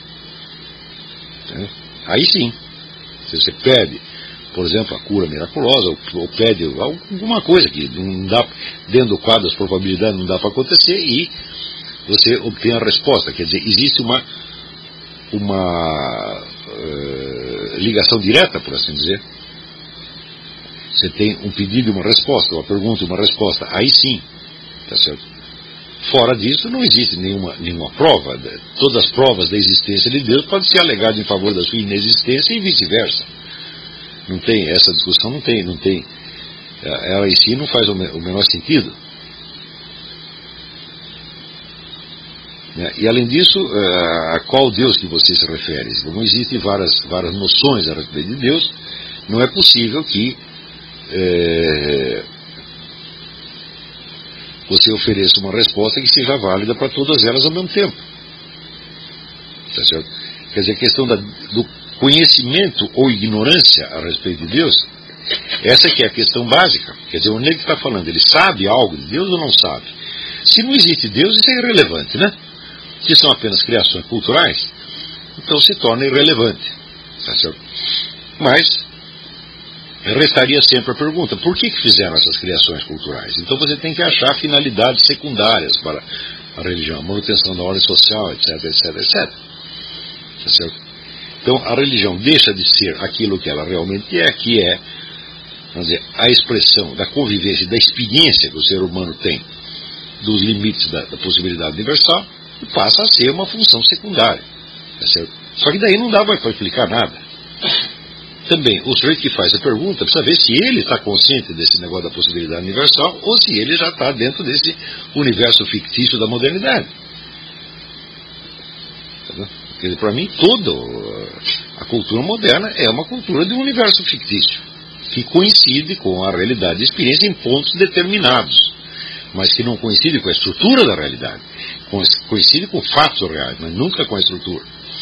S1: É? Aí sim. Se você pede, por exemplo, a cura miraculosa, ou, ou pede alguma coisa que não dá, dentro do quadro das probabilidades não dá para acontecer, e você obtém a resposta. Quer dizer, existe uma, uma uh, ligação direta, por assim dizer. Você tem um pedido e uma resposta, uma pergunta e uma resposta, aí sim, tá certo? Fora disso, não existe nenhuma, nenhuma prova. Todas as provas da existência de Deus podem ser alegadas em favor da sua inexistência e vice-versa. Não tem, essa discussão não tem, não tem. Ela em si não faz o menor sentido. E além disso, a qual Deus que você se refere? Como existem várias, várias noções a respeito de Deus, não é possível que É, você ofereça uma resposta que seja válida para todas elas ao mesmo tempo. Tá certo? Quer dizer, a questão da, do conhecimento ou ignorância a respeito de Deus, essa que é a questão básica. Quer dizer, o negro que está falando, ele sabe algo de Deus ou não sabe? Se não existe Deus, isso é irrelevante, né? Se são apenas criações culturais, então se torna irrelevante. Tá certo? Mas restaria sempre a pergunta, por que que fizeram essas criações culturais? Então você tem que achar finalidades secundárias para a religião, a manutenção da ordem social, etc, etc, etcétera. Tá certo? Então a religião deixa de ser aquilo que ela realmente é, que é, vamos dizer, a expressão da convivência, da experiência que o ser humano tem dos limites da, da possibilidade universal, e passa a ser uma função secundária. Tá certo? Só que daí não dá mais para explicar nada. Também, o sujeito que faz a pergunta precisa ver se ele está consciente desse negócio da possibilidade universal ou se ele já está dentro desse universo fictício da modernidade. Porque, para mim, toda a cultura moderna é uma cultura de um universo fictício, que coincide com a realidade e a experiência em pontos determinados, mas que não coincide com a estrutura da realidade. Coincide com fatos reais, mas nunca com a estrutura.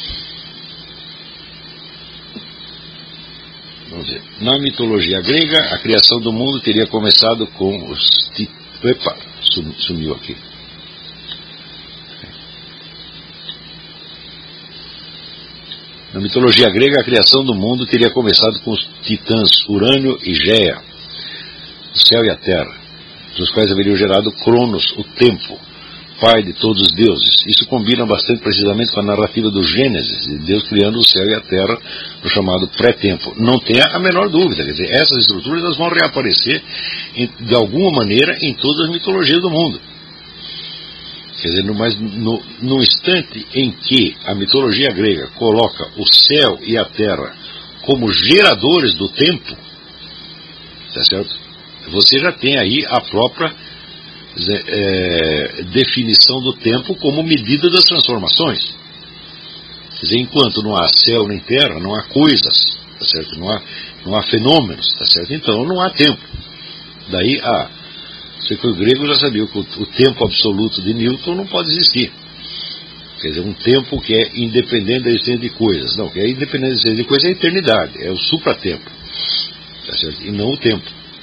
S1: Vamos ver. Na mitologia grega, a criação do mundo teria começado com os... Epa, sumiu aqui. Na mitologia grega, a criação do mundo teria começado com os titãs Urânio e Géia, o céu e a terra, dos quais haveriam gerado Cronos, o tempo, pai de todos os deuses. Isso combina bastante precisamente com a narrativa do Gênesis, de Deus criando o céu e a terra no chamado pré-tempo. Não tenha a menor dúvida, quer dizer, essas estruturas elas vão reaparecer em, de alguma maneira em todas as mitologias do mundo. Quer dizer, no, mas no, no instante em que a mitologia grega coloca o céu e a terra como geradores do tempo, tá certo? Você já tem aí a própria é, definição do tempo como medida das transformações. Quer dizer, enquanto não há céu nem terra, não há coisas, tá certo? Não há, não há fenômenos, tá certo? Então não há tempo. Daí a Você que o grego já sabia que o, o tempo absoluto de Newton não pode existir. Quer dizer, um tempo que é independente da existência de coisas. Não, que é independente da existência de coisas é a eternidade, é o supratempo, tá certo? E não o tempo.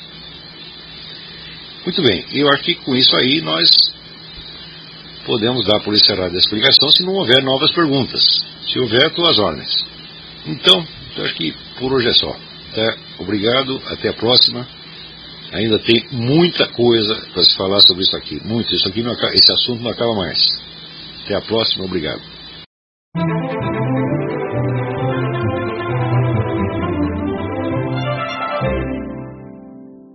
S1: Muito bem, eu acho que com isso aí nós podemos dar por encerrada a explicação se não houver novas perguntas. Se houver, estou às ordens. Então, eu acho que por hoje é só. Tá? Obrigado, até a próxima. Ainda tem muita coisa para se falar sobre isso aqui. Muito. Isso aqui não acaba, esse assunto não acaba mais. Até a próxima. Obrigado.